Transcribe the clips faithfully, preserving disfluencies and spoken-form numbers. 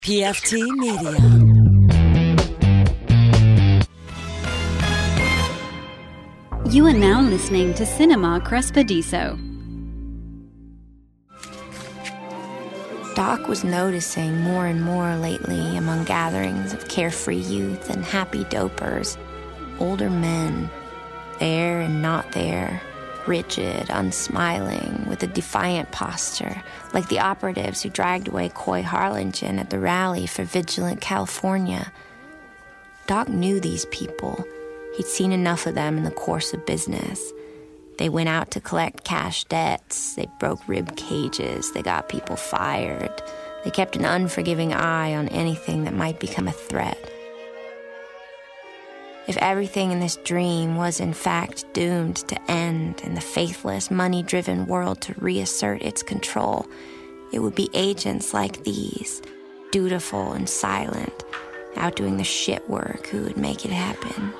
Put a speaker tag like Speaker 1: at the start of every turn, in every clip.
Speaker 1: P F T Media.
Speaker 2: You are now listening to Cinema Crespediso.
Speaker 3: Doc was noticing more and more lately among gatherings of carefree youth and happy dopers, older men, there and not there, rigid, unsmiling, with a defiant posture, like the operatives who dragged away Coy Harlingen at the rally for Vigilant California. Doc knew these people. He'd seen enough of them in the course of business. They went out to collect cash debts, they broke rib cages, they got people fired. They kept an unforgiving eye on anything that might become a threat. If everything in this dream was in fact doomed to end and the faithless, money-driven world to reassert its control, it would be agents like these, dutiful and silent, out doing the shit work, who would make it happen.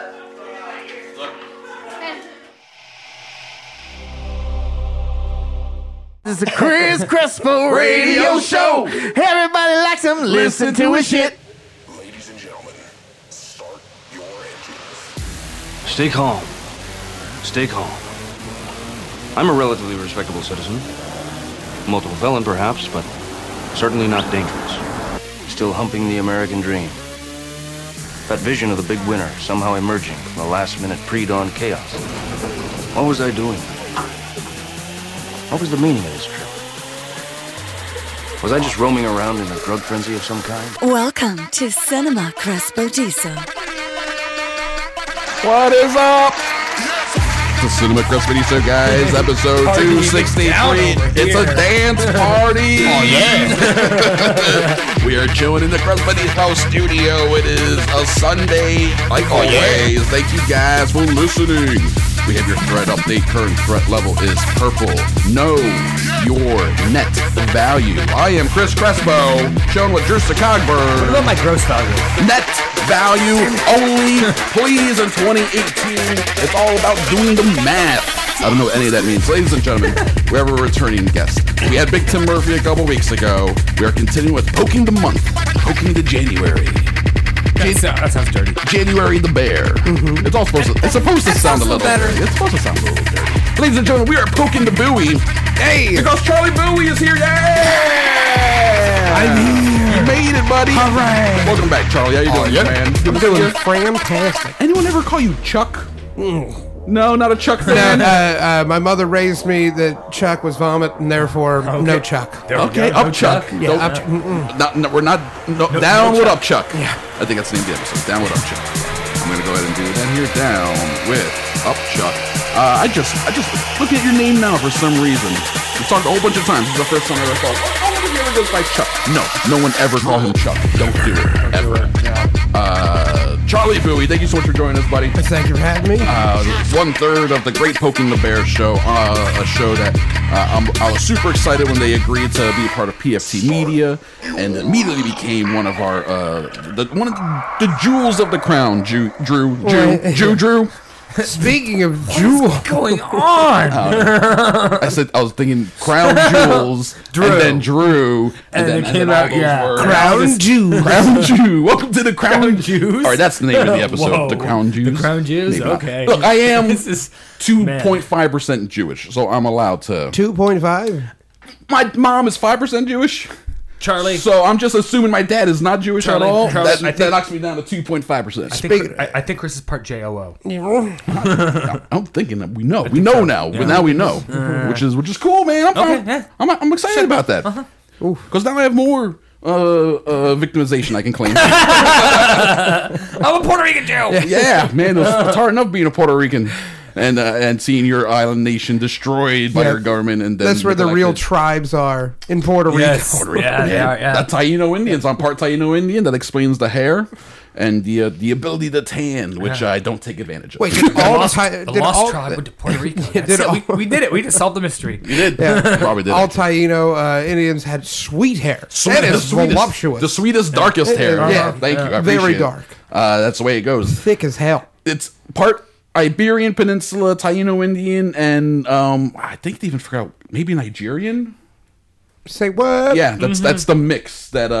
Speaker 4: This is the Chris Crespo Radio Show. Everybody likes him. Listen to his shit.
Speaker 5: Ladies and gentlemen, start your engines.
Speaker 6: Stay calm. Stay calm. I'm a relatively respectable citizen. Multiple felon, perhaps, but certainly not dangerous. Still humping the American dream. That vision of the big winner somehow emerging from the last-minute pre-dawn chaos. What was I doing? What was the meaning of this trip? Was I just roaming around in a drug frenzy of some kind?
Speaker 1: Welcome to Cinema Crespediso.
Speaker 4: What is up? The Cinema Crespediso, guys. Episode two sixty-three. It's a dance party. Oh, yeah. We are chilling in the Crespediso studio. It is a Sunday, like oh, always. Yeah. Thank you guys for listening. We have your threat update. Current threat level is purple. Know your net value. I am Chris Crespo, shown with Drew Cogburn.
Speaker 7: What about my gross value?
Speaker 4: Net value only, please, in twenty eighteen. It's all about doing the math. I don't know what any of that means. Ladies and gentlemen, we have a returning guest. We had Big Tim Murphy a couple weeks ago. We are continuing with Poking the Month, Poking the January.
Speaker 7: That's, uh, that sounds dirty.
Speaker 4: January the Bear. Mm-hmm. It's all supposed to. It's supposed to sound a little better. Dirty. It's supposed to sound a little dirty. Ladies and gentlemen, we are poking the buoy. Hey, because Charlie Bowie is here. Yeah,
Speaker 7: I'm here.
Speaker 4: You made it, buddy.
Speaker 7: All right.
Speaker 4: Welcome back, Charlie. How you doing,
Speaker 7: oh, yeah.
Speaker 4: man?
Speaker 7: I'm doing fantastic.
Speaker 8: Anyone ever call you Chuck?
Speaker 4: Mm. No, not a Chuck fan.
Speaker 8: No, uh, uh, my mother raised me that Chuck was vomit, and therefore
Speaker 7: okay.
Speaker 8: no Chuck.
Speaker 4: There okay, up no Chuck.
Speaker 8: Chuck. Yeah, up Chuck.
Speaker 4: Not, no, we're not no,
Speaker 7: no,
Speaker 4: down
Speaker 7: no
Speaker 4: with
Speaker 7: Chuck.
Speaker 4: up Chuck.
Speaker 8: Yeah,
Speaker 4: I think that's the name of the episode. Down with up Chuck. I'm gonna go ahead and do that here. Down with up Chuck. Uh, I just, I just looking at your name now for some reason. We talked a whole bunch of times. This is the first time I ever thought, oh, I wonder if he ever goes by Chuck. No, no one ever call him Chuck. Don't do it ever. Uh, Charlie Bowie, thank you so much for joining us, buddy.
Speaker 8: Thank you for having me.
Speaker 4: Uh, one third of the Great Poking the Bear show, uh, a show that uh, I'm, I was super excited when they agreed to be a part of P F T Media, and immediately became one of our uh, the, one of the, the jewels of the crown. Drew, Drew, Drew, Drew, Drew.
Speaker 8: Speaking of jewels,
Speaker 7: what's going on?
Speaker 4: Uh, I said I was thinking crown jewels,
Speaker 7: Drew.
Speaker 4: and then Drew, and,
Speaker 7: and
Speaker 4: then,
Speaker 7: it
Speaker 4: and
Speaker 7: came
Speaker 4: then all
Speaker 7: out,
Speaker 4: those
Speaker 7: yeah.
Speaker 4: words.
Speaker 8: Crown Jews.
Speaker 4: Crown Jew. Welcome to the Crown,
Speaker 7: Crown Jews.
Speaker 4: All right, that's the name of the episode.
Speaker 7: Whoa.
Speaker 4: The Crown Jews.
Speaker 7: The Crown Jews.
Speaker 4: Maybe not.
Speaker 7: Okay.
Speaker 4: Look, I am
Speaker 7: This is
Speaker 4: two point five percent Jewish, so I'm allowed to.
Speaker 8: two point five.
Speaker 4: My mom is five percent Jewish.
Speaker 7: Charlie.
Speaker 4: So I'm just assuming my dad is not Jewish
Speaker 7: Charlie,
Speaker 4: at all.
Speaker 7: Charlie,
Speaker 4: that,
Speaker 7: I think-
Speaker 4: that knocks me down to two point five percent.
Speaker 7: I think, I, I think Chris is part J O O.
Speaker 4: I'm thinking that we know. We know
Speaker 7: so.
Speaker 4: now.
Speaker 7: Yeah.
Speaker 4: Now we know, which is which is cool, man. I'm
Speaker 7: Okay,
Speaker 4: fine.
Speaker 7: yeah.
Speaker 4: I'm, I'm excited about that because now I have more uh, uh, victimization I can claim.
Speaker 7: I'm a Puerto Rican Jew.
Speaker 4: Yeah, man, it was, it's hard enough being a Puerto Rican. And uh, and seeing your island nation destroyed by
Speaker 8: Yeah.
Speaker 4: your government, and then
Speaker 8: That's where the real
Speaker 4: neglected.
Speaker 8: tribes are in Puerto Rico.
Speaker 7: Yes.
Speaker 4: Puerto Rico,
Speaker 7: Yeah,
Speaker 4: man.
Speaker 7: yeah, yeah.
Speaker 4: That Taino Indians. I'm part Taino Indian. That explains the hair and the uh, the ability to tan, which
Speaker 7: Yeah.
Speaker 4: I don't take advantage of.
Speaker 8: Wait, did
Speaker 7: The
Speaker 8: all
Speaker 7: lost,
Speaker 8: Ti-
Speaker 7: the
Speaker 8: did
Speaker 7: lost
Speaker 8: all,
Speaker 7: tribe went to Puerto Rico.
Speaker 8: Did
Speaker 7: That's it.
Speaker 8: all-
Speaker 7: We, we did it. We just solved the mystery.
Speaker 4: you did?
Speaker 8: Yeah.
Speaker 4: Probably did.
Speaker 8: all
Speaker 4: it.
Speaker 8: Taino uh, Indians had sweet hair.
Speaker 4: Sweet-
Speaker 8: that
Speaker 4: the
Speaker 8: is
Speaker 4: sweetest-
Speaker 8: voluptuous.
Speaker 4: The sweetest, darkest hair.
Speaker 8: Yeah.
Speaker 4: Thank you. I
Speaker 8: Very
Speaker 4: appreciate it.
Speaker 8: dark.
Speaker 4: Uh, that's the way it goes.
Speaker 8: Thick as hell.
Speaker 4: It's part Iberian Peninsula, Taino Indian, and um, I think they even forgot maybe Nigerian.
Speaker 8: Say what?
Speaker 4: Yeah, that's that's the mix that uh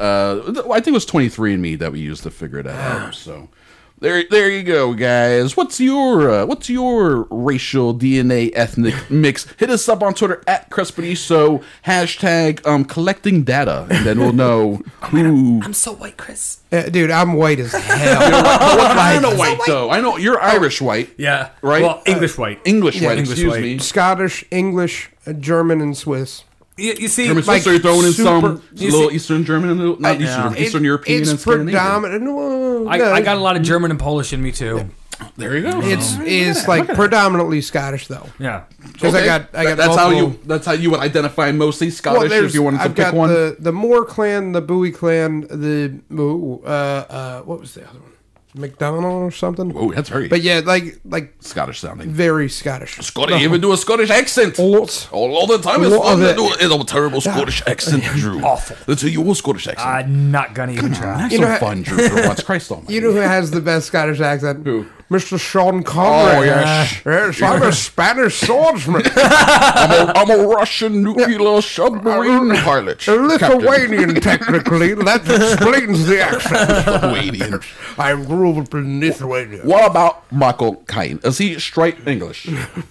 Speaker 4: uh I think it was twenty-three and me that we used to figure that out. So there there you go, guys. What's your uh, what's your racial D N A ethnic mix? Hit us up on Twitter at Crespediso, hashtag um collecting data, and then we'll know who.
Speaker 7: I'm so white, Chris.
Speaker 8: Uh, dude, I'm white as hell.
Speaker 4: What kind of white though? I know you're Irish white.
Speaker 7: Yeah.
Speaker 4: Right?
Speaker 7: Well, English white.
Speaker 4: English
Speaker 8: Yeah,
Speaker 4: white.
Speaker 7: English
Speaker 4: excuse
Speaker 7: white.
Speaker 4: me.
Speaker 8: Scottish, English, uh, German, and Swiss.
Speaker 7: You, you see,
Speaker 4: German
Speaker 7: like,
Speaker 4: Swiss, are you throwing in some
Speaker 8: super-
Speaker 7: you
Speaker 4: little
Speaker 7: see-
Speaker 4: Eastern German, and little, not Eastern,
Speaker 8: It-
Speaker 4: Eastern European,
Speaker 8: It's
Speaker 4: and Scandinavian.
Speaker 8: predominant. No,
Speaker 7: I, I got a lot of German and Polish in me too.
Speaker 4: There you go.
Speaker 8: It's is like predominantly Scottish though.
Speaker 7: Yeah.
Speaker 8: Because I
Speaker 4: Okay.
Speaker 8: got I got
Speaker 4: That- that's how
Speaker 8: multiple-
Speaker 4: you that's how you would identify mostly
Speaker 8: Well,
Speaker 4: Scottish
Speaker 8: there's-
Speaker 4: if you wanted to
Speaker 8: I've
Speaker 4: pick
Speaker 8: got
Speaker 4: one.
Speaker 8: the the Moore clan, the Bowie clan, the ooh, uh, uh, what was the other one? McDonald or something.
Speaker 4: Oh, that's very
Speaker 8: But yeah, like like
Speaker 4: Scottish sounding.
Speaker 8: very Scottish.
Speaker 4: Scottish, even do a Scottish accent.
Speaker 8: Lots.
Speaker 4: All, all the time. It's
Speaker 8: Lot
Speaker 4: fun
Speaker 8: of
Speaker 4: to
Speaker 8: it.
Speaker 4: do it's a terrible Scottish accent, Drew.
Speaker 7: Awful.
Speaker 4: Let's do your Scottish accent.
Speaker 7: I'm not gonna even try.
Speaker 4: Have
Speaker 8: You
Speaker 4: some
Speaker 8: know-
Speaker 4: fun, Drew, for once. Christ almighty.
Speaker 8: You know who has the best Scottish accent?
Speaker 4: Who?
Speaker 8: Mister Sean Connery.
Speaker 4: Oh, yes.
Speaker 8: Yes, I'm a Spanish swordsman.
Speaker 4: I'm, a, I'm a Russian nuclear submarine pilot.
Speaker 8: A Lithuanian, technically. That explains the accent.
Speaker 4: Lithuanian.
Speaker 8: I grew up in Lithuania.
Speaker 4: What about Michael Caine? Is he straight English?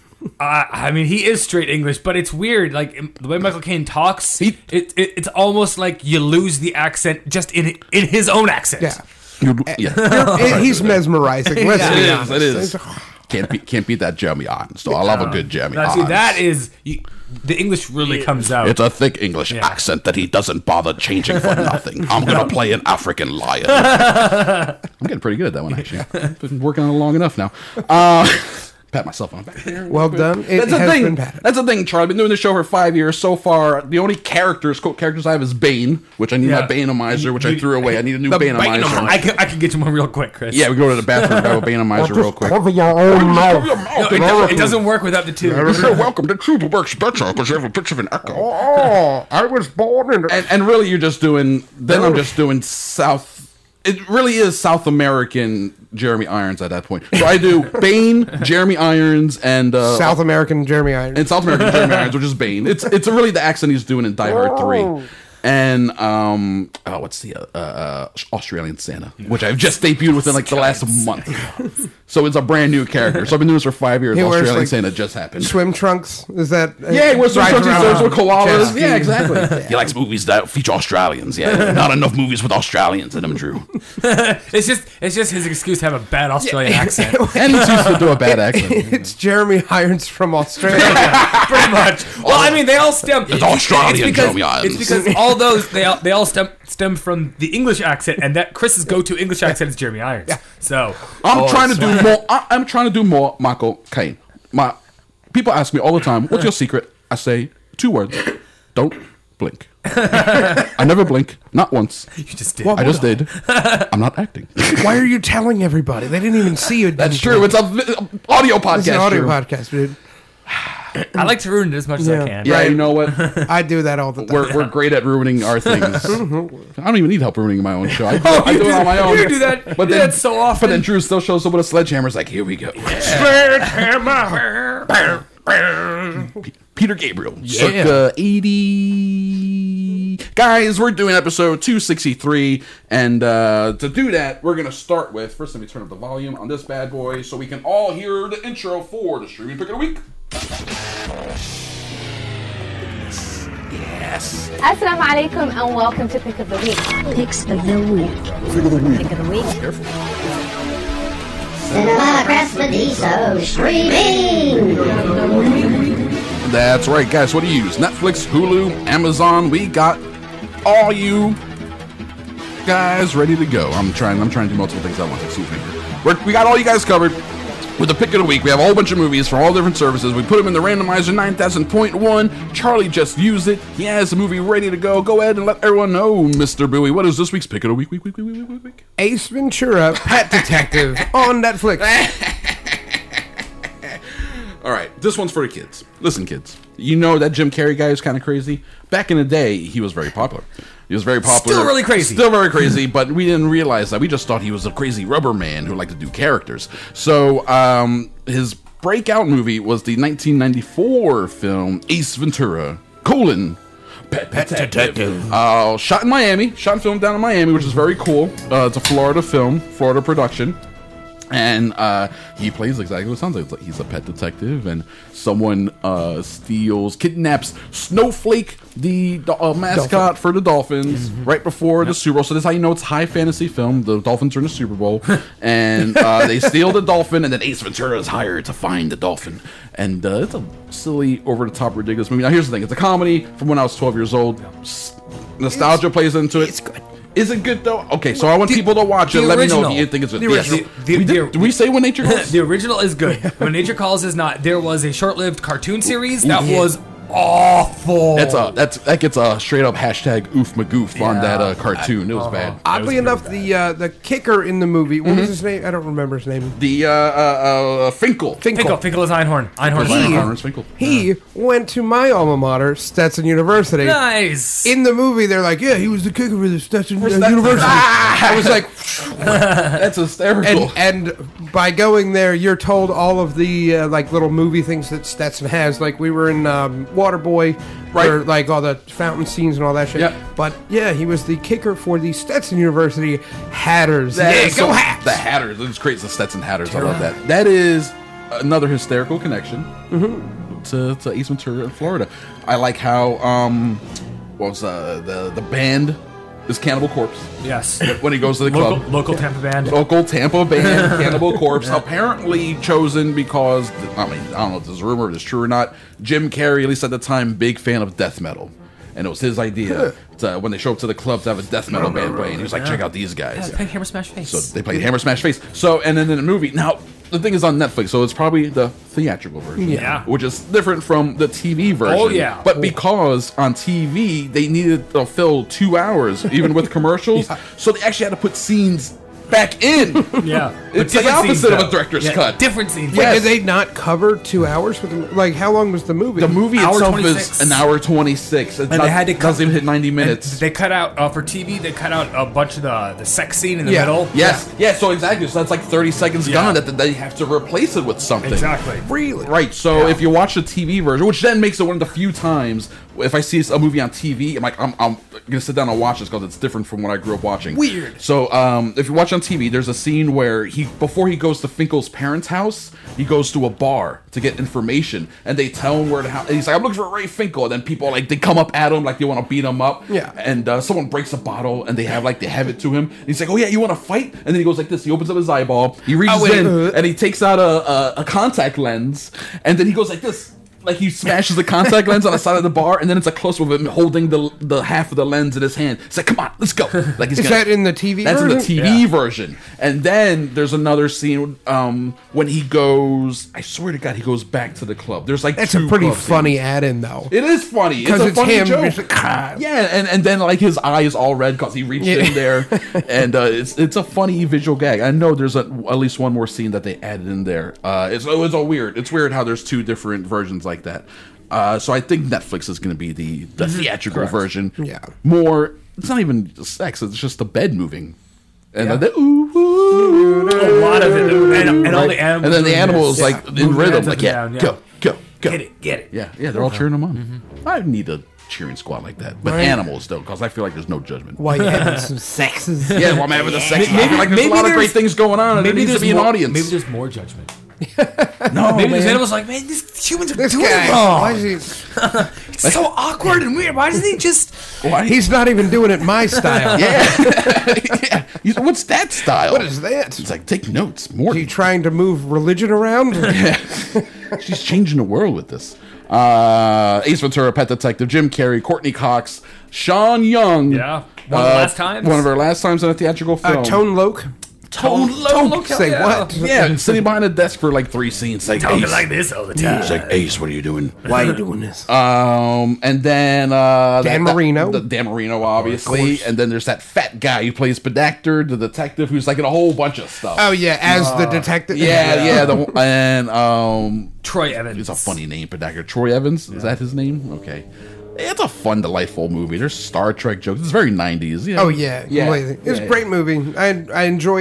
Speaker 7: Uh, I mean, he is straight English, but it's weird. Like im- the way Michael Caine talks,
Speaker 4: He-
Speaker 7: it, it it's almost like you lose the accent just in in his own accent.
Speaker 8: Yeah.
Speaker 4: You- yeah.
Speaker 8: He's mesmerizing. Let's
Speaker 4: It
Speaker 8: be
Speaker 4: is.
Speaker 8: honest.
Speaker 4: It is. Can't beat can't beat that Jeremy Irons. So I love a good Jeremy
Speaker 7: Now, see,
Speaker 4: Irons.
Speaker 7: that is you, the English really comes out.
Speaker 4: It's a thick English
Speaker 7: Yeah.
Speaker 4: accent that he doesn't bother changing for nothing. I'm gonna play an African lion. I'm getting pretty good at that one actually. Been working on it long enough now. Uh, pat myself on the back there.
Speaker 8: Well done. It
Speaker 4: That's the
Speaker 8: has
Speaker 4: thing.
Speaker 8: been patted.
Speaker 4: That's the thing, Charlie. I've been doing this show for five years so far. The only characters, quote characters I have is Bane, which I need
Speaker 7: Yeah.
Speaker 4: my Baneomizer, which I
Speaker 7: You-
Speaker 4: threw away. I need a new
Speaker 8: The
Speaker 4: Baneomizer.
Speaker 8: Baneomizer.
Speaker 7: I can I can get you one real quick, Chris.
Speaker 4: Yeah, we go to the bathroom, grab a Baneomizer real quick.
Speaker 8: Cover your own mouth.
Speaker 7: No, it, do- it doesn't work without the two.
Speaker 4: You're welcome. The tube works better because you have a picture of an echo.
Speaker 8: Oh, I was born in.
Speaker 4: And, and really, you're just doing. Then I'm just doing South. It really is South American Jeremy Irons at that point. So I do Bane, Jeremy Irons, and uh,
Speaker 8: South American Jeremy Irons.
Speaker 4: and South American Jeremy Irons, which is Bane. It's it's really the accent he's doing in Die Hard three. And um oh what's the uh, uh Australian Santa, which I've just debuted within like the last month. So it's a brand new character. So I've been doing this for five years.
Speaker 8: He wears,
Speaker 4: Australian
Speaker 8: like,
Speaker 4: Santa just happened.
Speaker 8: Swim trunks? Is that? uh,
Speaker 4: Yeah, he wears some
Speaker 8: rides
Speaker 4: shorts, he
Speaker 8: around
Speaker 4: serves
Speaker 8: on
Speaker 4: with koalas.
Speaker 8: jet
Speaker 4: Yeah,
Speaker 8: skis.
Speaker 4: exactly. He likes movies that feature Australians. Yeah, not enough movies with Australians in them, Drew.
Speaker 7: It's just it's just his excuse to have a bad Australian accent.
Speaker 4: And he's used to do a bad accent.
Speaker 8: It's Jeremy Irons from Australia.
Speaker 7: Pretty much. Well, I mean, they all stem.
Speaker 4: It's Australian
Speaker 7: because,
Speaker 4: Jeremy Irons.
Speaker 7: It's because all those they all, they all stem stem from the English accent, and that Chris's go-to English accent is Jeremy Irons.
Speaker 8: Yeah.
Speaker 7: So
Speaker 4: I'm
Speaker 7: oh,
Speaker 4: trying to
Speaker 7: it's
Speaker 4: do
Speaker 7: fine.
Speaker 4: more. I, I'm trying to do more Michael Caine. My people ask me all the time, "What's your secret?" I say two words: "Don't blink." I never blink, not once.
Speaker 7: You just did.
Speaker 8: Well,
Speaker 4: I just did. I'm not acting.
Speaker 8: Why are you telling everybody? They didn't even see you.
Speaker 4: That's true. It's a vi- audio podcast.
Speaker 8: It's an audio
Speaker 4: Drew.
Speaker 8: podcast, dude.
Speaker 7: I like to ruin it as much as
Speaker 8: Yeah.
Speaker 7: I can.
Speaker 4: Yeah,
Speaker 8: Right.
Speaker 4: you know what?
Speaker 8: I do that all the time.
Speaker 4: We're, we're great at ruining our things. I don't even need help ruining my own show. I do, I
Speaker 7: you
Speaker 4: do it
Speaker 7: do-
Speaker 4: on my own.
Speaker 7: you do that- you do that so often.
Speaker 4: But then Drew still shows up with a sledgehammer. It's like, here we go. P- Peter Gabriel. Circa eighty. Guys, we're doing episode two sixty-three. And uh, to do that, we're going to start with... First, let me turn up the volume on this bad boy so we can all hear the intro for the Streaming Pick of the Week. Yes.
Speaker 9: Assalamu alaikum and welcome to Pick of the Week.
Speaker 2: Picks of the week.
Speaker 9: Pick of the Week.
Speaker 4: Careful.
Speaker 10: Cinema Crespediso streaming.
Speaker 4: That's right, guys. What do you use? Netflix, Hulu, Amazon. We got all you guys ready to go. I'm trying. I'm trying to do multiple things at once. Excuse me. We're, we got all you guys covered with the pick of the week. We have a whole bunch of movies from all different services. We put them in the randomizer nine thousand point one. Charlie just used it. He has the movie ready to go. Go ahead and let everyone know, Mister Bowie. What is this week's pick of the week? Week, week, week, week, week, week.
Speaker 8: Ace Ventura, Pet Detective on Netflix.
Speaker 4: All right, this one's for the kids. Listen, kids, you know that Jim Carrey guy is kind of crazy? Back in the day, he was very popular. He was very popular.
Speaker 7: Still really crazy.
Speaker 4: Still very crazy, but we didn't realize that. We just thought he was a crazy rubber man who liked to do characters. So um, his breakout movie was the nineteen ninety-four film Ace Ventura, colon, Pet, Pet Detective. Uh, shot in Miami. Shot and filmed down in Miami, which is very cool. Uh, it's a Florida film, Florida production. And uh, he plays exactly what it sounds like. He's a pet detective, and someone uh, steals, kidnaps Snowflake, the uh, mascot Dolphin. for the Dolphins, mm-hmm. right before yep. the Super Bowl. So that's how you know it's a high fantasy film. The Dolphins are in the Super Bowl, and uh, they steal the Dolphin, and then Ace Ventura is hired to find the Dolphin. And uh, it's a silly, over-the-top, ridiculous movie. Now, here's the thing. It's a comedy from when I was twelve years old. Nostalgia it's, plays into it.
Speaker 8: It's good.
Speaker 4: Is it good though? Okay, so I want
Speaker 7: the,
Speaker 4: people to watch it. Let
Speaker 7: original,
Speaker 4: me know if you think it's good.
Speaker 7: The,
Speaker 4: Yes.
Speaker 7: the, the,
Speaker 4: we did,
Speaker 7: the,
Speaker 4: did we say When Nature Calls?
Speaker 7: The original is good. When Nature Calls is not. There was a short-lived cartoon series that yeah. was awful.
Speaker 4: That's a that's that gets a straight up hashtag oof magoof yeah. on that uh, cartoon. It was uh-huh. bad.
Speaker 8: Oddly
Speaker 7: was
Speaker 8: enough,
Speaker 7: bad.
Speaker 8: the uh, the kicker in the movie, what
Speaker 4: mm-hmm.
Speaker 8: was his name? I don't remember his name.
Speaker 4: The uh, uh, uh, Finkel.
Speaker 7: Finkel. Finkel. Finkel is Einhorn. Einhorn.
Speaker 8: He,
Speaker 4: Einhorn Finkel.
Speaker 8: He yeah. went to my alma mater, Stetson University.
Speaker 7: Nice.
Speaker 8: In the movie, they're like, yeah, he was the kicker for the Stetson uh,
Speaker 4: Stetson?
Speaker 8: University.
Speaker 4: Ah!
Speaker 8: I was like,
Speaker 4: that's hysterical.
Speaker 8: And, and by going there, you're told all of the uh, like little movie things that Stetson has. Like we were in um, Waterboy. Right. Or like all the fountain scenes and all that shit.
Speaker 4: Yep.
Speaker 8: But yeah, he was the kicker for the Stetson University Hatters.
Speaker 4: That
Speaker 8: yeah,
Speaker 4: so,
Speaker 8: go Hats!
Speaker 4: The Hatters. It creates the Stetson Hatters. Terrible. I love that. That is another hysterical connection mm-hmm. to, to Ace Ventura in Florida. I like how, um, what was uh, the, the band is Cannibal Corpse.
Speaker 7: Yes.
Speaker 4: When he goes to the
Speaker 7: local,
Speaker 4: club.
Speaker 7: Local Tampa band.
Speaker 4: Local Tampa band, Cannibal Corpse. Yeah. Apparently chosen because, I mean, I don't know if this is a rumor, if it's true or not. Jim Carrey, at least at the time, big fan of death metal. And it was his idea to, when they show up to the club to have a death metal band play. And he was like, check out these guys.
Speaker 7: Yeah, they played Hammer Smash Face.
Speaker 4: So they played Hammer Smash Face. So, and then in the movie, now, the thing is on Netflix, so it's probably the theatrical version.
Speaker 7: Yeah.
Speaker 4: Which is different from the T V version.
Speaker 7: Oh, yeah.
Speaker 4: But because on T V, they needed to fill two hours, even with commercials. yeah. So they actually had to put scenes back in.
Speaker 7: Yeah.
Speaker 4: It's the opposite scenes, of a director's
Speaker 7: yeah,
Speaker 4: cut.
Speaker 7: Different scenes.
Speaker 8: Wait, yes. Did they not cover two hours with the, like how long was the movie?
Speaker 4: The movie
Speaker 7: hour
Speaker 4: itself
Speaker 7: twenty-six.
Speaker 4: is an hour twenty-six. It's
Speaker 7: and
Speaker 4: not,
Speaker 7: they had to cut,
Speaker 4: doesn't even hit ninety minutes.
Speaker 7: They cut out uh, for T V. They cut out a bunch of the the sex scene in the
Speaker 8: yeah.
Speaker 7: middle.
Speaker 4: Yes, yeah. yeah. So exactly. So that's like thirty seconds
Speaker 7: yeah.
Speaker 4: gone. That they have to replace it with something.
Speaker 7: Exactly.
Speaker 8: Really?
Speaker 4: Right. So
Speaker 7: yeah.
Speaker 4: if you watch the T V version, which then makes it one of the few times if I see a movie on T V, I'm like, I'm, I'm gonna sit down and watch this because it's different from what I grew up watching.
Speaker 8: Weird.
Speaker 4: So um, if you watch on T V, there's a scene where he before he goes to Finkel's parents' house, he goes to a bar to get information, and they tell him where to. Ha- and he's like, I'm looking for Ray Finkel, and then people like they come up at him like they want to beat him up.
Speaker 8: Yeah.
Speaker 4: And uh, someone breaks a bottle, and they have like they have it to him, and he's like, oh yeah, you want to fight? And then he goes like this. He opens up his eyeball, he reaches
Speaker 8: oh, wait,
Speaker 4: in,
Speaker 8: uh,
Speaker 4: and he takes out a, a a contact lens, and then he goes like this. Like he smashes the contact lens on the side of the bar, and then it's a close up of him holding the the half of the lens in his hand. It's like, come on, let's go. Like he's
Speaker 8: is
Speaker 4: gonna,
Speaker 8: that in the T V?
Speaker 4: That's
Speaker 8: version?
Speaker 4: in the T V
Speaker 7: yeah.
Speaker 4: version. And then there's another scene um, when he goes. I swear to God, he goes back to the club. There's like
Speaker 8: that's
Speaker 4: two
Speaker 8: a pretty
Speaker 4: club
Speaker 8: funny
Speaker 4: scenes.
Speaker 8: add-in though.
Speaker 4: It is funny
Speaker 8: because
Speaker 4: it's, a
Speaker 8: it's
Speaker 4: funny
Speaker 8: him.
Speaker 4: joke.
Speaker 8: It's like, ah.
Speaker 4: Yeah, and, and then like his eye is all red because he reached
Speaker 8: Yeah.
Speaker 4: in there, and uh, it's it's a funny visual gag. I know there's a, at least one more scene that they added in there. Uh, it's it was a weird. It's weird how there's two different versions like that. Uh, so I think Netflix is going to be the, the theatrical
Speaker 8: Correct.
Speaker 4: version.
Speaker 8: Yeah.
Speaker 4: More, it's not even sex, it's just the bed moving. And
Speaker 7: yeah.
Speaker 4: then the ooh, ooh,
Speaker 7: a lot of it. And, and
Speaker 4: right?
Speaker 7: all the animals.
Speaker 4: And then the animals
Speaker 7: yeah.
Speaker 4: like in
Speaker 7: Moving
Speaker 4: rhythm, like, yeah,
Speaker 7: down, yeah,
Speaker 4: go, go, go.
Speaker 7: Get it, get it.
Speaker 4: Yeah, yeah, they're all cheering them on. Mm-hmm. I need a cheering squad like that. But
Speaker 8: right.
Speaker 4: animals, though, because I feel like there's no judgment.
Speaker 8: Why you having some sexes?
Speaker 4: Yeah, well, I'm having the sex.
Speaker 7: Maybe-
Speaker 4: I feel like there's
Speaker 7: maybe
Speaker 4: a lot of
Speaker 7: there's-
Speaker 4: great things going on, and there
Speaker 7: Maybe
Speaker 4: needs to
Speaker 7: there's
Speaker 4: be
Speaker 7: more,
Speaker 4: an audience.
Speaker 7: Maybe there's more judgment.
Speaker 4: No,
Speaker 7: Maybe
Speaker 4: man.
Speaker 7: this animal's like, man, these humans are
Speaker 8: This
Speaker 7: doing
Speaker 8: guy,
Speaker 7: it wrong.
Speaker 8: why is he?
Speaker 7: It's so awkward and weird. Why doesn't he just?
Speaker 4: Why?
Speaker 8: He's not even doing it my style.
Speaker 4: Yeah. yeah. He's, what's that style?
Speaker 8: What is that?
Speaker 4: It's like, take notes. More.
Speaker 8: Is he trying to move religion around?
Speaker 4: Yeah. She's changing the world with this. Uh, Ace Ventura, Pet Detective, Jim Carrey, Courtney Cox, Sean Young.
Speaker 7: Yeah. One of the
Speaker 4: uh,
Speaker 7: last times.
Speaker 4: One of our last times in a theatrical film.
Speaker 8: Uh, Tone Loc.
Speaker 4: Tone
Speaker 7: Tone
Speaker 4: Loc.
Speaker 7: Loc,
Speaker 8: Say
Speaker 7: yeah.
Speaker 8: what?
Speaker 4: Yeah, sitting behind a desk for like three scenes. Like,
Speaker 7: Talking
Speaker 4: Ace.
Speaker 7: like this all the time.
Speaker 4: He's like, Ace, what are you doing?
Speaker 8: Why are you doing this?
Speaker 4: Um, and then uh,
Speaker 8: Dan
Speaker 4: that,
Speaker 8: Marino.
Speaker 4: that, the Dan Marino, obviously, and then there's that fat guy who plays Bedactor, the detective, who's like in a whole bunch of stuff.
Speaker 8: Oh yeah, as the detective.
Speaker 4: yeah, yeah, yeah the, and um,
Speaker 7: Troy Evans.
Speaker 4: it's a funny name, Bedactor. Troy Evans, is that his name? Okay. It's a fun, delightful movie. There's Star Trek jokes. It's very nineties. You know?
Speaker 8: Oh yeah,
Speaker 4: yeah.
Speaker 8: completely. It's
Speaker 4: yeah,
Speaker 8: a great movie. I I enjoy it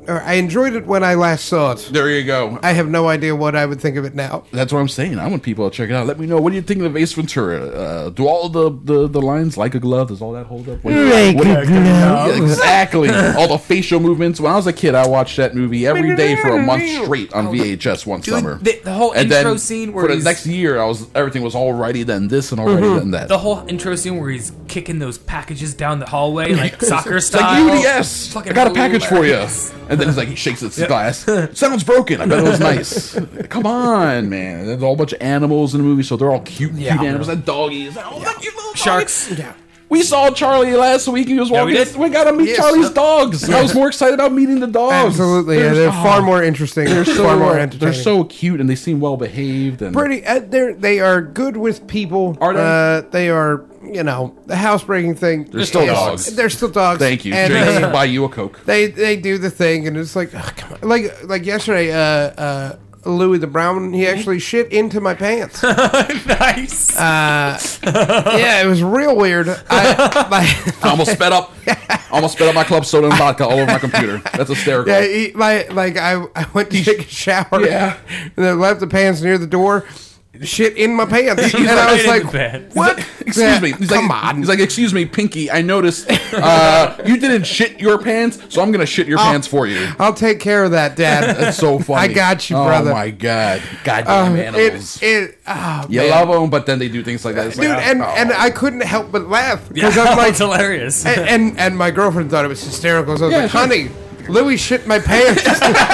Speaker 8: or I enjoyed it when I last saw it.
Speaker 4: There you go.
Speaker 8: I have no idea what I would think of it now.
Speaker 4: That's what I'm saying. I want people to check it out. Let me know. What do you think of Ace Ventura? Uh, do all the, the, the lines like a glove? Does all that hold up? What,
Speaker 8: like
Speaker 4: what,
Speaker 8: a glove.
Speaker 4: Yeah, exactly. All the facial movements. When I was a kid, I watched that movie every day for a month straight on V H S one
Speaker 7: Dude,
Speaker 4: summer.
Speaker 7: The, the whole
Speaker 4: and
Speaker 7: intro
Speaker 4: then
Speaker 7: scene where
Speaker 4: for the
Speaker 7: he's,
Speaker 4: next year, I was everything was alrighty then this and alrighty
Speaker 8: Mm-hmm.
Speaker 4: then that.
Speaker 7: the whole intro scene where he's kicking those packages down the hallway like soccer
Speaker 4: It's
Speaker 7: style.
Speaker 4: like U D S.
Speaker 7: Fucking
Speaker 4: I got a package for you.
Speaker 7: hilarious.
Speaker 4: And then he's like, he shakes his glass. Sounds broken. I bet it was nice. Come on, man. There's a whole bunch of animals in the movie, so they're all cute,
Speaker 7: Yeah.
Speaker 4: cute animals. And doggies. Oh, look, you little
Speaker 7: Sharks.
Speaker 4: doggies. Yeah. We saw Charlie last week. He was
Speaker 7: Yeah,
Speaker 4: walking.
Speaker 7: we
Speaker 4: We,
Speaker 7: did.
Speaker 4: we got to meet
Speaker 8: Yes.
Speaker 4: Charlie's dogs. I was more excited about meeting the dogs.
Speaker 8: Absolutely, yeah, they're far more interesting.
Speaker 4: They're so
Speaker 8: far more
Speaker 4: uh,
Speaker 8: entertaining.
Speaker 4: They're so cute and they seem well behaved. And
Speaker 8: pretty. Uh, they're they are good with people.
Speaker 4: Are they?
Speaker 8: Uh, they are. You know, the housebreaking thing.
Speaker 4: They're still
Speaker 8: is-
Speaker 4: dogs.
Speaker 8: They're still dogs.
Speaker 4: Thank you.
Speaker 8: And
Speaker 4: Jason,
Speaker 8: they,
Speaker 4: buy you a Coke.
Speaker 8: they they do the thing, and it's like, oh, come on. like like yesterday. Uh, uh, Louis the Brown, he actually shit into my pants.
Speaker 7: Nice.
Speaker 8: Uh, yeah, it was real weird. I, my,
Speaker 4: I almost sped up. I almost sped up my club soda and vodka all over my computer. That's hysterical.
Speaker 8: yeah, he, my, like I, I went to take a shower.
Speaker 4: Yeah.
Speaker 8: and then left the pants near the door. Shit in my pants,
Speaker 7: He's
Speaker 8: and I
Speaker 7: right
Speaker 8: was
Speaker 7: in
Speaker 8: like,
Speaker 7: the bed.
Speaker 8: "What?
Speaker 4: Excuse
Speaker 8: Yeah,
Speaker 4: me. He's
Speaker 8: come
Speaker 4: like,
Speaker 8: on."
Speaker 4: He's like, excuse me, Pinky. I noticed uh, you didn't shit your pants, so I'm gonna shit your pants for you.
Speaker 8: I'll take care of that, Dad.
Speaker 4: That's so funny.
Speaker 8: I got you,
Speaker 4: oh
Speaker 8: brother.
Speaker 4: Oh my god, goddamn
Speaker 8: Um,
Speaker 4: animals.
Speaker 8: it, it, oh,
Speaker 4: you
Speaker 8: man.
Speaker 4: love them, but then they do things like that. It's
Speaker 8: dude,
Speaker 4: like,
Speaker 8: and
Speaker 4: oh.
Speaker 8: and I couldn't help but laugh
Speaker 7: Yeah,
Speaker 8: because I'm like,
Speaker 7: it's hilarious.
Speaker 8: and, and and my girlfriend thought it was hysterical. So I was
Speaker 4: Yeah,
Speaker 8: like,
Speaker 4: sure.
Speaker 8: honey, Louis shit my pants.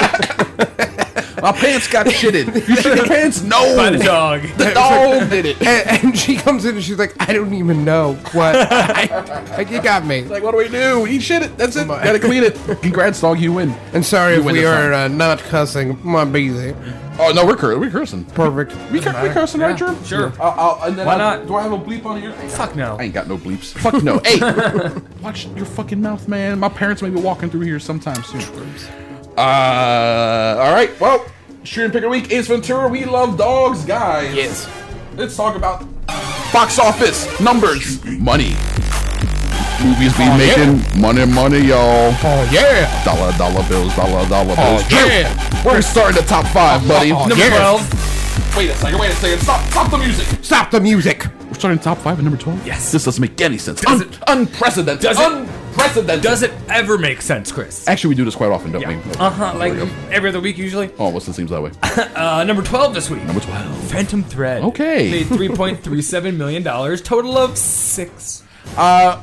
Speaker 4: my pants got shitted. You shit your pants? No,
Speaker 7: By the dog.
Speaker 4: The dog did it.
Speaker 8: and, and she comes in and she's like, I don't even know what. Like, you got me.
Speaker 4: Like, what do we do? He shit it. That's it. Gotta clean it. Congrats, dog. You win.
Speaker 8: And sorry
Speaker 4: You
Speaker 8: if
Speaker 4: win
Speaker 8: we
Speaker 4: this
Speaker 8: are
Speaker 4: time.
Speaker 8: uh, not cussing. My busy.
Speaker 4: Oh no, we're cur- we're cursing.
Speaker 8: Perfect.
Speaker 4: We, cur- we cursing, right, Germ?
Speaker 7: Sure.
Speaker 4: I'll, I'll, and then
Speaker 7: Why
Speaker 4: I'll-
Speaker 7: not?
Speaker 4: Do I have a bleep on here?
Speaker 7: Fuck no.
Speaker 4: I ain't got no bleeps. Fuck no. Hey, watch your fucking mouth, man. My parents may be walking through here sometime soon. Uh, all right. Well, shooting pick of the week, Ace Ventura. We love dogs, guys.
Speaker 7: Yes.
Speaker 4: Let's talk about box office numbers, money. Movies be making money, money, y'all.
Speaker 8: Oh yeah.
Speaker 4: Dollar, dollar bills, dollar, dollar bills.
Speaker 8: Oh yeah.
Speaker 4: We're starting the top five, buddy.
Speaker 8: Oh,
Speaker 4: Number
Speaker 8: yeah.
Speaker 4: twelve. Wait a second, wait a second. Stop, stop the music.
Speaker 8: Stop the music.
Speaker 4: We're starting top five at number twelve?
Speaker 7: Yes.
Speaker 4: This doesn't make any sense.
Speaker 7: Does
Speaker 4: Un-
Speaker 7: it-
Speaker 4: unprecedented.
Speaker 7: Does it-
Speaker 4: unprecedented.
Speaker 7: Does it ever make sense, Chris?
Speaker 4: Actually, we do this quite often, don't we?
Speaker 7: Uh huh. Like
Speaker 4: There we go.
Speaker 7: every other week, usually.
Speaker 4: Almost it seems that way.
Speaker 7: Uh, number twelve this week.
Speaker 4: Number twelve.
Speaker 7: Phantom Thread.
Speaker 4: Okay.
Speaker 7: Made three point three seven million dollars. Total of six.
Speaker 4: Uh,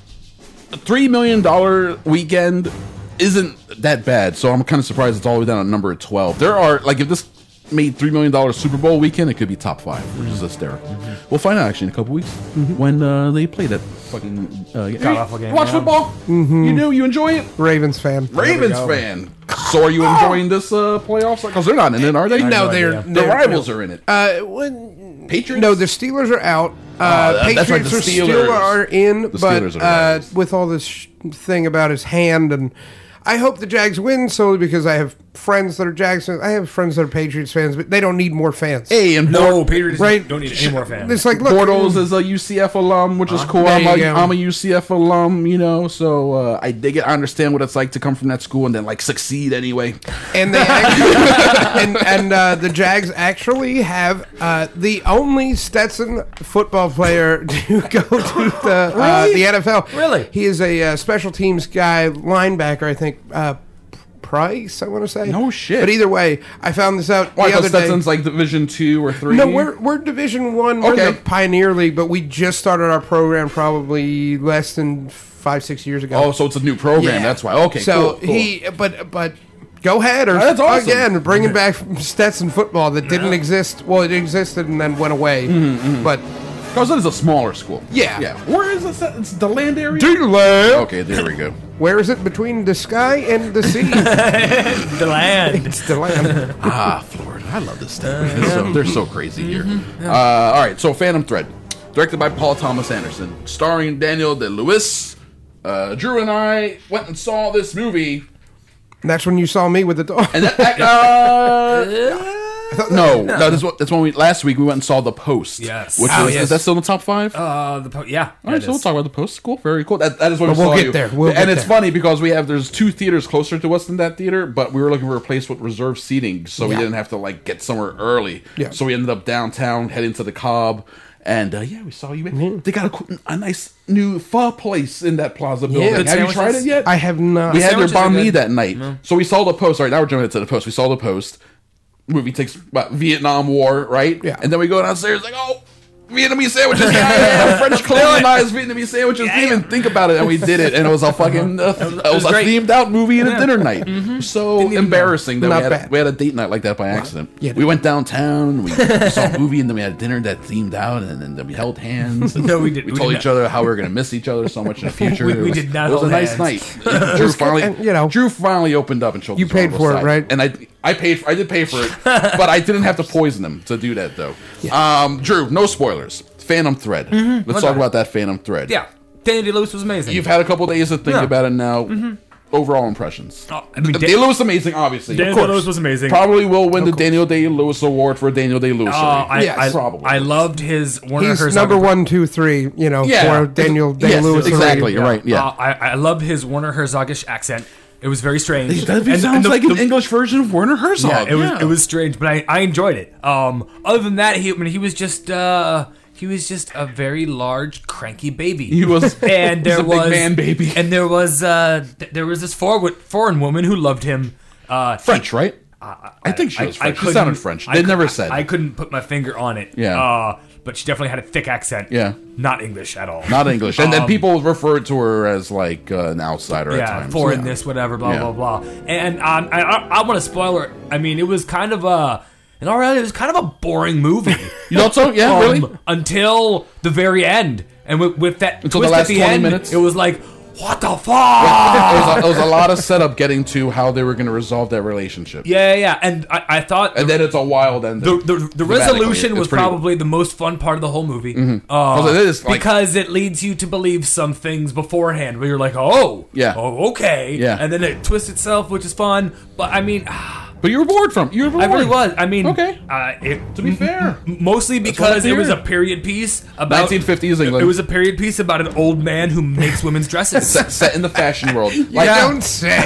Speaker 4: a three million dollar weekend isn't that bad, so I'm kind of surprised it's all the way down at number twelve. There are like if this made three million dollar Super Bowl weekend, it could be top five, which is hysterical.
Speaker 7: Mm-hmm.
Speaker 4: We'll find out actually in a couple weeks when uh, they play that fucking uh, game.
Speaker 7: God-awful game,
Speaker 4: Watch
Speaker 7: yeah.
Speaker 4: football. You do. You enjoy it.
Speaker 8: Ravens fan.
Speaker 4: Ravens
Speaker 7: go.
Speaker 4: fan. So are you enjoying this uh, playoffs? Because they're not in it, are they?
Speaker 8: No,
Speaker 7: no
Speaker 8: they're,
Speaker 7: idea.
Speaker 4: The
Speaker 8: they're
Speaker 4: rivals are in it.
Speaker 8: Uh, when,
Speaker 4: Patriots?
Speaker 8: No, the Steelers are out. Uh,
Speaker 4: Oh, that's right,
Speaker 8: Patriots
Speaker 4: the
Speaker 8: are still
Speaker 4: Steelers.
Speaker 8: are in,
Speaker 4: The
Speaker 8: but
Speaker 4: Steelers are the
Speaker 8: uh,
Speaker 4: rivals.
Speaker 8: with all this sh- thing about his hand, and I hope the Jags win solely because I have friends that are Jags fans. I have friends that are Patriots fans, but they don't need more fans.
Speaker 4: Hey, and
Speaker 7: No,
Speaker 4: Bort-
Speaker 7: Patriots
Speaker 8: Right.
Speaker 7: don't need any more fans.
Speaker 8: It's like, look,
Speaker 4: Bortles is a U C F alum, which is cool.
Speaker 8: There
Speaker 4: I'm
Speaker 8: you
Speaker 4: a,
Speaker 8: go.
Speaker 4: I'm a U C F alum, you know, so uh, I dig it. I understand what it's like to come from that school and then like succeed anyway.
Speaker 8: and they actually, and, and uh, the Jags actually have uh, the only Stetson football player to go to the uh,
Speaker 7: Really?
Speaker 8: the N F L.
Speaker 7: Really?
Speaker 8: He is a uh, special teams guy, linebacker, I think. Uh, Price, I want to say.
Speaker 4: No shit.
Speaker 8: But either way, I found this out
Speaker 4: Why?
Speaker 8: the other
Speaker 4: Because
Speaker 8: day.
Speaker 4: Stetson's like Division Two or Three.
Speaker 8: No, we're we're Division One. We're
Speaker 4: Okay.
Speaker 8: the Pioneer League, but we just started our program probably less than five, six years ago.
Speaker 4: Oh, so it's a new program.
Speaker 8: Yeah.
Speaker 4: That's why. Okay,
Speaker 8: So
Speaker 4: cool, cool.
Speaker 8: he, but but go ahead, or
Speaker 4: That's awesome.
Speaker 8: again, bringing back Stetson football that didn't exist. Well, it existed and then went away.
Speaker 4: Mm-hmm,
Speaker 8: But
Speaker 4: Because it is a smaller school.
Speaker 8: Yeah.
Speaker 4: Yeah. Where is this? At? It's the land area?
Speaker 8: Deland.
Speaker 4: Okay, there we go.
Speaker 8: Where is it between the sky and the sea?
Speaker 7: The land.
Speaker 8: It's the land.
Speaker 4: Ah, Florida. I love this state. They're, so, they're so crazy here. Uh, all right, so Phantom Thread. Directed by Paul Thomas Anderson. Starring Daniel Day-Lewis. Uh, Drew and I went and saw this movie.
Speaker 8: And that's when you saw me with the dog.
Speaker 4: And that, that, uh, No, no, that's what that's when we last week we went and saw The Post.
Speaker 7: Yes.
Speaker 4: Which
Speaker 7: Oh,
Speaker 4: was,
Speaker 7: yes.
Speaker 4: is that still in the top five?
Speaker 7: Uh, the po- yeah.
Speaker 4: All right,
Speaker 7: it
Speaker 4: so we'll
Speaker 7: is.
Speaker 4: talk about The Post. Cool, very cool. That, that is what
Speaker 8: But
Speaker 4: we
Speaker 8: we'll
Speaker 4: saw
Speaker 8: get
Speaker 4: you.
Speaker 8: there. We'll
Speaker 4: and
Speaker 8: get
Speaker 4: it's
Speaker 8: there.
Speaker 4: funny because we have there's two theaters closer to us than that theater, but we were looking for a place with reserved seating, so we
Speaker 8: Yeah.
Speaker 4: didn't have to like get somewhere early.
Speaker 8: Yeah.
Speaker 4: So we ended up downtown, heading to the Cobb. And uh, yeah, we saw you. They got a, co- a nice new pho place in that Plaza building.
Speaker 8: Good
Speaker 4: Have you
Speaker 7: sandwiches?
Speaker 4: tried it yet?
Speaker 8: I have not.
Speaker 4: We had their
Speaker 7: sandwiches are
Speaker 4: banh mi
Speaker 7: good.
Speaker 4: that night. So we saw The Post. All right, now we're jumping into The Post. We saw The Post. Movie takes about Vietnam War, right?
Speaker 8: Yeah.
Speaker 4: And then we go downstairs like, oh, Vietnamese sandwiches. Yeah, yeah, French colonized Vietnamese sandwiches. Didn't even think about it, and we did it. And it was a fucking, uh, it was,
Speaker 7: was
Speaker 4: a
Speaker 7: great.
Speaker 4: themed out movie and a
Speaker 7: Yeah.
Speaker 4: dinner night. So embarrassing that we
Speaker 8: Not
Speaker 4: had,
Speaker 8: bad.
Speaker 4: we had a date night like that by accident.
Speaker 8: Yeah.
Speaker 4: We went downtown, we saw a movie, and then we had dinner that themed out, and, and then we held hands. And
Speaker 7: No, we didn't.
Speaker 4: We
Speaker 7: We
Speaker 4: told
Speaker 7: did
Speaker 4: each other how we were going to miss each other so much in the future.
Speaker 7: We-
Speaker 4: It
Speaker 7: we
Speaker 4: was-
Speaker 7: did not
Speaker 4: It was a
Speaker 7: hold
Speaker 4: nice
Speaker 7: hands.
Speaker 4: night. Drew finally,
Speaker 8: and, you know,
Speaker 4: Drew finally opened up and showed
Speaker 8: you
Speaker 4: his
Speaker 8: paid
Speaker 4: vulnerable
Speaker 8: for it,
Speaker 4: side.
Speaker 8: right?
Speaker 4: And I, I paid, for, I did pay for it, but I didn't have to poison him to do that though. Um, Drew, no spoilers. Phantom Thread. Let's
Speaker 7: What's
Speaker 4: talk
Speaker 7: that?
Speaker 4: about that Phantom Thread.
Speaker 7: Yeah. Daniel Day-Lewis was amazing.
Speaker 4: You've had a couple days to think
Speaker 7: Yeah.
Speaker 4: about it now. Overall impressions.
Speaker 7: Oh, I mean,
Speaker 4: D-
Speaker 7: Dan-
Speaker 4: Day-Lewis amazing, obviously.
Speaker 7: Daniel
Speaker 4: of course.
Speaker 7: Day-Lewis was amazing.
Speaker 4: Probably will win the Daniel Day-Lewis Award for a Daniel Day-Lewis.
Speaker 7: Oh, I,
Speaker 8: Yes.
Speaker 7: I,
Speaker 4: Probably.
Speaker 7: I loved his Werner
Speaker 8: He's
Speaker 7: Herzog.
Speaker 8: number one, two, three. You know,
Speaker 4: Yeah.
Speaker 8: for Daniel
Speaker 4: Yes,
Speaker 8: Day Lewis.
Speaker 4: exactly. You're right. Yeah.
Speaker 7: Uh, I, I loved his Werner Herzogish accent. It was very strange.
Speaker 4: That
Speaker 7: And-
Speaker 4: sounds
Speaker 7: and the-
Speaker 4: like
Speaker 7: the-
Speaker 4: an English version of Werner Herzog.
Speaker 7: Yeah, it was it was strange, but I, I enjoyed it. Um, other than that, he I mean, he was just uh, he was just a very large, cranky baby.
Speaker 4: He was-
Speaker 7: and
Speaker 4: he
Speaker 7: there
Speaker 4: was a big
Speaker 7: was
Speaker 4: man baby.
Speaker 7: and there was uh, th- there was this foreign foreign woman who loved him. Uh,
Speaker 4: French, right?
Speaker 7: I,
Speaker 4: I think she was French. She
Speaker 7: couldn't-
Speaker 4: sounded French.
Speaker 7: I
Speaker 4: They
Speaker 7: cou-
Speaker 4: never
Speaker 7: I-
Speaker 4: said.
Speaker 7: I couldn't put my finger on it.
Speaker 4: Yeah.
Speaker 7: Uh, but she definitely had a thick accent.
Speaker 4: Yeah.
Speaker 7: Not English at all.
Speaker 4: Not English. And then
Speaker 7: Um,
Speaker 4: people referred to her as like uh, an outsider at
Speaker 7: yeah,
Speaker 4: times.
Speaker 7: foreign
Speaker 4: Yeah.
Speaker 7: this, whatever, blah
Speaker 4: Yeah.
Speaker 7: blah blah. And um, I, I, I want to spoiler. I mean, it was kind of a, in all reality, it was kind of a boring movie.
Speaker 4: You thought so? Yeah,
Speaker 7: Um,
Speaker 4: really?
Speaker 7: Until the very end, and with, with that
Speaker 4: Until the
Speaker 7: twist
Speaker 4: last
Speaker 7: at the
Speaker 4: twenty
Speaker 7: end,
Speaker 4: minutes?
Speaker 7: it was like, what the fuck?
Speaker 4: It was, a, it was a lot of setup getting to how they were going to resolve that relationship.
Speaker 7: Yeah, yeah, yeah. And I, I thought
Speaker 4: And then it's a wild ending.
Speaker 7: the, the, the
Speaker 4: Thematically,
Speaker 7: resolution
Speaker 4: it's
Speaker 7: was
Speaker 4: pretty-
Speaker 7: probably the most fun part of the whole movie.
Speaker 4: Mhm.
Speaker 7: Uh,
Speaker 4: Well, it is, like-
Speaker 7: because it leads you to believe some things beforehand where you're like, oh,
Speaker 4: Yeah.
Speaker 7: oh, okay.
Speaker 4: Yeah.
Speaker 7: And then it twists itself, which is fun. But I mean,
Speaker 4: But you were bored from you were bored.
Speaker 7: I really was. I mean,
Speaker 4: Okay.
Speaker 7: Uh, it,
Speaker 4: To be fair.
Speaker 7: m- mostly
Speaker 4: That's what I
Speaker 7: because it was a
Speaker 4: figured.
Speaker 7: period piece about
Speaker 4: nineteen fifties England.
Speaker 7: It was a period piece about an old man who makes women's dresses.
Speaker 4: set, set in the fashion world.
Speaker 8: You
Speaker 4: Like,
Speaker 8: don't say.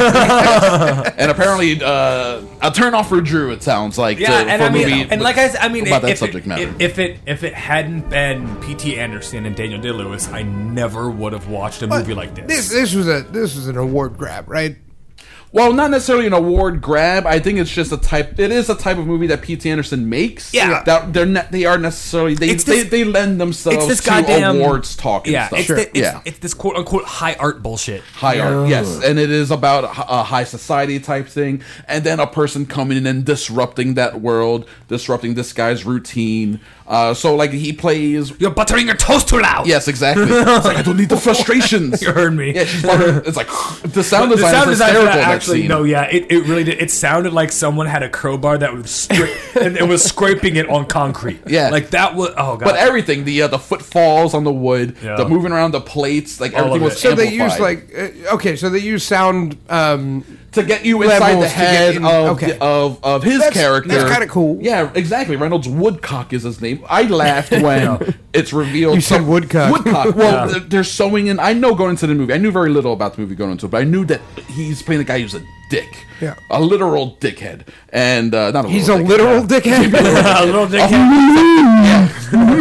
Speaker 4: and apparently, uh, a turn off for Drew. It sounds like
Speaker 7: Yeah,
Speaker 4: to,
Speaker 7: and
Speaker 4: for
Speaker 7: I
Speaker 4: a
Speaker 7: mean,
Speaker 4: movie
Speaker 7: and like I said, I mean,
Speaker 4: about that
Speaker 7: if
Speaker 4: subject
Speaker 7: it,
Speaker 4: matter.
Speaker 7: If, if it if it hadn't been P T Anderson and Daniel Day Lewis, I never would have watched a movie like this.
Speaker 8: This this was a this was an award grab, right?
Speaker 4: Well, not necessarily an award grab. I think it's just a type. It is a type of movie that P T Anderson makes.
Speaker 7: Yeah.
Speaker 4: that they're not. They are necessarily. They
Speaker 7: It's
Speaker 4: they,
Speaker 7: this-
Speaker 4: they lend themselves
Speaker 7: it's this
Speaker 4: to
Speaker 7: goddamn
Speaker 4: awards talk and
Speaker 7: yeah,
Speaker 4: stuff.
Speaker 7: it's, the, it's,
Speaker 4: yeah,
Speaker 7: it's this quote unquote high art bullshit.
Speaker 4: high art. Yes, and it is about a a high society type thing, and then a person coming in and disrupting that world, disrupting this guy's routine. Uh, so like he plays.
Speaker 7: You're buttering your toast too loud.
Speaker 4: Yes, exactly. It's like I don't need the frustrations.
Speaker 7: You heard me.
Speaker 4: Yeah, she's buttering- it's like the sound
Speaker 7: The
Speaker 4: design
Speaker 7: sound
Speaker 4: is
Speaker 7: design for
Speaker 4: hysterical.
Speaker 7: that
Speaker 4: in that
Speaker 7: actually,
Speaker 4: scene.
Speaker 7: no, yeah, it, it really did. It sounded like someone had a crowbar that was scra- and it was scraping it on concrete.
Speaker 4: Yeah.
Speaker 7: like that was. Oh god.
Speaker 4: But everything, the uh, the footfalls on the wood,
Speaker 7: Yeah.
Speaker 4: the moving around the plates, like
Speaker 7: All
Speaker 4: everything
Speaker 7: of
Speaker 4: was
Speaker 7: it.
Speaker 8: So they
Speaker 4: amplified.
Speaker 8: use like uh, okay, so they use sound um,
Speaker 4: to get you inside
Speaker 8: levels
Speaker 4: the
Speaker 8: to get
Speaker 4: head
Speaker 8: in-
Speaker 4: of,
Speaker 8: okay.
Speaker 4: the, of of his
Speaker 8: That's-
Speaker 4: character.
Speaker 8: that's kinda cool.
Speaker 4: Yeah, exactly. Reynolds Woodcock is his name. I laughed when it's revealed.
Speaker 8: You said Woodcock.
Speaker 4: Woodcock. Well,
Speaker 7: Yeah.
Speaker 4: they're- they're sewing in. I know going into the movie. I knew very little about the movie going into it, but I knew that he's playing the guy who's a dick.
Speaker 8: Yeah.
Speaker 4: A literal dickhead, and uh, not a
Speaker 8: he's a
Speaker 4: literal dickhead.
Speaker 8: literal dickhead.
Speaker 7: a little dickhead.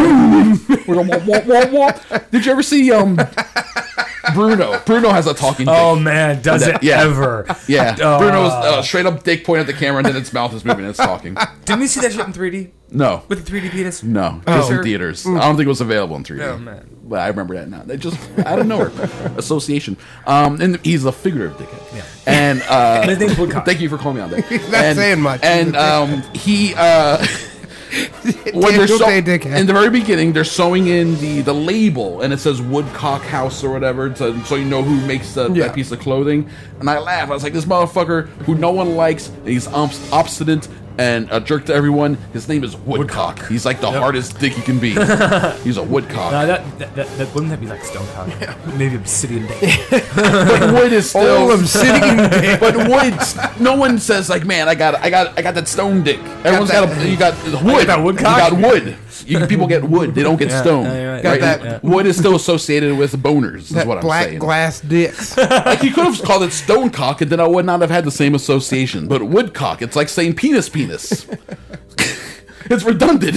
Speaker 4: Did you ever see um Bruno? Bruno has a talking dick.
Speaker 7: Oh man, does it
Speaker 4: Yeah.
Speaker 7: ever?
Speaker 4: Yeah,
Speaker 7: Uh,
Speaker 4: Bruno's uh, straight up dick pointing at the camera, and then its mouth is moving and it's talking.
Speaker 7: Didn't we see that shit in three D
Speaker 4: No,
Speaker 7: with the three D penis?
Speaker 4: no, just
Speaker 7: Sure.
Speaker 4: in theaters. I don't think it was available in three D.
Speaker 7: Oh, man.
Speaker 4: But I remember that now. They just out of nowhere association. Um, and he's a figurative dickhead. Yeah. And uh,
Speaker 7: And his name's Woodcock.
Speaker 4: thank you for calling me on that.
Speaker 8: He's not
Speaker 4: and,
Speaker 8: saying much.
Speaker 4: And um, he. Uh, when they're
Speaker 8: Daniel
Speaker 4: sew-
Speaker 8: Day dickhead.
Speaker 4: in the very beginning, they're sewing in the, the label, and it says Woodcock House or whatever, to, so you know who makes the,
Speaker 8: Yeah.
Speaker 4: that piece of clothing. And I laugh. I was like, this motherfucker who no one likes, and he's obs- obstinate, and a jerk to everyone. His name is Woodcock. He's like the
Speaker 7: Yep.
Speaker 4: hardest dick he can be. He's a Woodcock.
Speaker 7: No, that, that, that, that wouldn't that be like Stonecock? Maybe Obsidian Dick.
Speaker 4: But Wood is still
Speaker 8: All Obsidian Dick.
Speaker 4: But Wood, no one says like, man, I got, I got, I got that stone dick. Everyone's got,
Speaker 8: that-
Speaker 4: a, you got wood.
Speaker 7: that Woodcock?
Speaker 4: You got wood. You, people get wood. They don't get
Speaker 7: Yeah,
Speaker 4: stone.
Speaker 7: yeah, you're right.
Speaker 8: Got
Speaker 4: Right?
Speaker 8: that-
Speaker 4: Wood is still associated with boners. Is
Speaker 8: That
Speaker 4: what I'm
Speaker 8: black
Speaker 4: saying.
Speaker 8: glass dicks.
Speaker 4: Like you could have called it stonecock, and then I would not have had the same association. But woodcock, it's like saying penis, penis. It's redundant.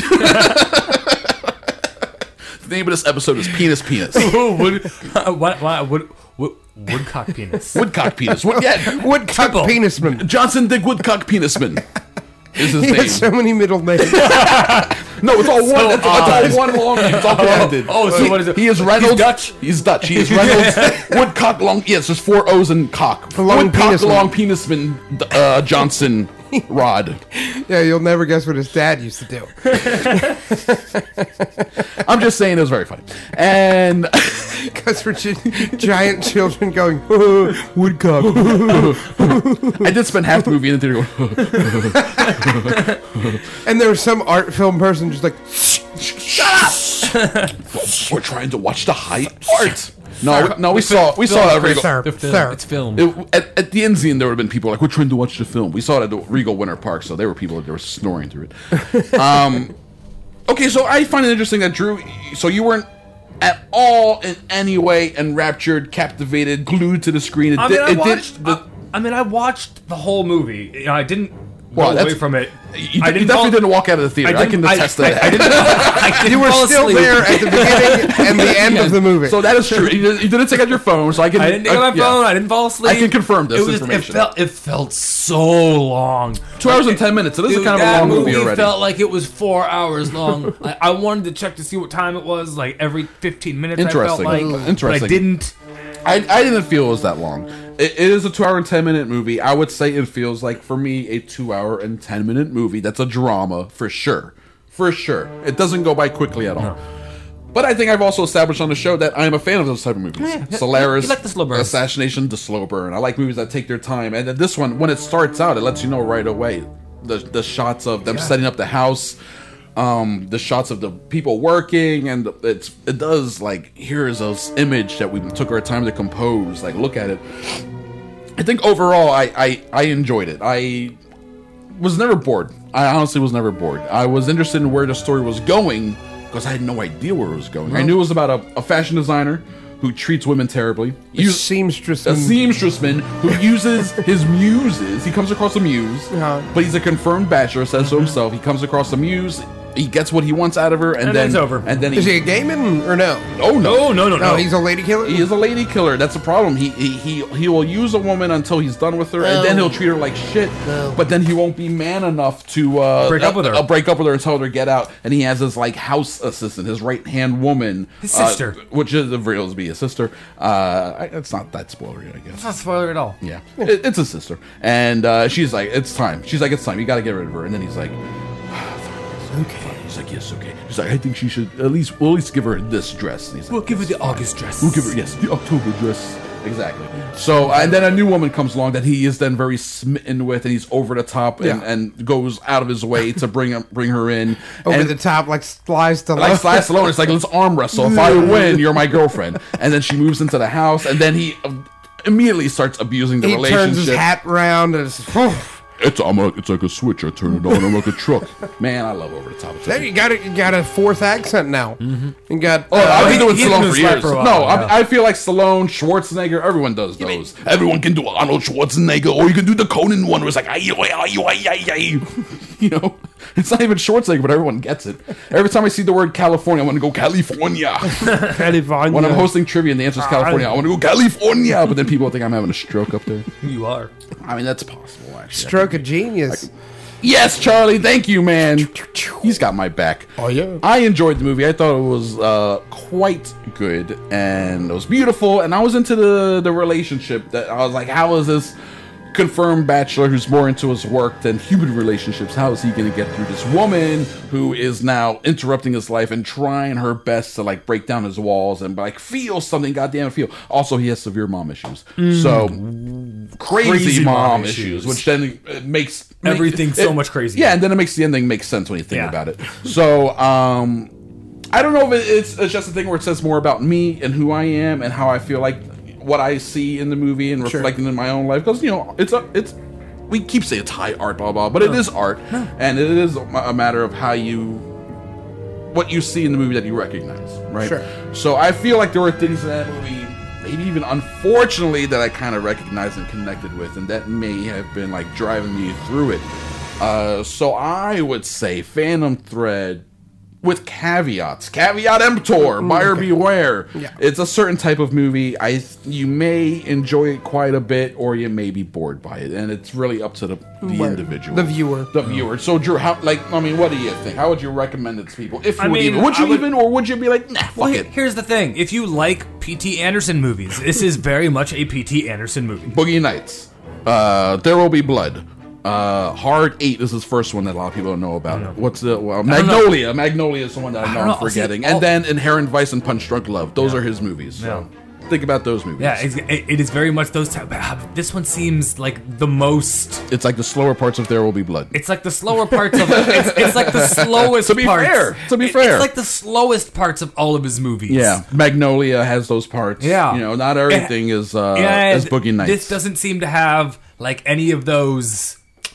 Speaker 4: The name of this episode is penis, penis.
Speaker 7: Ooh, wood, uh, what, what, wood, wood, woodcock penis.
Speaker 4: Woodcock penis. Wood, yeah,
Speaker 8: Woodcock
Speaker 7: Triple.
Speaker 8: penisman.
Speaker 4: Johnson Dick Woodcock Penisman is his
Speaker 8: He
Speaker 4: name.
Speaker 8: has so many middle names.
Speaker 4: No, it's all one.
Speaker 7: So
Speaker 4: it's,
Speaker 7: odd.
Speaker 4: it's all one long name. It's all connected.
Speaker 7: Oh, so
Speaker 4: he,
Speaker 7: what is it?
Speaker 4: He is Reynolds.
Speaker 7: He's Dutch?
Speaker 4: He's Dutch. He is Reynolds. Woodcock long. Yes, there's four O's in cock.
Speaker 8: Long
Speaker 4: Woodcock
Speaker 8: penisman.
Speaker 4: long penisman. Uh, Johnson Rod.
Speaker 8: Yeah, you'll never guess what his dad used to do.
Speaker 4: I'm just saying it was very funny. And
Speaker 8: Because we're gi- giant children going, "Oh, Woodcock."
Speaker 4: I did spend half the movie in the theater going,
Speaker 8: And there was some art film person just like,
Speaker 4: we're trying to watch the high art. No, we, no, we saw we saw it at Regal.
Speaker 8: sir,
Speaker 7: The film.
Speaker 8: sir.
Speaker 7: It's film.
Speaker 4: It, at, at the end scene, there would have been people like, we're trying to watch the film. We saw it at the Regal Winter Park, so there were people that were snoring through it. Um, okay, so I find it interesting that Drew, so you weren't at all in any way enraptured, captivated, glued to the screen. It
Speaker 7: I
Speaker 4: did,
Speaker 7: mean, I
Speaker 4: it
Speaker 7: watched.
Speaker 4: did,
Speaker 7: I, I mean, I watched the whole movie. You know, I didn't
Speaker 4: Well,
Speaker 7: go
Speaker 4: that's-
Speaker 7: away from it.
Speaker 4: you,
Speaker 7: I
Speaker 4: you
Speaker 7: didn't
Speaker 4: definitely
Speaker 7: fall-
Speaker 4: didn't walk out of the theater. I, can attest to that.
Speaker 7: I, I didn't, I didn't
Speaker 8: You were
Speaker 7: fall
Speaker 8: still
Speaker 7: asleep.
Speaker 8: there at the beginning and the end of the movie.
Speaker 4: So that is true. You, did- you didn't take out your phone, so I can.
Speaker 7: I didn't take out my
Speaker 4: uh, yeah.
Speaker 7: phone. I didn't fall asleep.
Speaker 4: I can confirm this
Speaker 7: It was. It
Speaker 4: information.
Speaker 7: felt. It felt so long.
Speaker 4: Two hours and ten minutes. So this
Speaker 7: Dude,
Speaker 4: is kind of a
Speaker 7: that
Speaker 4: long movie already.
Speaker 7: felt like it was four hours long. I, I wanted to check to see what time it was. Like every fifteen minutes.
Speaker 4: Interesting.
Speaker 7: I felt like,
Speaker 4: Interesting.
Speaker 7: But I didn't.
Speaker 4: I, I didn't feel it was that long. It, it is a two hour and ten minute movie. I would say it feels like, for me, a two hour and ten minute movie. That's a drama, for sure. For sure. It doesn't go by quickly at all.
Speaker 7: No.
Speaker 4: But I think I've also established on the show that I am a fan of those type of movies.
Speaker 7: Yeah, yeah.
Speaker 4: Solaris,
Speaker 7: You like the slow burn.
Speaker 4: Assassination, the slow burn. I like movies that take their time. And then this one, when it starts out, it lets you know right away. The, the shots of them
Speaker 7: Yeah.
Speaker 4: setting up the house. Um, the shots of the people working, and it's it does like, here's this image that we took our time to compose. Like, look at it. I think overall, I I, I enjoyed it. I was never bored. I honestly was never bored. I was interested in where the story was going because I had no idea where it was going. I knew it was about a, a fashion designer who treats women terribly.
Speaker 8: A
Speaker 4: Use-
Speaker 8: seamstress.
Speaker 4: a seamstressman who uses his muses. He comes across a muse,
Speaker 8: Yeah.
Speaker 4: but he's a confirmed bachelor. Says so himself. He comes across a muse. He gets what he wants out of her, and,
Speaker 7: And
Speaker 4: then
Speaker 7: it's over.
Speaker 4: And then he,
Speaker 8: Is he a gay man or no?
Speaker 4: oh no,
Speaker 7: No, no, no,
Speaker 8: No,
Speaker 7: no.
Speaker 8: he's a lady killer.
Speaker 4: he is a lady killer. That's the problem. He he he, he will use a woman until he's done with her, and then he'll treat her like shit. But then he won't be man enough to uh,
Speaker 7: Break up with her.
Speaker 4: Uh, break up with her and tell her to get out. And he has his like house assistant, his right hand woman,
Speaker 7: His
Speaker 4: uh,
Speaker 7: sister.
Speaker 4: which is reveals to be his sister. Uh, I- it's not that spoilery, I guess.
Speaker 7: It's not a spoiler at all.
Speaker 4: Yeah, it, it's a sister, and uh, she's like, "It's time." She's like, "It's time. You got to get rid of her." And then he's like, "Okay." He's like, "Yes, okay." He's like, "I think she should at least we'll at least give her this dress." And he's like,
Speaker 7: We'll give her
Speaker 4: "Yes,
Speaker 7: the August dress.
Speaker 4: We'll give her yes, the October dress." Exactly. So, and then a new woman comes along that he is then very smitten with, and he's over the top and,
Speaker 8: Yeah.
Speaker 4: and goes out of his way to bring him, bring her in.
Speaker 8: Over
Speaker 4: and,
Speaker 8: the top, like Slice Stallone.
Speaker 4: like Sly Stallone, it's like, let's arm wrestle. If I win, you're my girlfriend. And then she moves into the house, and then he uh, immediately starts abusing the
Speaker 8: He
Speaker 4: relationship.
Speaker 8: turns his hat round and it's,
Speaker 4: It's I'm a, it's like a switch. I turn it on. I'm like a truck. Man, I love Over the Top.
Speaker 8: then you got a, you got a fourth accent now. You got
Speaker 4: Oh,
Speaker 8: uh,
Speaker 4: I've been
Speaker 7: he-
Speaker 4: doing
Speaker 7: he's been
Speaker 4: Stallone
Speaker 7: doing
Speaker 4: for
Speaker 7: Slap
Speaker 4: years.
Speaker 7: for a while,
Speaker 4: no,
Speaker 7: yeah.
Speaker 4: I, I feel like Stallone, Schwarzenegger, everyone does those. Everyone can do Arnold Schwarzenegger, or you can do the Conan one where it's like, ay, ay, ay, ay, ay, ay. You know, it's not even Schwarzenegger, but everyone gets it. Every time I see the word California, I want to go California.
Speaker 8: California.
Speaker 4: When I'm hosting trivia and the answer is California, I want to go California. But then people think I'm having a stroke up there.
Speaker 7: You are.
Speaker 4: I mean, that's possible, actually.
Speaker 8: Stroke of genius.
Speaker 4: Yes, Charlie. Thank you, man. He's got my back.
Speaker 8: Oh, yeah.
Speaker 4: I enjoyed the movie. I thought it was uh, quite good, and it was beautiful. And I was into the the relationship. That I was like, how is this confirmed bachelor who's more into his work than human relationships? How is he going to get through this woman who is now interrupting his life and trying her best to like break down his walls and like feel something? Goddamn, feel. Also, he has severe mom issues. So crazy,
Speaker 7: Crazy
Speaker 4: mom,
Speaker 7: mom
Speaker 4: issues,
Speaker 7: issues.
Speaker 4: which then it makes
Speaker 7: Everything
Speaker 4: make,
Speaker 7: so
Speaker 4: it-
Speaker 7: much crazier.
Speaker 4: Yeah, and then it makes the ending make sense when you think
Speaker 7: Yeah.
Speaker 4: about it. So, um, I don't know if it- it's, it's just a thing where it says more about me and who I am and how I feel like what I see in the movie and
Speaker 8: Sure.
Speaker 4: reflecting in my own life. Because, you know, it's a, it's, we keep saying it's high art, blah, blah, but it is art. And it is a a matter of how you, what you see in the movie that you recognize, right?
Speaker 8: Sure.
Speaker 4: So I feel like there were things in that movie, maybe even unfortunately, that I kind of recognized and connected with, and that may have been like driving me through it. Uh, so I would say Phantom Thread with caveats. Caveat emptor, buyer beware.
Speaker 8: Yeah.
Speaker 4: It's a certain type of movie. I th- you may enjoy it quite a bit, or you may be bored by it, and it's really up to the, the
Speaker 8: Word.
Speaker 4: individual,
Speaker 8: The viewer.
Speaker 4: the viewer. So Drew, how like I mean, what do you think? How would you recommend it to people? If you
Speaker 7: I
Speaker 4: would
Speaker 7: mean,
Speaker 4: even, would you
Speaker 7: I would-
Speaker 4: even, or would you be like, nah, fuck
Speaker 7: Well,
Speaker 4: it?
Speaker 7: here's the thing: if you like P T Anderson movies, this is very much a P T Anderson movie.
Speaker 4: Boogie Nights. Uh, There Will Be Blood. Uh, Hard Eight is his first one that a lot of people don't know about. What's the well, Magnolia? Magnolia is the one that I know
Speaker 7: don't
Speaker 4: I'm
Speaker 7: know. See,
Speaker 4: forgetting.
Speaker 7: all-
Speaker 4: And then Inherent Vice and Punch Drunk Love. Those are his movies. So think about those movies.
Speaker 7: Yeah, it's, it, it is very much those type. This one seems like the most.
Speaker 4: It's like the slower parts of There Will Be Blood.
Speaker 7: It's like the slower parts of. It's, it's like the slowest.
Speaker 4: To be
Speaker 7: parts.
Speaker 4: fair, to be
Speaker 7: It-
Speaker 4: fair.
Speaker 7: it's like the slowest parts of all of his movies.
Speaker 4: Yeah, Magnolia has those parts.
Speaker 7: Yeah.
Speaker 4: You know, not everything is uh,
Speaker 7: Yeah,
Speaker 4: as Boogie Nights.
Speaker 7: This doesn't seem to have like any of those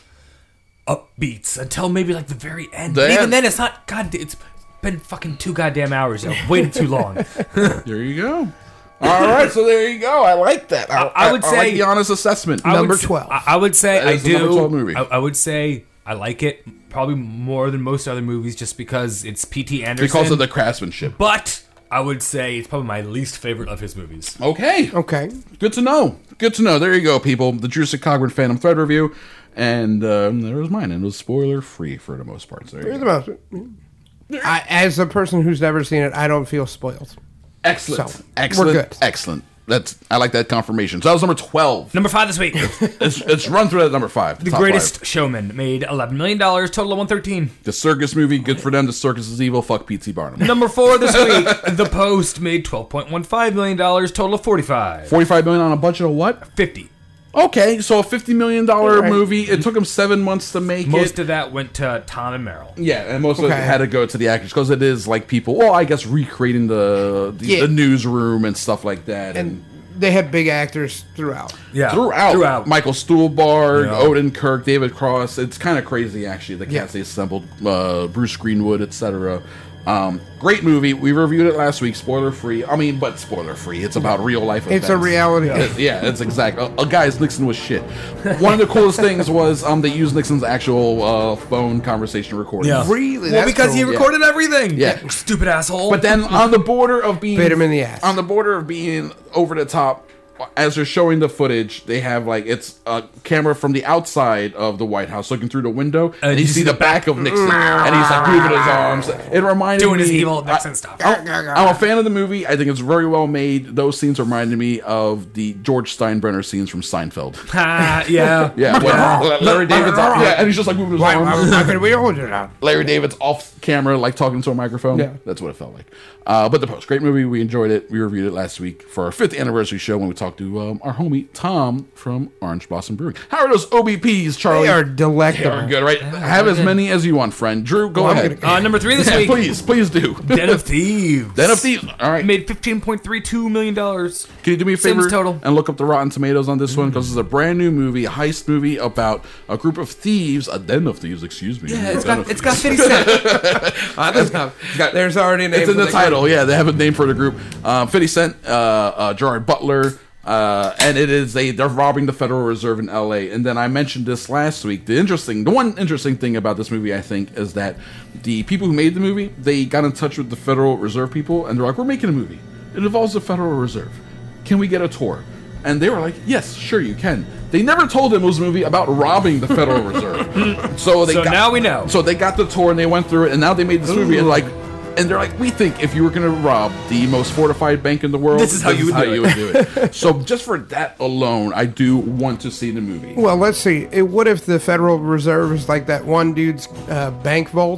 Speaker 7: upbeats until maybe like the very end.
Speaker 4: The
Speaker 7: And even
Speaker 4: end.
Speaker 7: then, it's not. God, it's been fucking two goddamn hours. I've waited too long.
Speaker 4: There you go. All right, so there you go. I like that. I,
Speaker 7: I would
Speaker 4: I
Speaker 7: say-
Speaker 4: like the honest assessment.
Speaker 7: I would
Speaker 8: Number
Speaker 7: s-
Speaker 8: twelve.
Speaker 7: I, I would say
Speaker 4: That
Speaker 7: I
Speaker 4: is the number
Speaker 7: do.
Speaker 4: twelve movie.
Speaker 7: I, I would say I like it probably more than most other movies, just because it's P T Anderson.
Speaker 4: because of the craftsmanship.
Speaker 7: But I would say it's probably my least favorite of his movies.
Speaker 4: Okay.
Speaker 8: Okay.
Speaker 4: Good to know. Good to know. There you go, people. The Drew Cogburn Phantom Thread review. And um, there was mine. And it was spoiler free for the most part. So there you
Speaker 8: For the
Speaker 4: go.
Speaker 8: most. I, as a person who's never seen it, I don't feel spoiled.
Speaker 4: Excellent.
Speaker 8: So,
Speaker 4: Excellent.
Speaker 8: we're good.
Speaker 4: Excellent. That's I like that confirmation. So that was number twelve.
Speaker 7: Number five this week.
Speaker 4: Let's, let's run through that number five.
Speaker 7: The
Speaker 4: top
Speaker 7: Greatest
Speaker 4: five.
Speaker 7: Showman made eleven million dollars, total of one thirteen.
Speaker 4: The circus movie. Good for them. The circus is evil. Fuck P T Barnum.
Speaker 7: Number four this week, The Post made twelve point one five million dollars, total of forty-five.
Speaker 4: forty-five million on a budget of what?
Speaker 7: fifty.
Speaker 4: Okay, so a fifty million dollar
Speaker 8: Right.
Speaker 4: movie. It took them seven months to make
Speaker 7: Most
Speaker 4: it.
Speaker 7: of that went to Tom and Meryl.
Speaker 4: Yeah, and most of it
Speaker 8: Okay.
Speaker 4: had to go to the actors because it is like people. Well, I guess recreating the the,
Speaker 8: Yeah.
Speaker 4: the newsroom and stuff like that.
Speaker 8: And they had big actors throughout.
Speaker 7: Yeah.
Speaker 4: throughout,
Speaker 7: Throughout.
Speaker 4: Michael Stuhlbarg,
Speaker 7: Yeah.
Speaker 4: Odin Kirk, David Cross. It's kind of crazy, actually. The
Speaker 8: Yeah.
Speaker 4: cast they assembled, uh, Bruce Greenwood, et cetera. Um, great movie. We reviewed it last week. Spoiler free. I mean, but spoiler free. It's about real life events.
Speaker 8: It's a reality.
Speaker 4: It- yeah, it's exact. A, a guy's Nixon was shit. One of the coolest things was um, they used Nixon's actual uh, phone conversation recording.
Speaker 8: Really?
Speaker 7: Well,
Speaker 8: That's
Speaker 7: because he
Speaker 8: cool.
Speaker 7: recorded everything.
Speaker 4: Yeah.
Speaker 7: Stupid asshole.
Speaker 4: But then on the border of being
Speaker 8: Bit him in the ass.
Speaker 4: on the border of being over the top, as they're showing the footage, they have like it's a camera from the outside of the White House looking through the window, and, you see the back of Nixon, and he's like moving his arms. It reminded
Speaker 7: Doing
Speaker 4: me
Speaker 7: his evil Nixon
Speaker 4: I-
Speaker 7: stuff.
Speaker 4: I'm, I'm a fan of the movie. I think it's very well made. Those scenes reminded me of the George Steinbrenner scenes from Seinfeld.
Speaker 7: Ah, yeah.
Speaker 4: Yeah, when Larry David's yeah, and he's just like moving his
Speaker 8: Why,
Speaker 4: arms.
Speaker 8: why, why could we hold it out?
Speaker 4: Larry David's off camera, like talking to a microphone.
Speaker 8: Yeah.
Speaker 4: That's what it felt like. Uh, but The Post, great movie. We enjoyed it. We reviewed it last week for our fifth anniversary show when we talked to um, our homie Tom from Orange Blossom Brewing. How are those O B Ps, Charlie?
Speaker 8: They are
Speaker 4: They
Speaker 8: delectable.
Speaker 4: are good, right? Have as many as you want, friend. Drew, go
Speaker 8: Well, I'm
Speaker 4: ahead.
Speaker 8: gonna-
Speaker 7: Uh, number three this
Speaker 4: Yeah,
Speaker 7: week,
Speaker 4: please, please do.
Speaker 7: Den of Thieves.
Speaker 4: Den of Thieves. All right.
Speaker 7: Made fifteen point three two million dollars.
Speaker 4: Can you do me a
Speaker 7: Same
Speaker 4: favor
Speaker 7: as total.
Speaker 4: and look up the Rotten Tomatoes on this one? Because it's a brand new movie, a heist movie about a group of thieves, a den of thieves, excuse me.
Speaker 7: Yeah, it's
Speaker 4: Den
Speaker 7: got
Speaker 4: of
Speaker 7: it's got
Speaker 4: thieves.
Speaker 7: fifty cent.
Speaker 8: It's got- There's already a name.
Speaker 4: It's in
Speaker 8: for
Speaker 4: the title. Yeah, they have a name for the group. Um, fifty Cent, uh, uh, Gerard Butler, uh, and it is a they're robbing the Federal Reserve in L A. And then I mentioned this last week. The interesting, the one interesting thing about this movie, I think, is that the people who made the movie they got in touch with the Federal Reserve people, and they're like, "We're making a movie. It involves the Federal Reserve. Can we get a tour?" And they were like, "Yes, sure, you can." They never told them it was a movie about robbing the Federal Reserve. So they
Speaker 7: So
Speaker 4: got,
Speaker 7: now we know.
Speaker 4: So they got the tour and they went through it, and now they made this movie and like. And they're like, we think if you were going to rob the most fortified bank in the world,
Speaker 7: This is how you would do it."
Speaker 4: do it. So just for that alone, I do want to see the movie.
Speaker 8: Well, let's see. It, what if the Federal Reserve is like that one dude's uh, bank vault?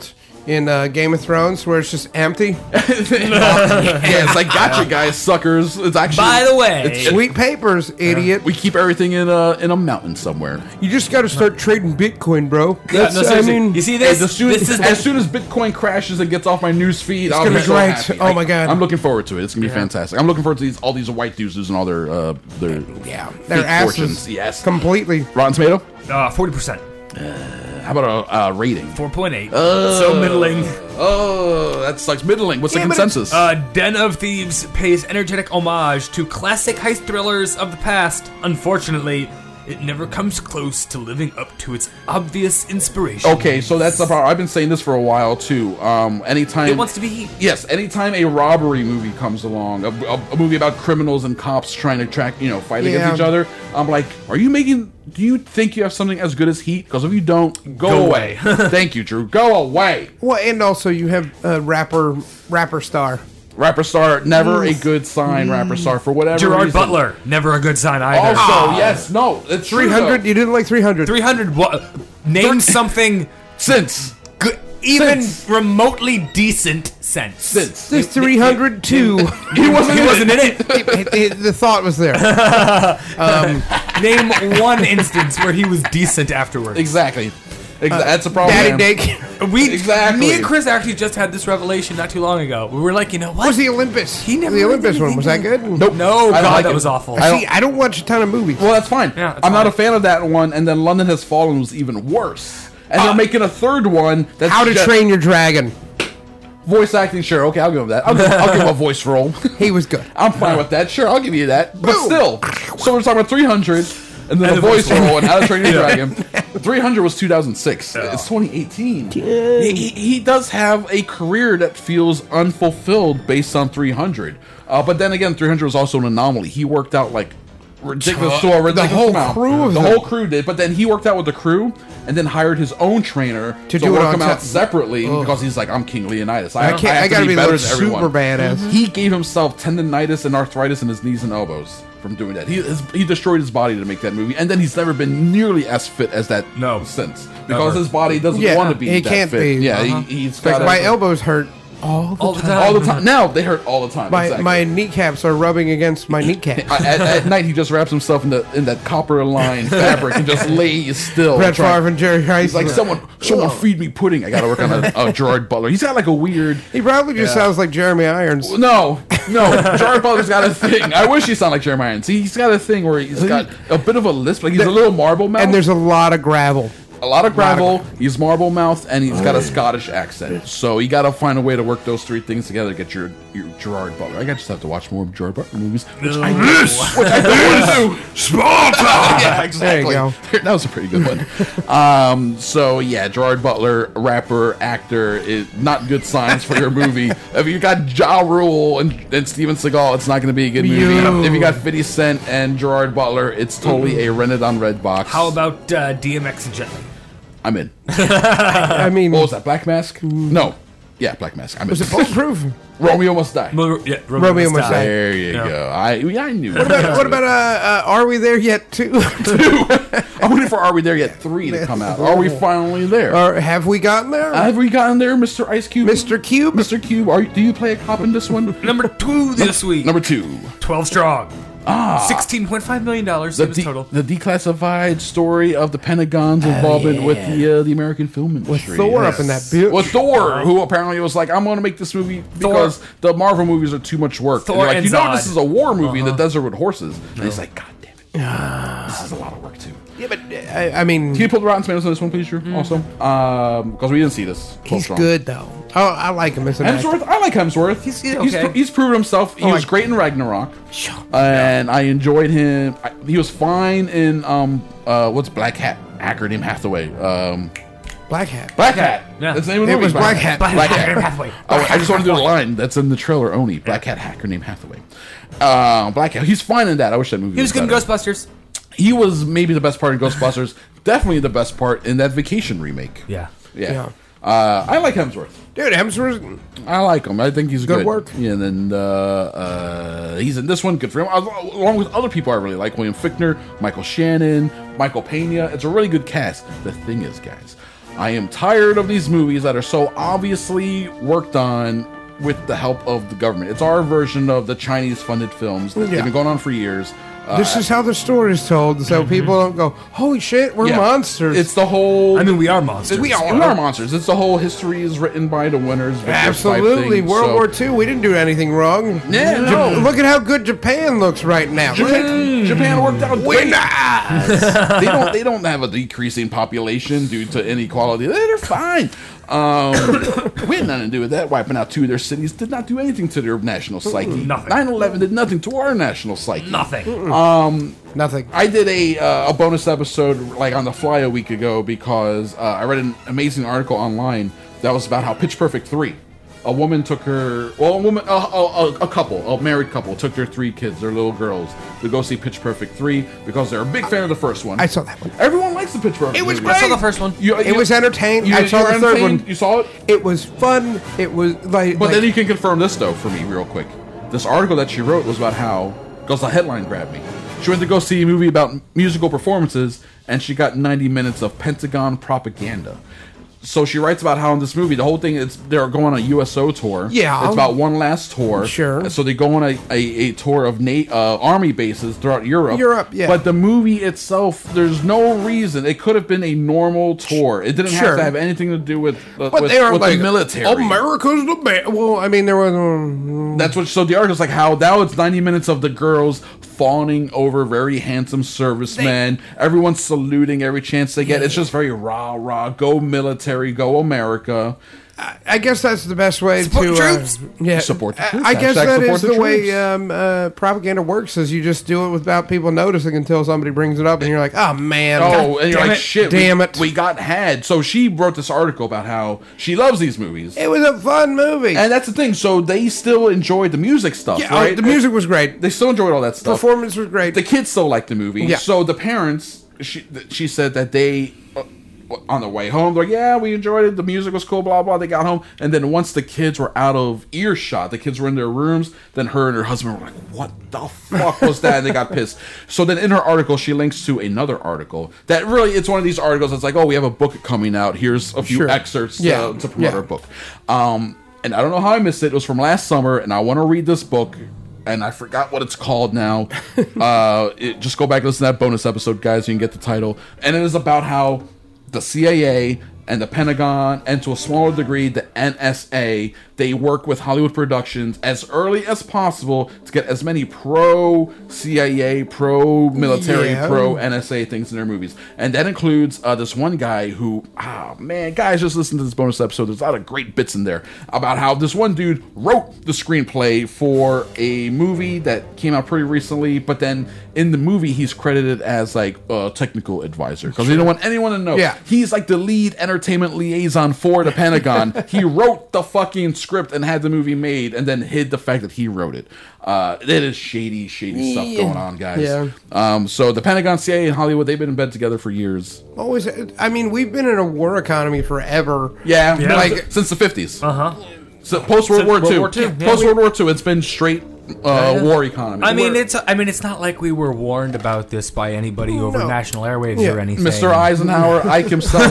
Speaker 8: in uh, Game of Thrones where it's just empty.
Speaker 4: Yeah, it's like gotcha, guys, suckers. It's actually.
Speaker 7: By the way,
Speaker 4: it's,
Speaker 8: Sweet papers, idiot.
Speaker 4: we keep everything in a in a mountain somewhere.
Speaker 8: You just got to start trading Bitcoin, bro.
Speaker 7: Yeah,
Speaker 8: That's,
Speaker 7: no,
Speaker 8: I
Speaker 7: seriously.
Speaker 8: mean,
Speaker 7: you see
Speaker 4: Hey,
Speaker 7: this?
Speaker 4: as, soon,
Speaker 7: this is
Speaker 4: as
Speaker 7: the-
Speaker 4: soon as Bitcoin crashes and gets off my news feed, I'll
Speaker 8: gonna
Speaker 4: be so
Speaker 8: great.
Speaker 4: happy.
Speaker 8: Oh my God.
Speaker 4: I'm looking forward to it. It's gonna be fantastic. I'm looking forward to these all these white dudes losing all their uh, their
Speaker 8: yeah,
Speaker 4: fake
Speaker 8: their asses
Speaker 4: fortunes. Yes,
Speaker 8: completely.
Speaker 4: Rotten Tomato.
Speaker 7: uh, forty percent,
Speaker 4: How about a uh, rating?
Speaker 7: four point eight.
Speaker 4: Uh,
Speaker 7: so middling.
Speaker 4: Oh, that sucks. Middling. What's
Speaker 8: Yeah,
Speaker 4: the
Speaker 8: but
Speaker 4: consensus?
Speaker 7: Uh, Den of Thieves pays energetic homage to classic heist thrillers of the past. Unfortunately, it never comes close to living up to its obvious inspiration.
Speaker 4: Okay, so that's the problem. I've been saying this for a while too. Um, anytime
Speaker 7: It wants to be heat.
Speaker 4: Yes, anytime a robbery movie comes along, a, a, a movie about criminals and cops trying to track, you know, fight
Speaker 8: Yeah.
Speaker 4: against each other, I'm like, are you making? Do you think you have something as good as Heat? Because if you don't, go,
Speaker 7: Go
Speaker 4: away.
Speaker 7: away.
Speaker 4: Thank you, Drew. Go away.
Speaker 8: Well, and also you have uh, rapper rapper star.
Speaker 4: Rapper star, never a good sign. Rapper star for whatever
Speaker 7: Gerard
Speaker 4: reason.
Speaker 7: Butler, never a good sign either.
Speaker 4: Also, yes, no, it's true,
Speaker 8: Three hundred.
Speaker 4: though.
Speaker 8: You didn't like three hundred.
Speaker 7: three hundred. What? Name something
Speaker 4: Since
Speaker 7: good, even
Speaker 4: Since.
Speaker 7: remotely decent sense.
Speaker 4: since
Speaker 8: This three hundred two.
Speaker 4: he wasn't
Speaker 7: He wasn't in it.
Speaker 8: The thought was there. Um,
Speaker 7: Name one instance where he was decent afterwards.
Speaker 4: exactly. Exa- that's a problem.
Speaker 8: Daddy
Speaker 4: man.
Speaker 8: Dick.
Speaker 7: We,
Speaker 4: Exactly.
Speaker 7: me and Chris actually just had this revelation not too long ago. We were like, you know what?
Speaker 8: What was the Olympus?
Speaker 7: He never
Speaker 8: the
Speaker 7: did
Speaker 8: Olympus one.
Speaker 7: anything
Speaker 8: Was that
Speaker 7: good.
Speaker 8: good?
Speaker 4: Nope.
Speaker 7: No,
Speaker 4: I don't
Speaker 7: God,
Speaker 4: like
Speaker 7: that
Speaker 4: it.
Speaker 7: was awful.
Speaker 4: I don't-
Speaker 8: See, I don't watch a ton of movies.
Speaker 4: Well, that's fine.
Speaker 7: Yeah, that's
Speaker 4: I'm not
Speaker 7: fine.
Speaker 4: a fan of that one, and then London Has Fallen was even worse. And they're making a third one. That's
Speaker 8: How to
Speaker 4: just-
Speaker 8: Train Your Dragon.
Speaker 4: voice acting. Sure, okay, I'll give him that. I'll give, I'll give him a voice role.
Speaker 8: He was good.
Speaker 4: I'm fine with that. Sure, I'll give you that. But
Speaker 8: Boom.
Speaker 4: still, so we're talking about three hundred, and then
Speaker 7: And
Speaker 4: a
Speaker 7: the
Speaker 4: voice
Speaker 7: voice
Speaker 4: role, and How to Train Your Dragon. three hundred was two thousand six. It's twenty eighteen. He, he, he does have a career that feels unfulfilled based on three hundred. Uh, but then again, three hundred was also an anomaly. He worked out like ridiculous to a ridiculous
Speaker 8: whole
Speaker 4: amount.
Speaker 8: crew of
Speaker 4: the
Speaker 8: them.
Speaker 4: whole crew did. But then he worked out with the crew, and then hired his own trainer to,
Speaker 8: To do it
Speaker 4: work
Speaker 8: on
Speaker 4: him out
Speaker 8: top.
Speaker 4: separately
Speaker 8: Ugh.
Speaker 4: because he's like, I'm King Leonidas.
Speaker 8: I can't.
Speaker 4: have
Speaker 8: I,
Speaker 4: to
Speaker 8: gotta be,
Speaker 4: better
Speaker 8: like
Speaker 4: than everyone.
Speaker 8: super badass.
Speaker 4: He gave himself tendonitis and arthritis in his knees and elbows from doing that. He his, he destroyed his body to make that movie, and then he's never been nearly as fit as that
Speaker 7: No.
Speaker 4: since because
Speaker 7: Never.
Speaker 4: his body doesn't
Speaker 8: Yeah,
Speaker 4: want to be.
Speaker 8: he
Speaker 4: that
Speaker 8: can't
Speaker 4: fit.
Speaker 8: be.
Speaker 4: Yeah,
Speaker 8: Uh-huh.
Speaker 4: he, he's
Speaker 8: Like
Speaker 4: got
Speaker 8: my elbows hurt all the
Speaker 7: All the
Speaker 8: time.
Speaker 7: time.
Speaker 4: all the time. Now they hurt all the time.
Speaker 8: My
Speaker 4: exactly.
Speaker 8: my kneecaps are rubbing against my kneecaps.
Speaker 4: at, at, at night, he just wraps himself in the in that copper lined fabric and just lays still.
Speaker 8: Brett
Speaker 4: trying-
Speaker 8: Favre and Jerry Rice.
Speaker 4: He's like, someone, someone feed me pudding. I got to work on a, a Gerard Butler. He's got like a weird.
Speaker 8: He probably just sounds like Jeremy Irons.
Speaker 4: No, no. Gerard Butler's got a thing. I wish he sounded like Jeremy Irons. He's got a thing where he's got a bit of a lisp. Like he's a little marble mouth.
Speaker 8: And there's a lot of gravel.
Speaker 4: a lot of gravel. He's marble mouthed, and he's got a Scottish accent. So you got to find a way to work those three things together to get your, your Gerard Butler. I just have to watch more Gerard Butler movies, which I do. Which I don't want to do. Sparta. Yeah, exactly.
Speaker 8: There you go.
Speaker 4: That was a pretty good one. Um, so yeah, Gerard Butler, rapper, actor, is not good signs for your movie. If you got Ja Rule and, and Steven Seagal, it's not going to be a good movie.
Speaker 8: Yo.
Speaker 4: If you got fifty Cent and Gerard Butler, it's totally a rented on Redbox.
Speaker 7: How about uh, D M X and Jet Li?
Speaker 4: I'm in.
Speaker 8: I mean,
Speaker 4: What was that? Black Mask? No. Yeah, Black Mask. I'm
Speaker 8: was
Speaker 4: in.
Speaker 8: it bulletproof?
Speaker 4: Romeo Must Die.
Speaker 7: Mo- yeah,
Speaker 8: Romeo Must Die.
Speaker 4: There you
Speaker 7: Yeah.
Speaker 4: go. I yeah, I knew.
Speaker 8: What about, what about uh, uh, Are We There Yet Two?
Speaker 4: I'm waiting for Are We There Yet three to come out. Are we finally there?
Speaker 8: Or have we gotten there?
Speaker 4: Have we gotten there, Mister Ice Cube?
Speaker 8: Mister Cube?
Speaker 4: Mister Cube, are you, do you play a cop in this one?
Speaker 7: Number two this week.
Speaker 4: Number two.
Speaker 7: twelve strong.
Speaker 4: Ah.
Speaker 7: sixteen point five million dollars
Speaker 4: The,
Speaker 7: it was
Speaker 4: de-
Speaker 7: total.
Speaker 4: the declassified story of the Pentagon's involvement with the uh, the American film industry.
Speaker 8: Thor up in that bitch.
Speaker 4: With Thor, who apparently was like, I'm going to make this movie because the Marvel movies are too much work.
Speaker 7: Thor
Speaker 4: and they're like,
Speaker 7: and
Speaker 4: you know,
Speaker 7: Zod.
Speaker 4: this is a war movie in the desert with horses. And he's like, God damn it. This is a lot of work, too.
Speaker 8: Yeah, but uh, I, I mean,
Speaker 4: Can you pull the Rotten Tomatoes on this one, please, Drew? Also, um, because we didn't see this. twelve
Speaker 8: he's
Speaker 4: strong.
Speaker 8: good though. Oh, I like him as an actor.
Speaker 4: Hemsworth, I like Hemsworth. He's he's,
Speaker 7: okay.
Speaker 4: he's proven himself. He
Speaker 8: Oh,
Speaker 4: was
Speaker 8: I-
Speaker 4: great in Ragnarok, and I enjoyed him. I, he was fine in um uh what's Black Hat hacker named Hathaway. Um,
Speaker 8: Black Hat.
Speaker 4: Black Hat.
Speaker 7: Yeah.
Speaker 4: That's the name of the
Speaker 8: It
Speaker 4: movie.
Speaker 8: was Black Hat.
Speaker 4: Black,
Speaker 7: Black
Speaker 4: Hat.
Speaker 7: Hat Hathaway.
Speaker 4: Oh, I just want to do the line that's in the trailer only. Black Hat hacker named Hathaway. Uh, Black Hat. He's fine in that. I wish that movie.
Speaker 7: He was good in
Speaker 4: better.
Speaker 7: Ghostbusters.
Speaker 4: He was maybe the best part in Ghostbusters. Definitely the best part in that Vacation remake.
Speaker 7: Yeah.
Speaker 4: Yeah.
Speaker 8: Yeah.
Speaker 4: Uh, I like Hemsworth.
Speaker 8: Dude, Hemsworth.
Speaker 4: I like him. I think he's good.
Speaker 8: Good work.
Speaker 4: Yeah, and then uh, uh, he's in this one. Good for him. Al- Along with other people I really like: William Fichtner, Michael Shannon, Michael Pena. It's a really good cast. The thing is, guys, I am tired of these movies that are so obviously worked on with the help of the government. It's our version of the Chinese-funded films that
Speaker 8: Yeah.
Speaker 4: have been going on for years. Uh,
Speaker 8: This is how the story is told, so people don't go, "Holy shit, we're
Speaker 4: yeah.
Speaker 8: monsters."
Speaker 4: It's the whole.
Speaker 7: I mean, we are monsters.
Speaker 4: We are, we are monsters. It's the whole history is written by the winners. victors type
Speaker 8: Absolutely.
Speaker 4: thing,
Speaker 8: World
Speaker 4: so-
Speaker 8: War Two, we didn't do anything wrong.
Speaker 4: Yeah,
Speaker 8: Jap-
Speaker 4: no.
Speaker 8: Look at how good Japan looks right now.
Speaker 4: Japan, Japan worked out great.
Speaker 8: Winners!
Speaker 4: they don't. They don't have a decreasing population due to inequality. They're fine. Um, we had nothing to do with that. Wiping out two of their cities did not do anything to their national psyche.
Speaker 7: Nothing.
Speaker 4: nine eleven did nothing to our national psyche.
Speaker 7: Nothing.
Speaker 4: Um,
Speaker 8: Nothing.
Speaker 4: I did a uh, a bonus episode like on the fly a week ago because uh, I read an amazing article online that was about how Pitch Perfect three. A woman took her, well, a woman, a, a, a couple, a married couple, took their three kids, their little girls, to go see Pitch Perfect three because they're a big fan of the first one.
Speaker 8: I saw that one.
Speaker 4: Everyone likes the Pitch Perfect.
Speaker 8: It was
Speaker 4: movie.
Speaker 8: great.
Speaker 7: I saw the first one.
Speaker 4: You-
Speaker 8: It
Speaker 4: you-
Speaker 8: was entertaining.
Speaker 4: you-
Speaker 8: I saw
Speaker 4: you were
Speaker 8: the third
Speaker 4: entertained?
Speaker 8: one.
Speaker 4: You saw it?
Speaker 8: It was fun. It was like.
Speaker 4: But
Speaker 8: like,
Speaker 4: then you can confirm this though for me real quick. This article that she wrote was about how, because the headline grabbed me. She went to go see a movie about musical performances, and she got ninety minutes of Pentagon propaganda. So she writes about how in this movie, the whole thing is they're going on a U S O tour.
Speaker 8: Yeah.
Speaker 4: It's about one last tour.
Speaker 8: Sure.
Speaker 4: So they go on a, a, a tour of na- uh, army bases throughout Europe.
Speaker 8: Europe, yeah.
Speaker 4: But the movie itself, there's no reason. It could have been a normal tour. It didn't
Speaker 8: Sure.
Speaker 4: have to have anything to do with, uh,
Speaker 8: But
Speaker 4: with,
Speaker 8: they are
Speaker 4: with
Speaker 8: like
Speaker 4: the military.
Speaker 8: America's the best. Well, I mean, there was. Um,
Speaker 4: That's what. So the article's like how now it's ninety minutes of the girls fawning over very handsome servicemen. Everyone's saluting every chance they get. It's just very rah rah. Go military. Go America.
Speaker 8: I guess that's the best way
Speaker 7: Support
Speaker 8: to
Speaker 7: the troops.
Speaker 8: Uh, yeah,
Speaker 4: Support the
Speaker 8: I-
Speaker 4: troops.
Speaker 8: I guess
Speaker 4: Hashtag
Speaker 8: that
Speaker 4: support
Speaker 8: is
Speaker 4: the
Speaker 8: the way
Speaker 4: troops.
Speaker 8: um, uh, propaganda works. Is you just do it without people noticing until somebody brings it up, and you're like, "Oh man,
Speaker 4: Oh, and you're
Speaker 8: damn
Speaker 4: like,
Speaker 8: it,
Speaker 4: shit,
Speaker 8: damn
Speaker 4: we,
Speaker 8: it!"
Speaker 4: we got had. So she wrote this article about how she loves these movies.
Speaker 8: It was a fun movie.
Speaker 4: And that's the thing. So they still enjoyed the music stuff,
Speaker 8: yeah,
Speaker 4: right?
Speaker 8: oh, the music was great.
Speaker 4: They still enjoyed all that stuff.
Speaker 8: Performance was great.
Speaker 4: The kids still liked the movie.
Speaker 8: Yeah.
Speaker 4: So the parents, she she said that they, uh, on the way home, they're like, yeah, we enjoyed it. The music was cool, blah, blah. They got home. And then once the kids were out of earshot, the kids were in their rooms, then her and her husband were like, what the fuck was that? And they got pissed. So then in her article, she links to another article that really, it's one of these articles that's like, oh, we have a book coming out. Here's a few
Speaker 8: Sure.
Speaker 4: excerpts
Speaker 8: Yeah.
Speaker 4: uh, to promote
Speaker 8: Yeah.
Speaker 4: our book. Um, and I don't know how I missed it. It was from last summer, and I want to read this book. And I forgot what it's called now. uh, it, just go back and listen to that bonus episode, guys. You can get the title. And it is about how the C I A and the Pentagon, and to a smaller degree, the N S A, they work with Hollywood productions as early as possible to get as many pro-C I A, pro-military,
Speaker 8: Yeah.
Speaker 4: pro-N S A things in their movies. And that includes uh, this one guy who, ah, man, guys, just listen to this bonus episode. There's a lot of great bits in there about how this one dude wrote the screenplay for a movie that came out pretty recently, but then in the movie, he's credited as like a technical advisor because he didn't want anyone to know.
Speaker 8: Yeah.
Speaker 4: He's like the lead entertainment liaison for the Pentagon. He wrote the fucking script and had the movie made and then hid the fact that he wrote it. Uh, it is shady, shady stuff going on, guys.
Speaker 8: Yeah.
Speaker 4: Um, so the Pentagon, C I A, and Hollywood, they've been in bed together for years.
Speaker 8: Always, I mean, we've been in a war economy forever.
Speaker 4: Yeah,
Speaker 7: Yeah.
Speaker 4: like since the fifties.
Speaker 7: Uh huh.
Speaker 4: So post World
Speaker 7: Since
Speaker 4: War
Speaker 7: World
Speaker 4: Two.
Speaker 7: War Two, yeah.
Speaker 4: Post World War Two, it's been straight uh, war economy.
Speaker 7: I mean,
Speaker 4: We're-
Speaker 7: it's I mean, it's not like we were warned about this by anybody over
Speaker 8: No.
Speaker 7: national airwaves
Speaker 8: Yeah.
Speaker 7: or anything.
Speaker 4: Mister Eisenhower, Ike himself.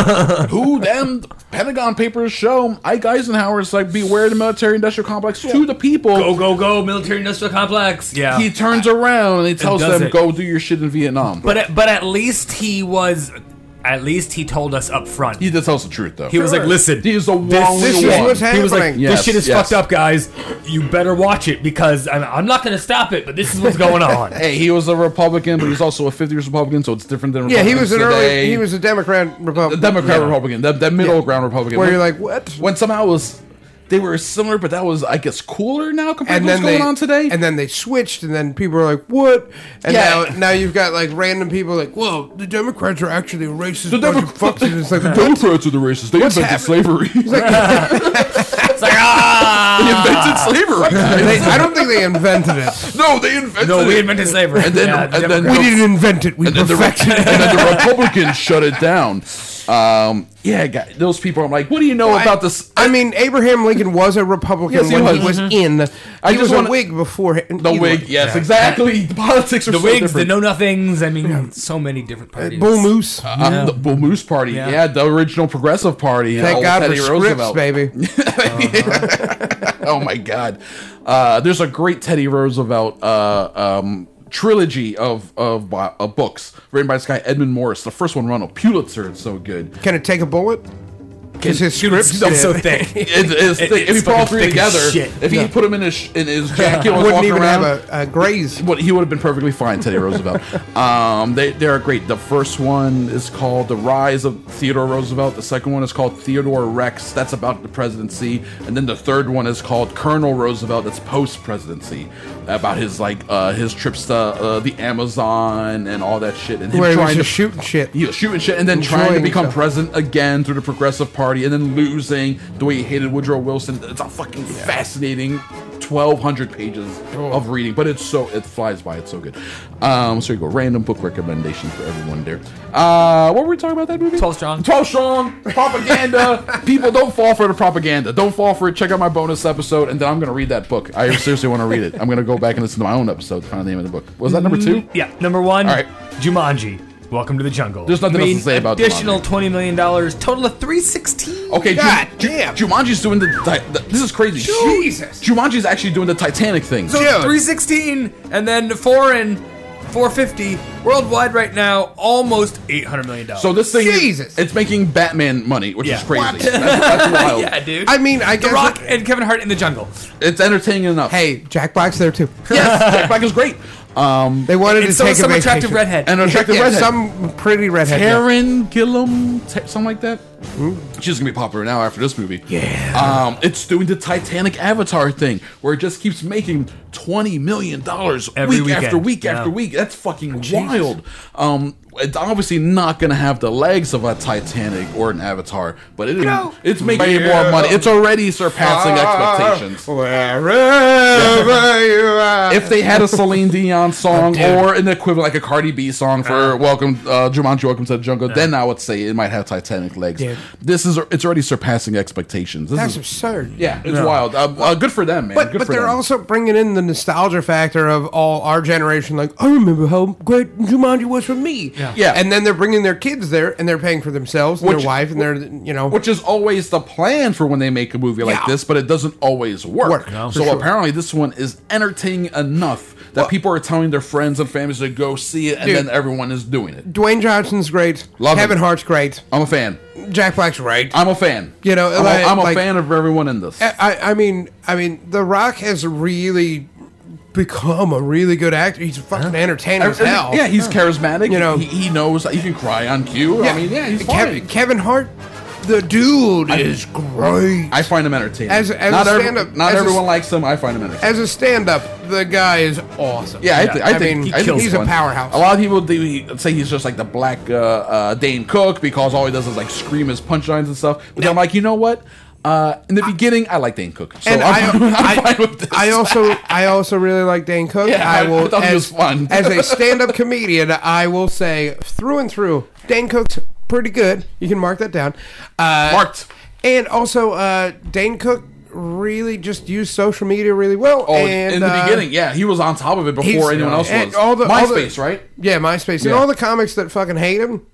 Speaker 4: Who them Pentagon Papers show Ike Eisenhower's like beware the military industrial complex to the people.
Speaker 7: Go go go! Military industrial complex. Yeah.
Speaker 4: He turns around and he tells
Speaker 7: does
Speaker 4: them,
Speaker 7: it.
Speaker 4: "Go do your shit in Vietnam."
Speaker 7: but at, but at least he was. At least he told us up front.
Speaker 4: he did tell us the truth, though.
Speaker 7: He was like, "Listen,
Speaker 4: He is the one
Speaker 7: this,
Speaker 4: we
Speaker 8: this is
Speaker 4: want."
Speaker 8: what's
Speaker 7: He was like,
Speaker 8: happening.
Speaker 7: "This
Speaker 4: Yes,
Speaker 7: shit is
Speaker 4: yes.
Speaker 7: fucked up, guys. You better watch it because I'm, I'm not going to stop it, but this is what's going on."
Speaker 4: Hey, he was a Republican, but he's also a fifties Republican, so it's different than
Speaker 8: Yeah, he
Speaker 4: Republicans
Speaker 8: was an
Speaker 4: today.
Speaker 8: early. He was a Democrat
Speaker 4: a
Speaker 8: Republican.
Speaker 4: Democrat
Speaker 8: Yeah.
Speaker 4: Republican, that, that middle
Speaker 8: Yeah.
Speaker 4: ground Republican.
Speaker 8: Where
Speaker 4: When-
Speaker 8: you're like, what?
Speaker 4: when somehow it was they were similar, but that was I guess cooler now compared
Speaker 8: And
Speaker 4: to what's
Speaker 8: then
Speaker 4: going
Speaker 8: they
Speaker 4: on today.
Speaker 8: and then they switched, and then people were like, "What?" And
Speaker 4: Yeah.
Speaker 8: now, now you've got like random people like, "Well, the Democrats are actually a racist
Speaker 4: The
Speaker 8: bunch
Speaker 4: Demo-
Speaker 8: of fucks." And it's like,
Speaker 4: the
Speaker 8: what?
Speaker 4: Democrats are the racists. They
Speaker 8: What's
Speaker 4: invented
Speaker 8: happening?
Speaker 4: slavery.
Speaker 7: It's like, ah!
Speaker 4: They invented slavery.
Speaker 8: They, I don't think they invented it.
Speaker 4: No, they invented
Speaker 7: No, we
Speaker 4: it.
Speaker 7: invented slavery.
Speaker 4: And then-
Speaker 7: Yeah, the
Speaker 4: and then-
Speaker 8: We didn't invent it. We
Speaker 4: and then, the,
Speaker 8: perfected it.
Speaker 4: and then the Republicans shut it down. Um, Yeah, guy, those people. I'm like, what do you know
Speaker 8: Well,
Speaker 4: about
Speaker 8: I,
Speaker 4: this?
Speaker 8: I mean, Abraham Lincoln was a Republican
Speaker 4: Yes, he
Speaker 8: when
Speaker 4: was.
Speaker 8: he was
Speaker 4: Mhm.
Speaker 8: in.
Speaker 4: I
Speaker 8: He
Speaker 4: just
Speaker 8: was a
Speaker 4: wanna-
Speaker 8: Whig before.
Speaker 4: The Whig, yes, exactly. The politics are
Speaker 7: the
Speaker 4: so
Speaker 7: Whigs, the
Speaker 4: different.
Speaker 7: Know Nothings. I mean, so many different parties.
Speaker 8: Bull Moose.
Speaker 4: Uh, um, the Bull Moose Party, yeah.
Speaker 7: Yeah.
Speaker 4: the original Progressive Party.
Speaker 8: Thank
Speaker 4: old
Speaker 8: God
Speaker 4: Teddy
Speaker 8: for
Speaker 4: Roosevelt.
Speaker 8: scripts, baby.
Speaker 4: Oh my God, uh, there's a great Teddy Roosevelt uh, um, trilogy of of, uh, of books written by this guy Edmund Morris. The first one won a Pulitzer. It's so good.
Speaker 8: Can it take a bullet? Because his
Speaker 7: It's
Speaker 8: scripts
Speaker 7: so, so thick.
Speaker 4: It, it's
Speaker 7: It-
Speaker 4: thick. If
Speaker 7: it's
Speaker 4: you put all
Speaker 7: fucking
Speaker 4: three
Speaker 7: thick as
Speaker 4: together,
Speaker 7: shit.
Speaker 4: if he put them in his in his jacket, and was
Speaker 8: wouldn't
Speaker 4: walking
Speaker 8: even
Speaker 4: around,
Speaker 8: have a, a graze.
Speaker 4: But he would have been perfectly fine, Teddy Roosevelt. um, they they're great. The first one is called The Rise of Theodore Roosevelt. The second one is called Theodore Rex. That's about the presidency. And then the third one is called Colonel Roosevelt. That's post presidency, about his like uh, his trips to uh, the Amazon and all that shit. And him
Speaker 8: Where he was
Speaker 4: trying
Speaker 8: just
Speaker 4: to
Speaker 8: shooting shit.
Speaker 4: he was shooting shit, and then trying to
Speaker 8: Enjoying
Speaker 4: become
Speaker 8: himself.
Speaker 4: president again through the Progressive Party, and then losing the way he hated Woodrow Wilson. It's a fucking fascinating twelve hundred pages of reading, but it's so it flies by. It's so good. Um, so you go random book recommendations for everyone there. Uh, what were we talking about that movie?
Speaker 7: twelve Strong.
Speaker 4: twelve Strong. Propaganda. People, don't fall for the propaganda. Don't fall for it. Check out my bonus episode, and then I'm going to read that book. I seriously want to read it. I'm going to go back and listen to my own episode to find the name of the book. Was that number two?
Speaker 7: Yeah, number one.
Speaker 4: All right.
Speaker 7: Jumanji. Welcome to the jungle.
Speaker 4: There's nothing else to
Speaker 7: Made
Speaker 4: say about
Speaker 7: additional
Speaker 4: Jumanji.
Speaker 7: twenty million dollars, total of three sixteen.
Speaker 4: Okay,
Speaker 8: God
Speaker 4: Ju-
Speaker 8: damn.
Speaker 4: Ju- Jumanji's doing the, ti- the. This is crazy.
Speaker 8: Jesus.
Speaker 4: Jumanji's actually doing the Titanic thing.
Speaker 7: So
Speaker 8: Dude.
Speaker 7: three sixteen, and then foreign four fifty worldwide right now, almost eight hundred million dollars.
Speaker 4: So this thing, is-
Speaker 8: Jesus.
Speaker 4: it's making Batman money, which
Speaker 7: Yeah.
Speaker 4: is crazy.
Speaker 7: What?
Speaker 4: That's, that's wild.
Speaker 7: yeah, dude.
Speaker 8: I mean, I
Speaker 7: The
Speaker 8: guess.
Speaker 7: Rock and Kevin Hart in the jungle.
Speaker 4: It's entertaining enough.
Speaker 8: Hey, Jack Black's there too.
Speaker 4: yes, Jack Black is great. Um,
Speaker 8: They wanted
Speaker 7: And
Speaker 8: to
Speaker 7: so
Speaker 8: take
Speaker 7: is some
Speaker 8: a
Speaker 7: attractive
Speaker 8: vacation.
Speaker 7: redhead.
Speaker 4: and an attractive
Speaker 8: Yeah,
Speaker 4: redhead.
Speaker 8: some pretty redhead. yeah.
Speaker 4: Karen Gillan, t- something like that. She's gonna be popular now after this movie. Yeah. Um, it's doing the Titanic Avatar thing, where it just keeps making twenty million dollars
Speaker 7: Every
Speaker 4: week after
Speaker 7: weekend.
Speaker 4: week
Speaker 7: Yeah.
Speaker 4: after week. That's fucking wild. Um, it's obviously not gonna have the legs of a Titanic or an Avatar, but it is, it's making way more money. It's already surpassing expectations.
Speaker 8: Wherever you are.
Speaker 4: If they had a Celine Dion song or an equivalent, like a Cardi B song for "Welcome, uh, Jumanji, Welcome to the Jungle," then I would say it might have Titanic legs.
Speaker 8: Dude.
Speaker 4: This is it's already surpassing expectations. This
Speaker 8: That's
Speaker 4: is
Speaker 8: absurd.
Speaker 4: yeah, it's wild. Uh, uh, good for them, man.
Speaker 8: But,
Speaker 4: good
Speaker 8: but
Speaker 4: for
Speaker 8: they're
Speaker 4: them.
Speaker 8: also bringing in the nostalgia factor of all our generation. Like, I remember how great Jumanji was for me.
Speaker 7: Yeah.
Speaker 4: Yeah.
Speaker 8: And then they're bringing their kids there, and they're paying for themselves and
Speaker 4: Which-
Speaker 8: their wife and their, you know.
Speaker 4: Which is always the plan for when they make a movie like
Speaker 8: Yeah.
Speaker 4: this, but it doesn't always work.
Speaker 8: Work, no,
Speaker 4: so
Speaker 8: for sure.
Speaker 4: apparently, this one is entertaining enough that
Speaker 8: Well-
Speaker 4: people are telling their friends and families to go see it, and
Speaker 8: Dude.
Speaker 4: then everyone is doing it.
Speaker 8: Dwayne Johnson's great.
Speaker 4: Love
Speaker 8: Kevin
Speaker 4: him.
Speaker 8: Hart's great.
Speaker 4: I'm a fan.
Speaker 8: Jack Black's right.
Speaker 4: I'm a fan.
Speaker 8: You know,
Speaker 4: I'm,
Speaker 8: like-
Speaker 4: a, I'm a
Speaker 8: like-
Speaker 4: fan of everyone in this.
Speaker 8: I, I mean, I mean, The Rock has really become a really good actor. He's a fucking entertainer as hell.
Speaker 4: Yeah, he's charismatic.
Speaker 8: You know-
Speaker 4: he, he knows he can cry on cue. I mean, yeah, he's
Speaker 8: Kevin,
Speaker 4: fine.
Speaker 8: Kevin Hart, the dude is great.
Speaker 4: I find him entertaining.
Speaker 8: As- as
Speaker 4: not
Speaker 8: a
Speaker 4: every-
Speaker 8: stand-up-
Speaker 4: not
Speaker 8: as a-
Speaker 4: everyone likes him. I find him entertaining.
Speaker 8: As a stand-up, the guy is awesome.
Speaker 4: Yeah, I, th- I
Speaker 8: I
Speaker 4: think
Speaker 8: mean,
Speaker 4: I think
Speaker 8: he's a
Speaker 4: fun.
Speaker 8: powerhouse.
Speaker 4: A lot of people do, say he's just like the black uh, uh, Dane Cook because all he does is like scream his punchlines and stuff. But then I'm like, you know what? Uh, in the beginning, I like Dane Cook, so
Speaker 8: And
Speaker 4: I'm, I'm
Speaker 8: I,
Speaker 4: fine with this.
Speaker 8: I, I also, I also really like Dane Cook.
Speaker 4: Yeah, I-
Speaker 8: I will,
Speaker 4: I thought
Speaker 8: as,
Speaker 4: he was fun.
Speaker 8: as a stand-up comedian, I will say through and through, Dane Cook's pretty good. You can mark that down. Uh,
Speaker 4: Marked.
Speaker 8: And also, uh, Dane Cook really just used social media really well.
Speaker 4: Oh,
Speaker 8: and,
Speaker 4: in the
Speaker 8: uh,
Speaker 4: beginning, yeah, he was on top of it
Speaker 8: he's-
Speaker 4: before anyone else
Speaker 8: and
Speaker 4: was.
Speaker 8: all the- all the-
Speaker 4: MySpace, right?
Speaker 8: Yeah, MySpace. And
Speaker 4: Yeah.
Speaker 8: all the comics that fucking hate him.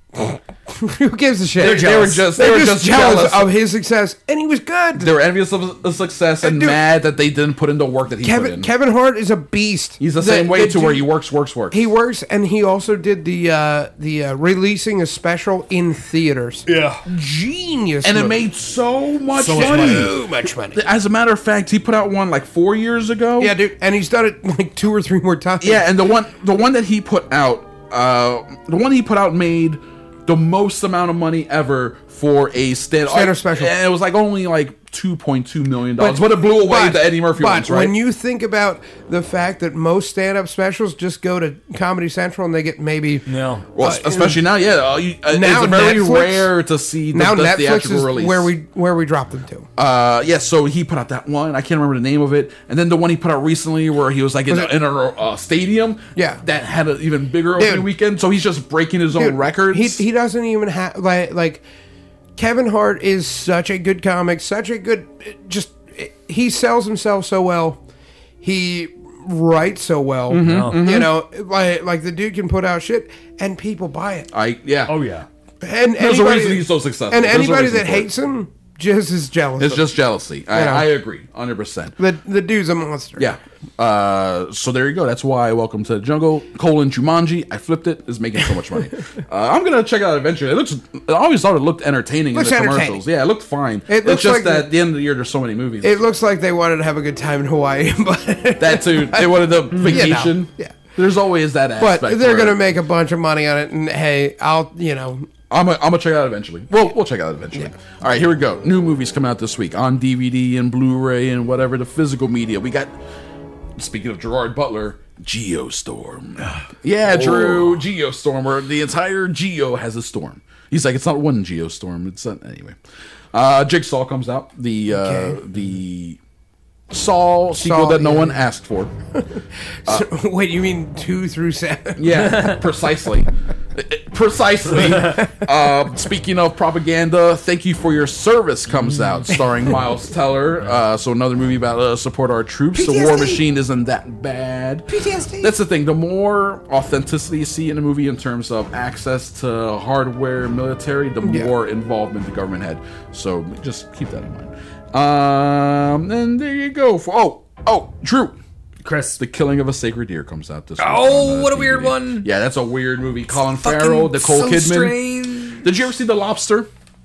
Speaker 8: Who gives a shit?
Speaker 4: They're They were jealous. just- they
Speaker 8: They're
Speaker 4: were
Speaker 8: just
Speaker 4: just
Speaker 8: jealous,
Speaker 4: jealous.
Speaker 8: of his success, and he was good.
Speaker 4: They were envious of his success and
Speaker 8: Dude.
Speaker 4: mad that they didn't put in the work that he put
Speaker 8: Kevin
Speaker 4: in.
Speaker 8: Kevin Hart is a beast.
Speaker 4: He's the same way to
Speaker 8: dude-
Speaker 4: where he works, works, works.
Speaker 8: He works, and he also did the uh, the uh, releasing a special in theaters.
Speaker 7: Yeah.
Speaker 8: Genius,
Speaker 4: and it
Speaker 8: move.
Speaker 4: made so much
Speaker 7: So much
Speaker 4: money.
Speaker 7: money.
Speaker 8: so much money.
Speaker 4: As a matter of fact, he put out one like four years ago.
Speaker 8: Yeah, dude, and he's done it like two or three more times.
Speaker 4: Yeah, and the one the one that he put out, uh, the one he put out made the most amount of money ever for a stand
Speaker 8: Stand-up special.
Speaker 4: And it was like only like two point two million dollars, but,
Speaker 8: But-
Speaker 4: it blew away
Speaker 8: but-
Speaker 4: the Eddie Murphy
Speaker 8: but
Speaker 4: ones, right?
Speaker 8: when you think about the fact that most stand-up specials just go to Comedy Central and they get maybe
Speaker 7: No.
Speaker 4: well,
Speaker 8: uh,
Speaker 4: especially now, yeah, uh, you, uh,
Speaker 8: now
Speaker 4: it's very
Speaker 8: Netflix-
Speaker 4: rare to see the,
Speaker 8: now
Speaker 4: the
Speaker 8: Netflix
Speaker 4: theatrical
Speaker 8: is
Speaker 4: release.
Speaker 8: where we where we dropped them to.
Speaker 4: Uh, yeah, so he put out that one. I can't remember the name of it. And then the one he put out recently where he was like in,
Speaker 8: Was
Speaker 4: a,
Speaker 8: it-
Speaker 4: in a uh, stadium.
Speaker 8: Yeah.
Speaker 4: That had an even bigger opening
Speaker 8: Dude.
Speaker 4: weekend. So he's just breaking his own
Speaker 8: Dude,
Speaker 4: records.
Speaker 8: He he doesn't even have like like Kevin Hart is such a good comic, such a good, just, he sells himself so well. He writes so well.
Speaker 4: Mm-hmm, mm-hmm.
Speaker 8: You know, like, like the dude can put out shit and people buy it.
Speaker 4: I yeah.
Speaker 7: Oh yeah.
Speaker 8: And
Speaker 4: There's
Speaker 8: anybody,
Speaker 4: a reason he's so successful.
Speaker 8: And
Speaker 4: There's a
Speaker 8: anybody
Speaker 4: reason
Speaker 8: that
Speaker 4: for it.
Speaker 8: hates him just is jealous.
Speaker 4: It's
Speaker 8: of
Speaker 4: just
Speaker 8: him.
Speaker 4: jealousy. I,
Speaker 8: You know.
Speaker 4: I agree, one hundred percent.
Speaker 8: The the dude's a monster.
Speaker 4: Yeah. Uh, so there you go. That's why Welcome to the Jungle, colon Jumanji. I flipped it. Is making so much money. uh, I'm gonna check it out eventually. It looks. I always thought it looked entertaining
Speaker 8: Looks
Speaker 4: in the
Speaker 8: entertaining.
Speaker 4: commercials. Yeah, it looked fine.
Speaker 8: It
Speaker 4: it's
Speaker 8: looks
Speaker 4: just
Speaker 8: like
Speaker 4: that
Speaker 8: the-
Speaker 4: at the end of the year, there's so many movies.
Speaker 8: It looks like they wanted to have a good time in Hawaii, but
Speaker 4: that too. They wanted the vacation.
Speaker 8: yeah.
Speaker 4: There's always that aspect.
Speaker 8: But they're
Speaker 4: where-
Speaker 8: gonna make a bunch of money on it, and hey, I'll you know.
Speaker 4: I'm gonna I'm check it out eventually. We'll, we'll check it out eventually. All right, here we go. New movies come out this week on D V D and Blu-ray and whatever, the physical media. We got, speaking of Gerard Butler, Geostorm. Yeah, Drew, Geostorm, where the entire Geo has a storm. He's like, it's not one Geostorm. It's not, anyway. Uh, Jigsaw comes out. The, uh,
Speaker 8: Okay.
Speaker 4: the Saw sequel
Speaker 8: Saw,
Speaker 4: that no
Speaker 8: yeah.
Speaker 4: one asked for.
Speaker 8: So, wait, you mean two through seven?
Speaker 4: Yeah, precisely. Precisely. Uh, speaking of propaganda, Thank You for Your Service comes out, starring Miles Teller. Uh, so another movie about uh, support our troops. The War Machine isn't that bad.
Speaker 8: P T S D.
Speaker 4: That's the thing. The more authenticity you see in a movie in terms of access to hardware, military, the
Speaker 8: Yeah.
Speaker 4: more involvement the government had. So just keep that in mind. Um, and there you go. For, oh, oh, Drew.
Speaker 7: Chris.
Speaker 4: The Killing of a Sacred Deer comes out this week.
Speaker 7: Oh,
Speaker 4: on, uh,
Speaker 7: what a
Speaker 4: D V D.
Speaker 7: weird one.
Speaker 4: Yeah, that's a weird movie. Colin
Speaker 7: Fucking
Speaker 4: Farrell, Nicole
Speaker 7: so
Speaker 4: Kidman.
Speaker 7: strange.
Speaker 4: Did you ever see The Lobster?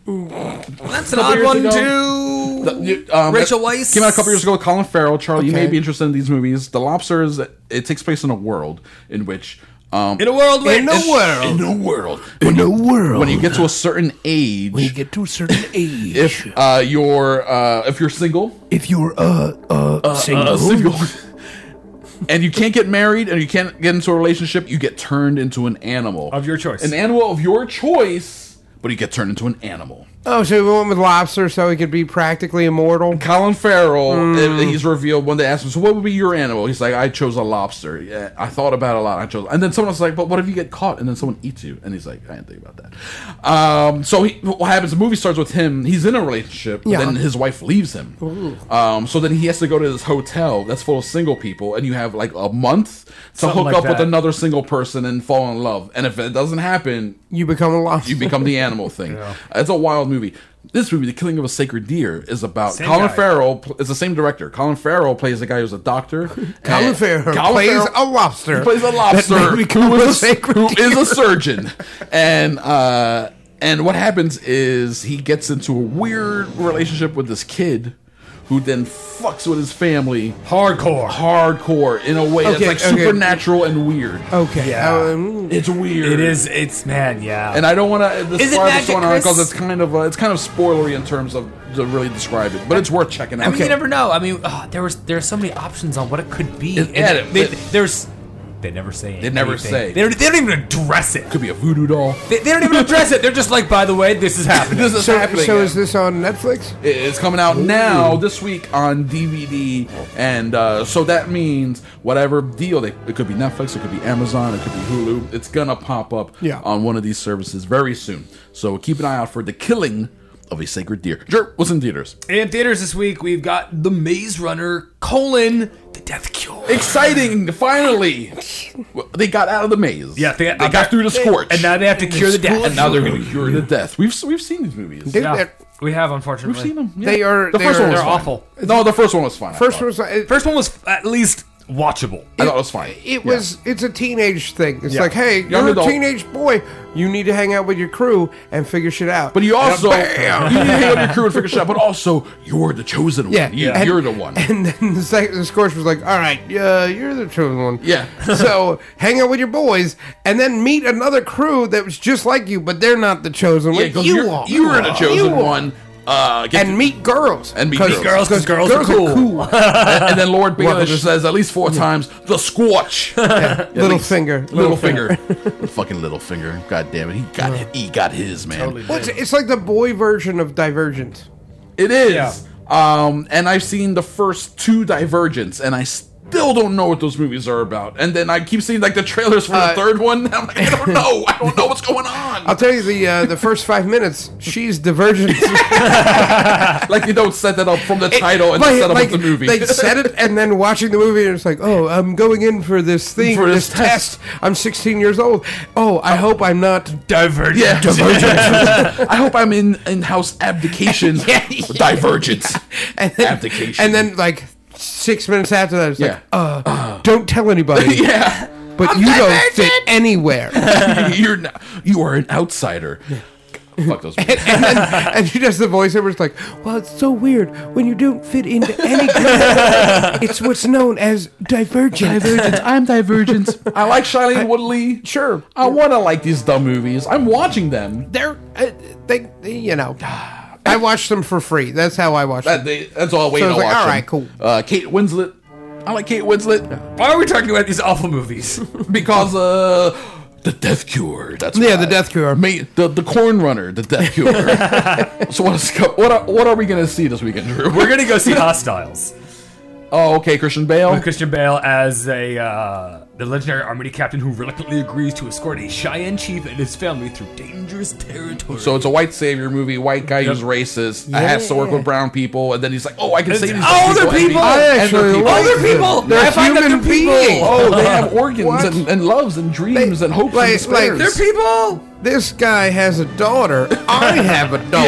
Speaker 7: That's
Speaker 4: A
Speaker 7: an
Speaker 4: couple
Speaker 7: odd
Speaker 4: years
Speaker 7: one
Speaker 4: ago.
Speaker 7: too.
Speaker 4: The- you- um,
Speaker 7: Rachel
Speaker 4: that
Speaker 7: Weisz
Speaker 4: came out a couple years ago with Colin Farrell. Charlie, you may
Speaker 8: Okay.
Speaker 4: be interested in these movies. The Lobster is it takes place in a world in which um,
Speaker 7: In a world where
Speaker 8: In the world.
Speaker 4: in a world
Speaker 8: In the world.
Speaker 4: when you get to a certain age,
Speaker 8: When you get to a certain age,
Speaker 4: if uh, you're uh, if you're single,
Speaker 8: if you're uh uh, single,
Speaker 4: uh, single. And you can't get married and you can't get into a relationship, you get turned into an animal.
Speaker 7: Of your choice.
Speaker 4: An animal of your choice, but you get turned into an animal.
Speaker 8: oh, so we went with lobster so he could be practically immortal.
Speaker 4: Colin Farrell,
Speaker 8: Mm.
Speaker 4: uh, he's revealed when they asked him, so what would be your animal? He's like, I chose a lobster. Yeah, I thought about it a lot. I chose, and then someone was like, but what if you get caught and then someone eats you? And he's like, I didn't think about that. Um, so he, what happens? The movie starts with him. He's in a relationship, but
Speaker 8: Yeah.
Speaker 4: then his wife leaves him. Um, so then he has to go to this hotel that's full of single people, and you have like a month to
Speaker 7: Something
Speaker 4: hook
Speaker 7: like
Speaker 4: up with
Speaker 7: that.
Speaker 4: another single person and fall in love. And if it doesn't happen,
Speaker 8: You become a lobster.
Speaker 4: you become the animal thing. It's a wild movie. This movie, The Killing of a Sacred Deer, is about
Speaker 7: Same
Speaker 4: Colin
Speaker 7: guy.
Speaker 4: Farrell. pl- It's the same director. Colin Farrell plays a guy who's a doctor.
Speaker 8: Colin
Speaker 4: and-
Speaker 8: Farrell
Speaker 4: Colin
Speaker 8: plays
Speaker 4: Farrell-
Speaker 8: a lobster.
Speaker 4: He plays a
Speaker 8: that
Speaker 4: lobster
Speaker 8: may become
Speaker 4: who
Speaker 8: a
Speaker 4: is a,
Speaker 8: sacred
Speaker 4: who
Speaker 8: deer.
Speaker 4: is a surgeon, and uh, and what happens is he gets into a weird relationship with this kid, who then fucks with his family
Speaker 7: Hardcore.
Speaker 4: hardcore in a way
Speaker 8: Okay,
Speaker 4: that's like
Speaker 8: okay.
Speaker 4: supernatural and weird.
Speaker 8: Okay.
Speaker 7: Yeah.
Speaker 8: Um,
Speaker 4: It's weird.
Speaker 7: It is. It's man. Yeah.
Speaker 4: And I don't want to
Speaker 7: Is it
Speaker 4: describe this
Speaker 7: magic,
Speaker 4: one
Speaker 7: Chris?
Speaker 4: because it's kind of uh, it's kind of spoilery in terms of to really describe it, but it's worth checking out.
Speaker 7: I mean, you never know. I mean, oh, there was there are so many options on what it could be.
Speaker 4: It-
Speaker 7: And
Speaker 4: yeah,
Speaker 7: they,
Speaker 4: it-
Speaker 7: there's they never say.
Speaker 4: They never
Speaker 7: anything.
Speaker 4: say.
Speaker 7: They don't, they don't even address it.
Speaker 4: Could be a voodoo doll.
Speaker 7: They, they don't even address it. They're just like, by the way, this is happening.
Speaker 4: This is
Speaker 8: so,
Speaker 4: happening.
Speaker 8: so is this on Netflix?
Speaker 4: It- It's coming out now this week on D V D, and uh, so that means whatever deal they it could be Netflix, it could be Amazon, it could be Hulu. It's gonna pop up
Speaker 8: Yeah.
Speaker 4: on one of these services very soon. So keep an eye out for The Killing of a Sacred Deer. Jer, what's in theaters?
Speaker 7: In theaters this week, we've got The Maze Runner: colon, The Death Cure.
Speaker 4: Exciting! Finally, Well, they got out of the maze.
Speaker 7: Yeah, they,
Speaker 4: they got through the scorch,
Speaker 7: and now they have to cure the death.
Speaker 4: and now they're going to cure the death. We've we've seen these movies.
Speaker 8: They-
Speaker 7: Yeah,
Speaker 8: they're-
Speaker 7: we have, unfortunately.
Speaker 4: We've seen them. Yeah.
Speaker 8: They are-
Speaker 4: The
Speaker 8: they
Speaker 4: first
Speaker 8: are-
Speaker 4: one was
Speaker 7: they're
Speaker 4: fine.
Speaker 7: awful.
Speaker 4: No, the first one was fine. I
Speaker 8: First
Speaker 4: thought.
Speaker 8: was it,
Speaker 7: First one was at least watchable.
Speaker 4: I thought it was fine.
Speaker 8: it was it's a teenage thing. It's
Speaker 7: Yeah.
Speaker 8: like, hey,
Speaker 4: Young
Speaker 8: you're
Speaker 4: adult.
Speaker 8: a teenage boy. You need to hang out with your crew and figure shit out.
Speaker 4: But you also you
Speaker 8: Bam!
Speaker 4: need to hang out with your crew and figure shit out. But also, you're the chosen one.
Speaker 8: Yeah,
Speaker 4: You,
Speaker 8: and-
Speaker 4: you're the one.
Speaker 8: And then the, second, the Scorch was like, all right, uh, you're the chosen one.
Speaker 4: Yeah.
Speaker 8: So hang out with your boys and then meet another crew that was just like you, but they're not the chosen
Speaker 4: Yeah,
Speaker 8: one.
Speaker 4: 'cause
Speaker 8: You
Speaker 4: you're,
Speaker 8: are.
Speaker 4: you were the
Speaker 8: You
Speaker 4: chosen
Speaker 8: are.
Speaker 4: one. Uh, get
Speaker 8: And meet girls.
Speaker 4: And meet
Speaker 8: 'Cause-
Speaker 4: girls.
Speaker 7: Girls, because girls, are cool.
Speaker 4: and, and then Lord
Speaker 8: Welcome
Speaker 4: Baelish
Speaker 8: to-
Speaker 4: says at least four times the squatch. At
Speaker 8: Little
Speaker 4: least.
Speaker 8: finger.
Speaker 4: Little finger. Fucking little finger. God damn it. He got he got his, man.
Speaker 7: Totally.
Speaker 8: Well, it's, it's like the boy version of Divergent.
Speaker 4: It is.
Speaker 7: Yeah.
Speaker 4: Um, and I've seen the first two Divergents, and I s- still don't know what those movies are about. And then I keep seeing like the trailers for the
Speaker 8: Uh,
Speaker 4: third one. I'm like, I don't know. I don't know what's going on.
Speaker 8: I'll tell you the uh, the first five minutes. She's Divergent.
Speaker 4: Like they don't set that up from the title and
Speaker 8: Like-
Speaker 4: set up
Speaker 8: like,
Speaker 4: with the movie.
Speaker 8: They said it, and then watching the movie, and it's like, oh, I'm going in for this thing,
Speaker 4: For
Speaker 8: this,
Speaker 4: this
Speaker 8: test. I'm sixteen years old. Oh, I hope I'm not
Speaker 7: Divergent.
Speaker 4: Yeah, Divergent. I hope I'm in in-house abdication.
Speaker 8: Yeah, yeah.
Speaker 4: Divergence.
Speaker 8: And then,
Speaker 4: Abdication.
Speaker 8: And then, like six minutes after that, it's
Speaker 4: Yeah.
Speaker 8: like, uh, don't tell anybody.
Speaker 4: Yeah.
Speaker 8: But you don't fit anywhere.
Speaker 4: You're not, you are an outsider. Fuck those movies.
Speaker 8: and, then, and she does the voiceover. It's like, well, it's so weird when you don't fit into any group. It's what's known as divergent.
Speaker 4: Divergent. I'm Divergent. I like Shailene Woodley.
Speaker 8: Sure,
Speaker 4: I want to like these dumb movies. I'm watching them.
Speaker 8: they're uh, they, they, you know. I watched them for free. That's how I watched
Speaker 4: That,
Speaker 8: them.
Speaker 4: they, that's all I wait
Speaker 8: So
Speaker 4: to
Speaker 8: it's like,
Speaker 4: watch
Speaker 8: all
Speaker 4: them.
Speaker 8: right, cool.
Speaker 4: Uh, Kate Winslet. I like Kate Winslet
Speaker 7: Why are we talking about these awful movies?
Speaker 4: because uh, the Death Cure. That's
Speaker 8: Yeah,
Speaker 4: why.
Speaker 8: the Death Cure.
Speaker 4: Ma- the the Corn Runner. The Death Cure. So what is what are, what are we gonna see this weekend, Drew?
Speaker 7: We're gonna go see Hostiles
Speaker 4: Oh, okay, Christian Bale.
Speaker 7: with Christian Bale as a uh, the legendary Army captain who reluctantly agrees to escort a Cheyenne chief and his family through dangerous territory.
Speaker 4: So it's a white savior movie. White guy who's racist. Yeah. Has to work with brown people, and then he's like, "Oh, I can save these
Speaker 7: Oh,
Speaker 4: people."
Speaker 7: they're
Speaker 4: and be-
Speaker 7: people!
Speaker 8: I
Speaker 4: and
Speaker 8: actually
Speaker 4: they're people.
Speaker 8: like
Speaker 7: Other people!
Speaker 8: them. They're
Speaker 7: I find that
Speaker 8: human
Speaker 7: they're people.
Speaker 8: beings.
Speaker 4: Oh, they have organs
Speaker 8: What?
Speaker 4: and, and loves and dreams and hopes
Speaker 8: Like-
Speaker 4: and despairs.
Speaker 8: like-
Speaker 7: they're people.
Speaker 8: This guy has a daughter. I have a daughter.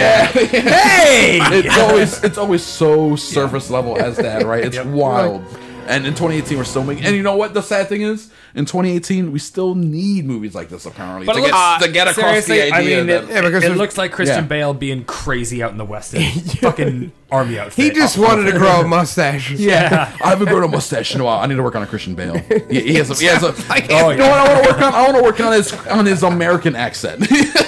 Speaker 7: Hey!
Speaker 4: It's always it's always so surface level as that, right? It's wild. And in twenty eighteen, we're still making. And you know what? The sad thing is, in twenty eighteen, we still need movies like this. Apparently,
Speaker 7: But
Speaker 4: to,
Speaker 7: it
Speaker 4: get,
Speaker 7: looks-
Speaker 4: to get across
Speaker 7: seriously,
Speaker 4: the idea
Speaker 7: I mean,
Speaker 4: that
Speaker 7: it,
Speaker 8: Yeah, because
Speaker 7: it
Speaker 8: there's-
Speaker 7: looks like Christian
Speaker 4: Yeah.
Speaker 7: Bale being crazy out in the West in fucking army outfit.
Speaker 8: He just wanted to grow a mustache.
Speaker 7: yeah.
Speaker 4: I haven't grown a mustache in a while. I need to work on a Christian Bale. He, he has a, he has a
Speaker 7: Oh,
Speaker 4: you know what I want to work on? I want to work on his on his American accent.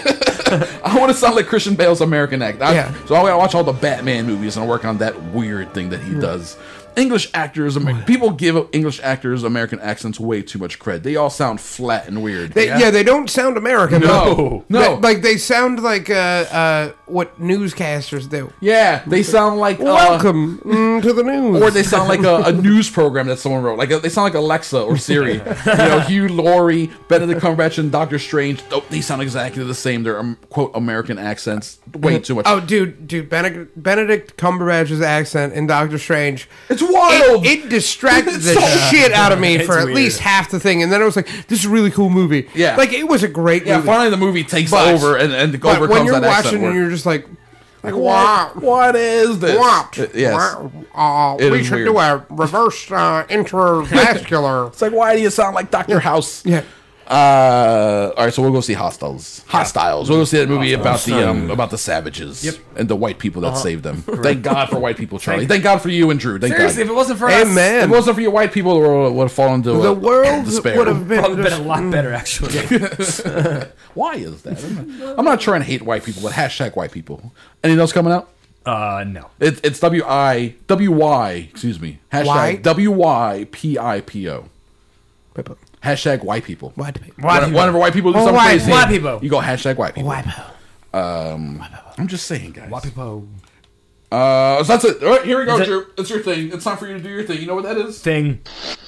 Speaker 4: I want to sound like Christian Bale's American accent. I-
Speaker 8: Yeah.
Speaker 4: So I want to watch all the Batman movies and work on that weird thing that he does. English actors, Amer- people give English actors American accents way too much credit. They all sound flat and weird.
Speaker 8: They, yeah. they don't sound American.
Speaker 4: No.
Speaker 8: They-
Speaker 4: No.
Speaker 8: like they sound like uh, uh, what newscasters do.
Speaker 4: Yeah, they sound like uh,
Speaker 8: Welcome mm, to the news.
Speaker 4: or they sound like a, a news program that someone wrote. Like they sound like Alexa or Siri. You know, Hugh Laurie, Benedict Cumberbatch, and Doctor Strange. Oh, they sound exactly the same. They're um, quote American accents. Way too much.
Speaker 8: Oh, dude, dude, Benedict, Benedict Cumberbatch's accent in Doctor Strange.
Speaker 4: It's wild.
Speaker 8: It, it distracted
Speaker 4: It's
Speaker 8: the
Speaker 4: so-
Speaker 8: shit out of me
Speaker 7: It's
Speaker 8: for at
Speaker 7: weird.
Speaker 8: least half the thing, and then I was like, "This is a really cool movie."
Speaker 4: Yeah.
Speaker 8: like it was a great
Speaker 4: yeah,
Speaker 8: movie.
Speaker 4: finally the movie takes
Speaker 8: But-
Speaker 4: over and, and
Speaker 8: but
Speaker 4: overcomes
Speaker 8: when you're
Speaker 4: that accent
Speaker 8: watching
Speaker 4: work.
Speaker 8: and you're just like,
Speaker 4: like,
Speaker 8: wow.
Speaker 4: what? What is this?
Speaker 8: "What?
Speaker 4: Uh, yes.
Speaker 8: Uh,
Speaker 4: It
Speaker 8: we
Speaker 4: is
Speaker 8: should
Speaker 4: weird.
Speaker 8: do a reverse uh, intravascular."
Speaker 4: It's like, why do you sound like Doctor House?
Speaker 8: Yeah.
Speaker 4: Uh, all right, so we'll go see Hostiles. Hostiles. We'll go see that movie about the um, about the savages
Speaker 7: Yep.
Speaker 4: and the white people that saved them. Thank God for white people, Charlie. Thank God for you and Drew. Thank
Speaker 7: Seriously, if
Speaker 4: God.
Speaker 7: it wasn't for
Speaker 8: Amen.
Speaker 4: If it wasn't for you white people, the world would have fallen into
Speaker 8: The
Speaker 4: uh,
Speaker 8: world
Speaker 4: despair.
Speaker 8: would have
Speaker 7: us,
Speaker 8: been,
Speaker 7: probably been a
Speaker 8: just-
Speaker 7: lot better, actually.
Speaker 4: Why is that? I'm not, I'm not trying to hate white people, but hashtag white people. Anything else coming out?
Speaker 7: uh, no.
Speaker 4: It, it's W I W Y. Excuse me. Hashtag
Speaker 8: Why?
Speaker 4: W Y P I P O.
Speaker 8: People.
Speaker 4: Hashtag white people.
Speaker 8: White people.
Speaker 7: White
Speaker 4: Whenever-
Speaker 7: people.
Speaker 4: Whenever white people do
Speaker 8: Oh,
Speaker 4: something
Speaker 8: white-
Speaker 4: crazy,
Speaker 7: white people.
Speaker 4: you go hashtag white people.
Speaker 8: White people.
Speaker 4: Um, I'm just saying, guys.
Speaker 7: White people
Speaker 4: Uh, so that's it. All right, here we go,
Speaker 7: Is it-
Speaker 4: Drew. It's your thing. It's time for you to do your thing. You know what that is?
Speaker 7: thing.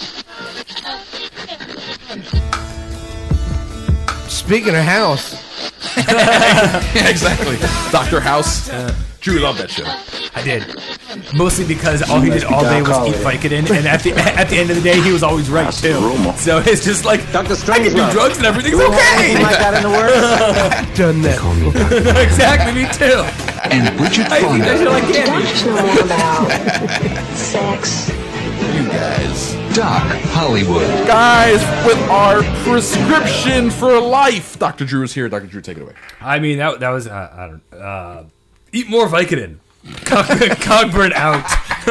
Speaker 8: Speaking of house,
Speaker 4: Yeah, exactly. Doctor House. Drew loved that show.
Speaker 7: I did. Mostly because all he did all day was eat Vicodin, and at the at the end of the day, he was always right too. So it's just like
Speaker 11: Doctor
Speaker 7: I
Speaker 11: Strange
Speaker 7: can do drugs and everything's
Speaker 11: Anything
Speaker 7: okay.
Speaker 11: like that in the world?
Speaker 8: done that.
Speaker 7: Exactly, me too.
Speaker 12: And Bridget
Speaker 7: I eat that shit like candy.
Speaker 10: Doctors know more about sex.
Speaker 4: You guys.
Speaker 12: Doc Hollywood.
Speaker 4: Guys, with our prescription for life. Doctor Drew is here. Doctor Drew, take it away.
Speaker 7: I mean, that that was uh, I don't uh, eat more Vicodin. Cog, Cogburn out.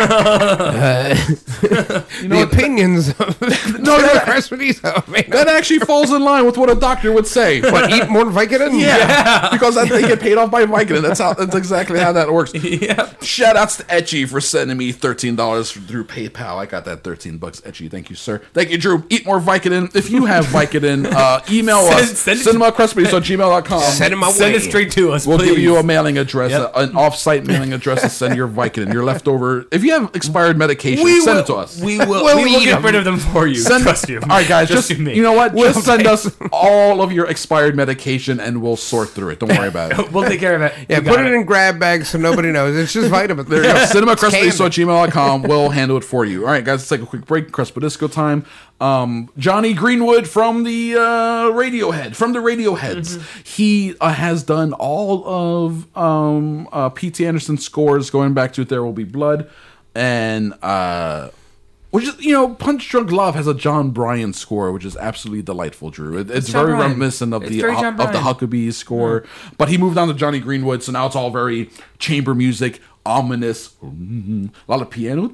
Speaker 4: You know
Speaker 8: The
Speaker 4: what?
Speaker 8: opinions of
Speaker 4: No, that,
Speaker 8: Crespediso. I mean,
Speaker 4: that actually falls in line with what a doctor would say.
Speaker 8: what, eat more Vicodin?
Speaker 4: Yeah, because I, they get paid off by Vicodin. That's how. That's exactly how that works.
Speaker 7: Yeah.
Speaker 4: Shout outs to Etchy for sending me thirteen dollars through PayPal. I got that thirteen bucks, Etchy. Thank you, sir. Thank you, Drew. Eat more Vicodin. If you have Vicodin, uh, email
Speaker 7: Send-
Speaker 4: us.
Speaker 7: send it-
Speaker 4: cinema crespediso at gmail dot com.
Speaker 8: Send him away.
Speaker 7: Send it straight to us.
Speaker 4: We'll
Speaker 7: please.
Speaker 4: give you a mailing address,
Speaker 7: Yep.
Speaker 4: a- an off-site mailing address to send your Vicodin, your leftover. If if you have expired medication,
Speaker 7: We
Speaker 4: send
Speaker 7: will-
Speaker 4: it to us.
Speaker 7: we will- we will get rid of them for you.
Speaker 4: Send,
Speaker 7: Trust you.
Speaker 4: All right, guys.
Speaker 7: Just
Speaker 4: Just,
Speaker 7: do me.
Speaker 4: you know what?
Speaker 7: We'll
Speaker 4: Just send
Speaker 7: take-
Speaker 4: us all of your expired medication, and we'll sort through it. Don't worry about it.
Speaker 7: We'll take care of it.
Speaker 8: Yeah,
Speaker 7: You got
Speaker 8: put it in grab bags so nobody knows. It's just vitamins.
Speaker 4: There you go. cinema
Speaker 8: It's
Speaker 4: crest
Speaker 8: candy.
Speaker 4: at gmail dot com. We'll handle it for you. All right, guys, let's take a quick break. Crespedisco time. Um, Johnny Greenwood from the uh, Radiohead, from the Radioheads.
Speaker 7: Mm-hmm.
Speaker 4: He uh, has done all of um, uh, P T Anderson's scores going back to There Will Be Blood. And, uh, which is, you know, Punch Drunk Love has a John Bryan score, which is absolutely delightful, Drew. It, it's
Speaker 7: It's John
Speaker 4: very
Speaker 7: Bryan.
Speaker 4: reminiscent of
Speaker 7: It's
Speaker 4: the
Speaker 7: very
Speaker 4: uh,
Speaker 7: John
Speaker 4: of the
Speaker 7: Bryan.
Speaker 4: Huckabees score. But he moved on to Johnny Greenwood, so now it's all very chamber music, ominous, a lot of piano,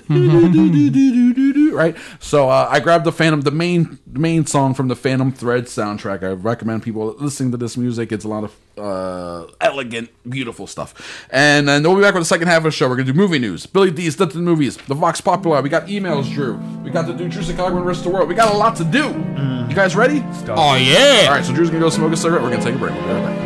Speaker 4: right? So uh, I grabbed the Phantom, the main the main song from the Phantom Thread soundtrack. I recommend people listening to this music. It's a lot of uh, elegant, beautiful stuff. And then we'll be back with the second half of the show. We're gonna do movie news, Billy D's Did the Movies, the Vox Popular. We got emails, Drew. We got to do Drew Chicago and Rest of the World. We got a lot to do. You guys ready?
Speaker 13: Oh, yeah.
Speaker 4: All right, so Drew's gonna go smoke a cigarette. We're gonna take a break. We'll be right back.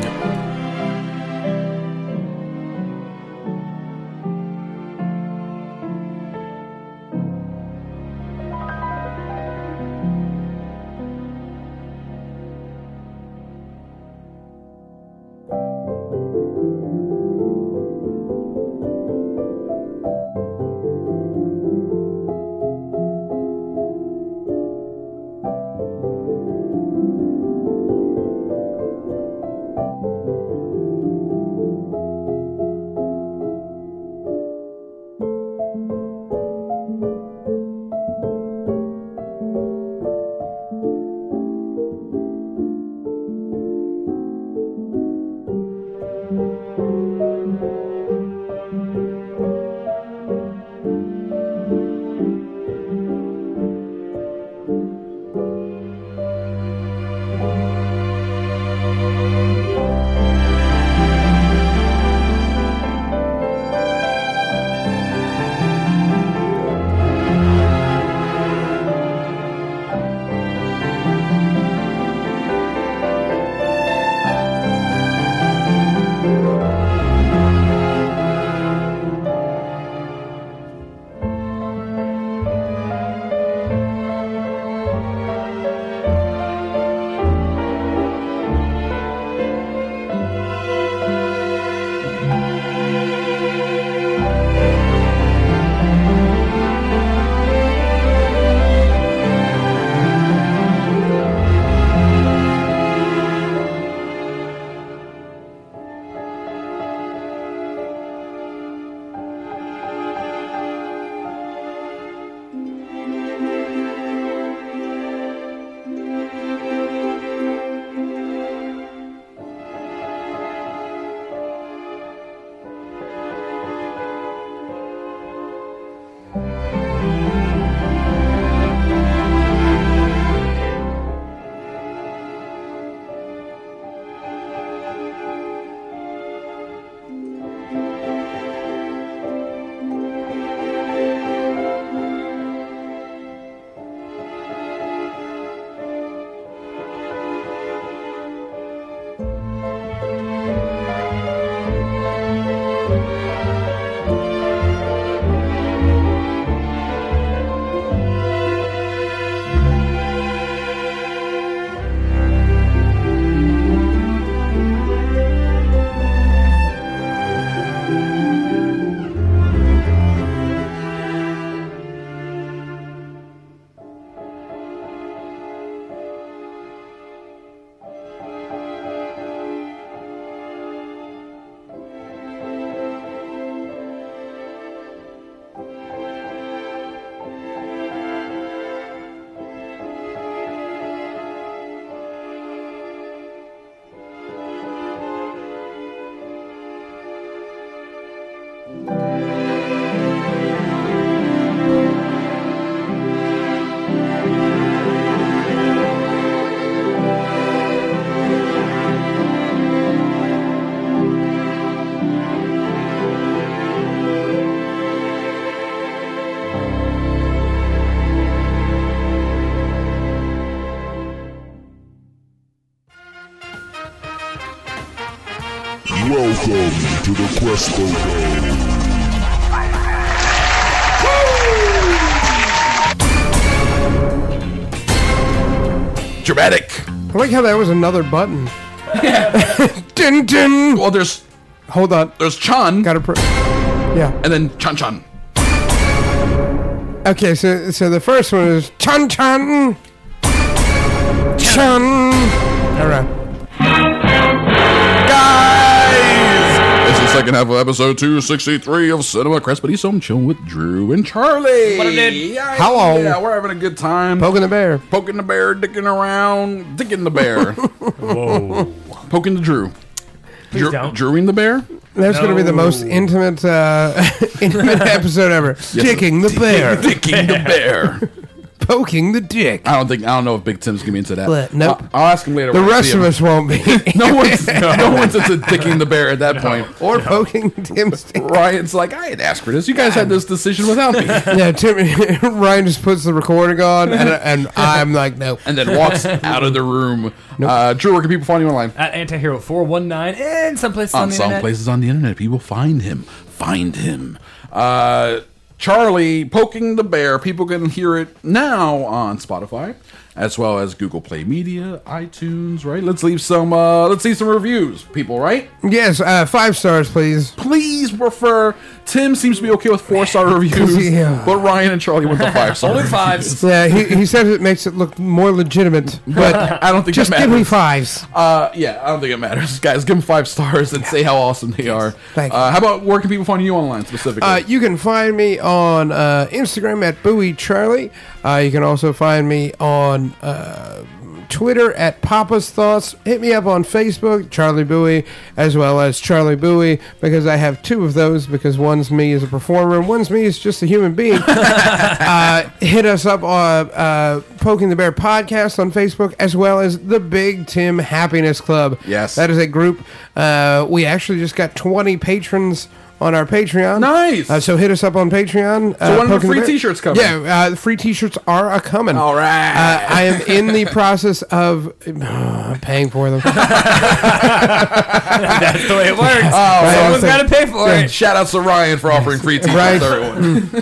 Speaker 5: Welcome to the Crespo Dome.
Speaker 4: Dramatic.
Speaker 8: I like how that was another button. Dun, dun.
Speaker 4: Well, there's...
Speaker 8: Hold on.
Speaker 4: There's Chan.
Speaker 8: Gotta pr- yeah.
Speaker 4: And then Chan Chan.
Speaker 8: Okay, so so the first one is Chan Chan. Chan. All right.
Speaker 4: Guys! It's the second half of episode two sixty-three of Cinema Crespediso. I'm chilling with Drew and Charlie.
Speaker 7: What I did.
Speaker 4: Yeah,
Speaker 8: Hello.
Speaker 4: Yeah, we're having a good time.
Speaker 8: Poking the bear.
Speaker 4: Poking the bear, dicking around, dicking the bear.
Speaker 7: Whoa.
Speaker 4: Poking the Drew.
Speaker 7: Please
Speaker 4: Drew
Speaker 7: don't.
Speaker 4: Drewing the bear?
Speaker 8: That's going to be the most intimate uh, intimate episode ever. Dicking the bear.
Speaker 4: Dicking the bear.
Speaker 8: Poking the dick.
Speaker 4: I don't think, I don't know if Big Tim's going to be into that.
Speaker 8: But, nope.
Speaker 4: I'll, I'll ask him later.
Speaker 8: The
Speaker 4: when I
Speaker 8: rest
Speaker 4: see
Speaker 8: of
Speaker 4: him.
Speaker 8: us won't be.
Speaker 4: no one's, no one's into dicking the bear at that point.
Speaker 8: Or no. Poking Tim's dick.
Speaker 4: Ryan's like, I didn't ask for this. You guys had this decision without me.
Speaker 8: Yeah, Tim, Ryan just puts the recording on, and, and I'm like, nope.
Speaker 4: And then walks out of the room. Nope. Uh, Drew, where can people find you online?
Speaker 7: At Antihero four one nine and some places on,
Speaker 4: on
Speaker 7: the
Speaker 4: some
Speaker 7: internet.
Speaker 4: places on the internet. People find him. Find him. Uh, Charlie poking the bear. People can hear it now on Spotify, as well as Google Play Media, iTunes. Right? Let's leave some. Uh, let's see some reviews, people. Right?
Speaker 8: Yes, uh, five stars, please.
Speaker 4: Please refer. Tim seems to be okay with four star reviews,
Speaker 8: Yeah.
Speaker 4: but Ryan and Charlie went the five star.
Speaker 7: Only fives.
Speaker 8: Yeah, he, he says it makes it look more legitimate, but
Speaker 4: I don't think
Speaker 8: just
Speaker 4: that
Speaker 8: give
Speaker 4: matters.
Speaker 8: me fives.
Speaker 4: Uh, yeah, I don't think it matters, guys. Give them five stars and say how awesome they are.
Speaker 8: Thank you.
Speaker 4: Uh, how about where can people find you online specifically?
Speaker 8: Uh, you can find me on uh, Instagram at Bowie Charlie. Uh, you can also find me on uh, Twitter at Papa's Thoughts. Hit me up on Facebook, Charlie Bowie, as well as Charlie Bowie, because I have two of those, because one's me as a performer and one's me as just a human being. uh, hit us up on uh, Poking the Bear Podcast on Facebook, as well as the Big Tim Happiness Club.
Speaker 4: Yes.
Speaker 8: That is a group. Uh, we actually just got twenty patrons on our Patreon.
Speaker 4: Nice.
Speaker 8: Uh, so hit us up on Patreon.
Speaker 4: So
Speaker 8: uh,
Speaker 4: when are the
Speaker 8: Poking
Speaker 4: free
Speaker 8: Bear.
Speaker 4: t-shirts coming?
Speaker 8: Yeah, uh, the free t-shirts are a coming.
Speaker 4: All right.
Speaker 8: Uh, I am in the process of uh, paying for them.
Speaker 7: That's the way it works.
Speaker 4: Oh,
Speaker 7: Someone's got to pay for
Speaker 4: Yeah,
Speaker 7: it.
Speaker 4: shout outs to Ryan for offering free t-shirts
Speaker 8: Right.
Speaker 4: to everyone.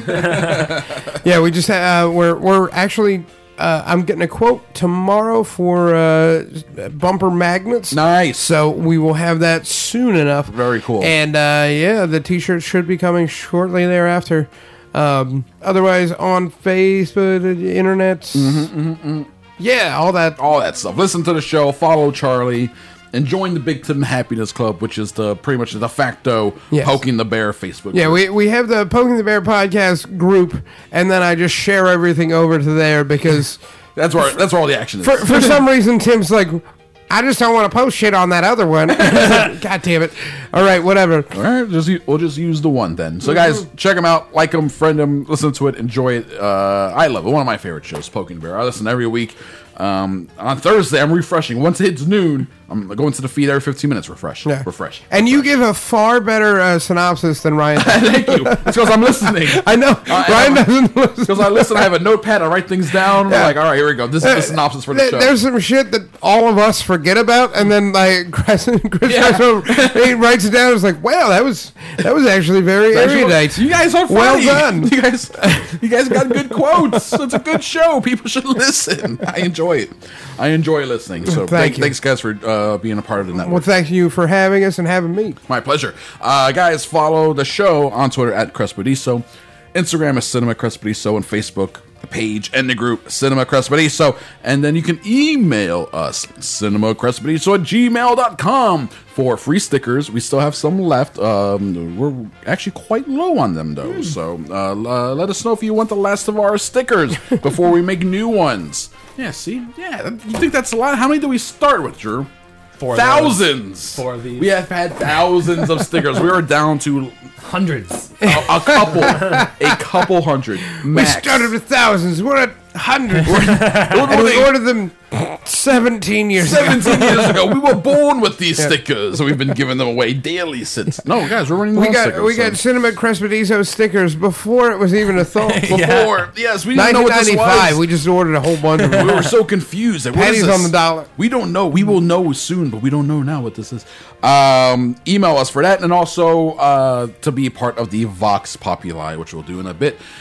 Speaker 8: Yeah, we just ha- uh, we're we're actually. Uh, I'm getting a quote tomorrow for uh, bumper magnets.
Speaker 4: Nice.
Speaker 8: So we will have that soon enough.
Speaker 4: Very cool.
Speaker 8: And uh, yeah, the t-shirts should be coming shortly thereafter. Um, otherwise, on Facebook, the internet,
Speaker 4: Mm-hmm, mm-hmm.
Speaker 8: yeah, all that.
Speaker 4: All that stuff. Listen to the show. Follow Charlie. And join the Big Tim Happiness Club, which is the pretty much the de facto
Speaker 8: Yes.
Speaker 4: Poking the Bear Facebook
Speaker 8: Yeah,
Speaker 4: group.
Speaker 8: we, we have the Poking the Bear podcast group, and then I just share everything over to there because
Speaker 4: That's where that's where all the action is.
Speaker 8: for, for some reason Tim's like, I just don't want to post shit on that other one. God damn it. All right, whatever.
Speaker 4: All right, just u- we'll just use the one then. So, guys, check them out, like them, friend them, listen to it, enjoy it. Uh, I love it. One of my favorite shows, Poking Bear. I listen every week. Um, on Thursday, I'm refreshing. Once it hits noon, I'm going to the feed every fifteen minutes. Refresh,
Speaker 8: Yeah.
Speaker 4: refresh.
Speaker 8: And you give a far better uh, synopsis than Ryan.
Speaker 4: Thank you. It's because I'm listening.
Speaker 8: I know.
Speaker 4: Uh,
Speaker 8: Ryan doesn't listen.
Speaker 4: Because I listen, I have a notepad. I write things down.
Speaker 8: Yeah.
Speaker 4: I'm like, all right, here we go. This is the synopsis for the
Speaker 8: There-
Speaker 4: show.
Speaker 8: There's some shit that all of us forget about, and then like Chris, Chris
Speaker 4: Yeah.
Speaker 8: Crespo, he writes it down. It's like, wow, that was that was actually very erudite.
Speaker 4: You guys are funny.
Speaker 8: Well done.
Speaker 4: You guys, you guys got good quotes. It's a good show. People should listen. I enjoy it. I enjoy listening. So
Speaker 8: Thank
Speaker 4: thank
Speaker 8: you.
Speaker 4: thanks, guys, for uh, being a part of the network.
Speaker 8: Well, thank you for having us and having me.
Speaker 4: My pleasure. Uh, guys, follow the show on Twitter at Crespediso. Instagram is Cinema Crespediso, and Facebook, the page and the group Cinema Crespediso. And then you can email us, cinemacrespediso at gmail dot com for free stickers. We still have some left. Um, we're actually quite low on them, though. So uh, uh, let us know if you want the last of our stickers before we make new ones. Yeah, see? Yeah, you think that's a lot? How many do we start with, Drew?
Speaker 7: Four of
Speaker 4: Thousands.
Speaker 7: those. Four of these.
Speaker 4: We have had thousands of stickers. We are down to
Speaker 7: Hundreds.
Speaker 4: a, a couple, a couple hundred max.
Speaker 8: We started with thousands. We're at hundreds.
Speaker 4: We're
Speaker 8: and we ordered them seventeen years ago.
Speaker 4: seventeen years ago. We were born with these stickers, and we've been giving them away daily since. No, guys, we're running
Speaker 8: We
Speaker 4: long
Speaker 8: got
Speaker 4: stickers.
Speaker 8: we
Speaker 4: so-
Speaker 8: got Cinema Crespediso stickers before it was even a thought.
Speaker 4: before. Yes, we didn't know what this
Speaker 8: nineteen ninety-five,
Speaker 4: was.
Speaker 8: we just ordered a whole bunch of them.
Speaker 4: We were so confused. Like, what is
Speaker 8: Pennies
Speaker 4: this?
Speaker 8: on the dollar.
Speaker 4: We don't know. We will know soon, but we don't know now what this is. Um, email us for that, and also uh, to be part of the Vox Populi, which we'll do in a bit.